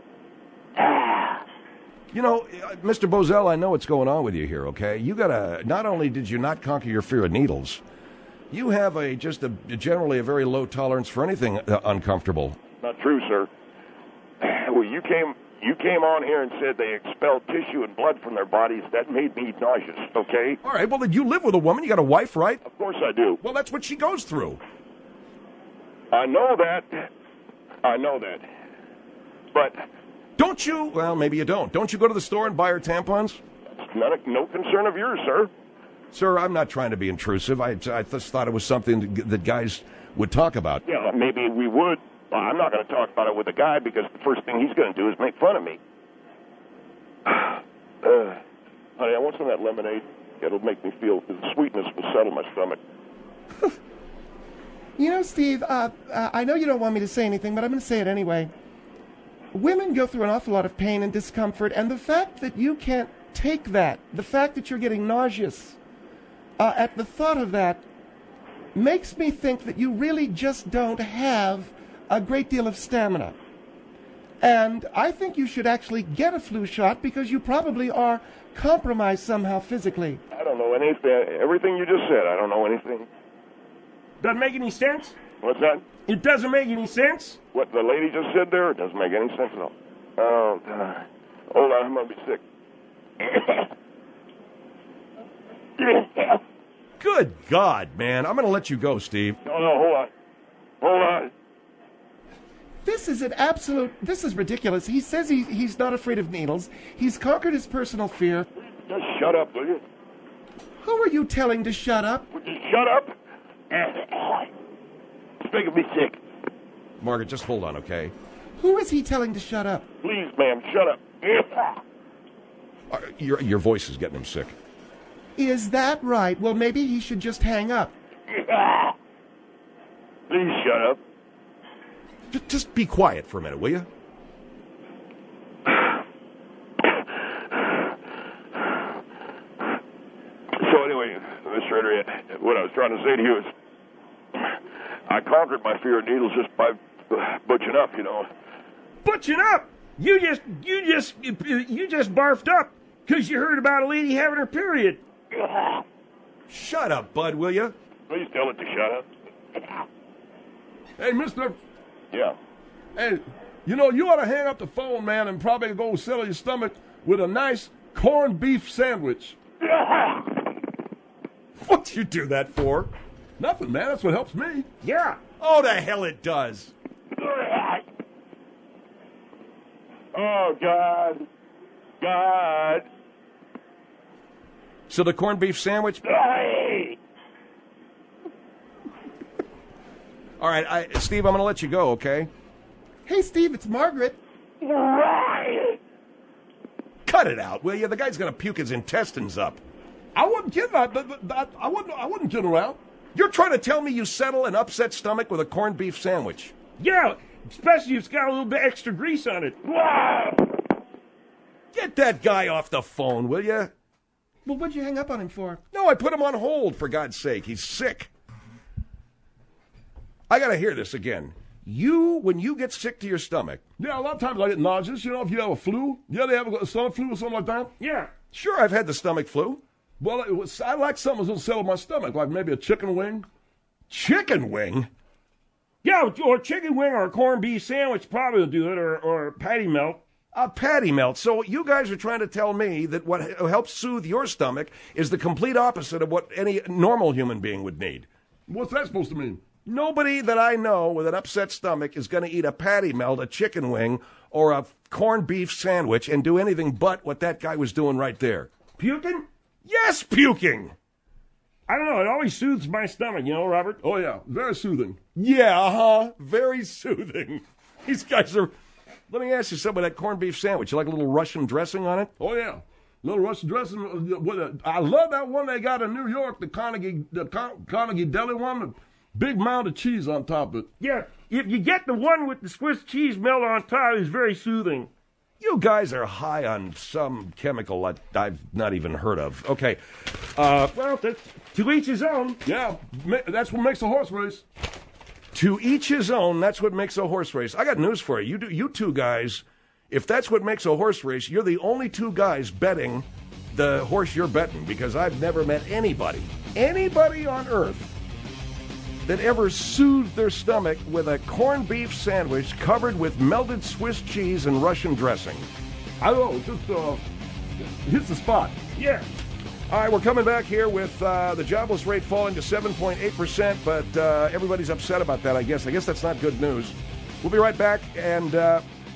You know, uh, Mister Bozell, I know what's going on with you here, okay? You got to, not only did you not conquer your fear of needles, you have a just a generally a very low tolerance for anything uh, uncomfortable. Not true, sir. Well, you came you came on here and said they expelled tissue and blood from their bodies. That made me nauseous, okay? All right, well, then you live with a woman. You got a wife, right? Of course I do. Well, that's what she goes through. I know that. I know that. But... Don't you? Well, maybe you don't. Don't you go to the store and buy her tampons? It's not a, no concern of yours, sir. Sir, I'm not trying to be intrusive. I, I just thought it was something that guys would talk about. Yeah, maybe we would. Well, I'm not going to talk about it with a guy because the first thing he's going to do is make fun of me. Uh, honey, I want some of that lemonade. It'll make me feel, the sweetness will settle my stomach. You know, Steve, uh, uh, I know you don't want me to say anything, but I'm going to say it anyway. Women go through an awful lot of pain and discomfort, and the fact that you can't take that, the fact that you're getting nauseous uh, at the thought of that, makes me think that you really just don't have a great deal of stamina. And I think you should actually get a flu shot because you probably are compromised somehow physically. I don't know anything. Everything you just said, I don't know anything. Doesn't make any sense? What's that? It doesn't make any sense? What the lady just said there? It doesn't make any sense at all. Oh, God. Hold on, I'm going to be sick. Good God, man. I'm going to let you go, Steve. No, no, hold on. Hold on. This is an absolute, this is ridiculous. He says he, he's not afraid of needles. He's conquered his personal fear. Just shut up, will you? Who are you telling to shut up? Would you shut up? It's making me sick. Margaret, just hold on, okay? Who is he telling to shut up? Please, ma'am, shut up. Uh, your, your voice is getting him sick. Is that right? Well, maybe he should just hang up. Please shut up. Just, just be quiet for a minute, will you? So anyway, Mister Ritter, what I was trying to say to you is I conquered my fear of needles just by butching up, you know. Butching up! You just, you just, you just barfed up because you heard about a lady having her period. Shut up, Bud, will you? Please tell it to shut up. Hey, mister. Yeah. Hey, you know, you ought to hang up the phone, man, and probably go settle your stomach with a nice corned beef sandwich. What'd you do that for? Nothing, man. That's what helps me. Yeah. Oh, the hell it does. Oh, God. God. So the corned beef sandwich? All right, I, Steve, I'm going to let you go, okay? Hey, Steve, it's Margaret. Cut it out, will you? The guy's going to puke his intestines up. I wasn't kidding. I, I, I, wasn't, I wasn't kidding around. You're trying to tell me you settle an upset stomach with a corned beef sandwich? Yeah, especially if it's got a little bit extra grease on it. Get that guy off the phone, will you? Well, what'd you hang up on him for? No, I put him on hold, for God's sake. He's sick. I got to hear this again. You, when you get sick to your stomach. Yeah, a lot of times I get nauseous. You know, if you have a flu. You ever have a stomach flu or something like that? Yeah. Sure, I've had the stomach flu. Well, it was, I like something that's going to settle my stomach, like maybe a chicken wing. Chicken wing? Yeah, or chicken wing or a corned beef sandwich probably will do it, or, or patty melt. A patty melt. So you guys are trying to tell me that what helps soothe your stomach is the complete opposite of what any normal human being would need. What's that supposed to mean? Nobody that I know with an upset stomach is going to eat a patty melt, a chicken wing, or a corned beef sandwich and do anything but what that guy was doing right there. Puking? Yes, puking! I don't know. It always soothes my stomach, you know, Robert? Oh, yeah. Very soothing. Yeah, uh-huh. Very soothing. These guys are... Let me ask you something about that corned beef sandwich. You like a little Russian dressing on it? Oh, yeah. Little Russian dressing. I love that one they got in New York, the Carnegie, the Car- Carnegie Deli one. The big mound of cheese on top of it. Yeah, if you get the one with the Swiss cheese melt on top, it's very soothing. You guys are high on some chemical that I've not even heard of. Okay. Uh, well, that's, to each his own. Yeah, that's what makes a horse race. To each his own, that's what makes a horse race. I got news for you. You, do, you two guys, if that's what makes a horse race, you're the only two guys betting the horse you're betting, because I've never met anybody, anybody on earth that ever soothed their stomach with a corned beef sandwich covered with melted Swiss cheese and Russian dressing. I don't know, it just uh, hits the spot. Yeah. All right, we're coming back here with uh, the jobless rate falling to seven point eight percent, but uh, everybody's upset about that, I guess. I guess that's not good news. We'll be right back, and uh,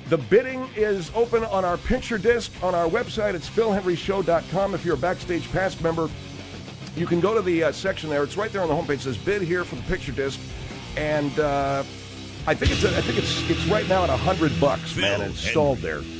The bidding is open on our picture disc on our website. It's phil henry show dot com. If you're a Backstage Pass member, you can go to the uh, section there. It's right there on the homepage. It says bid here for the picture disc, and uh, I think it's a, I think it's it's right now at a hundred bucks, man. It's stalled there.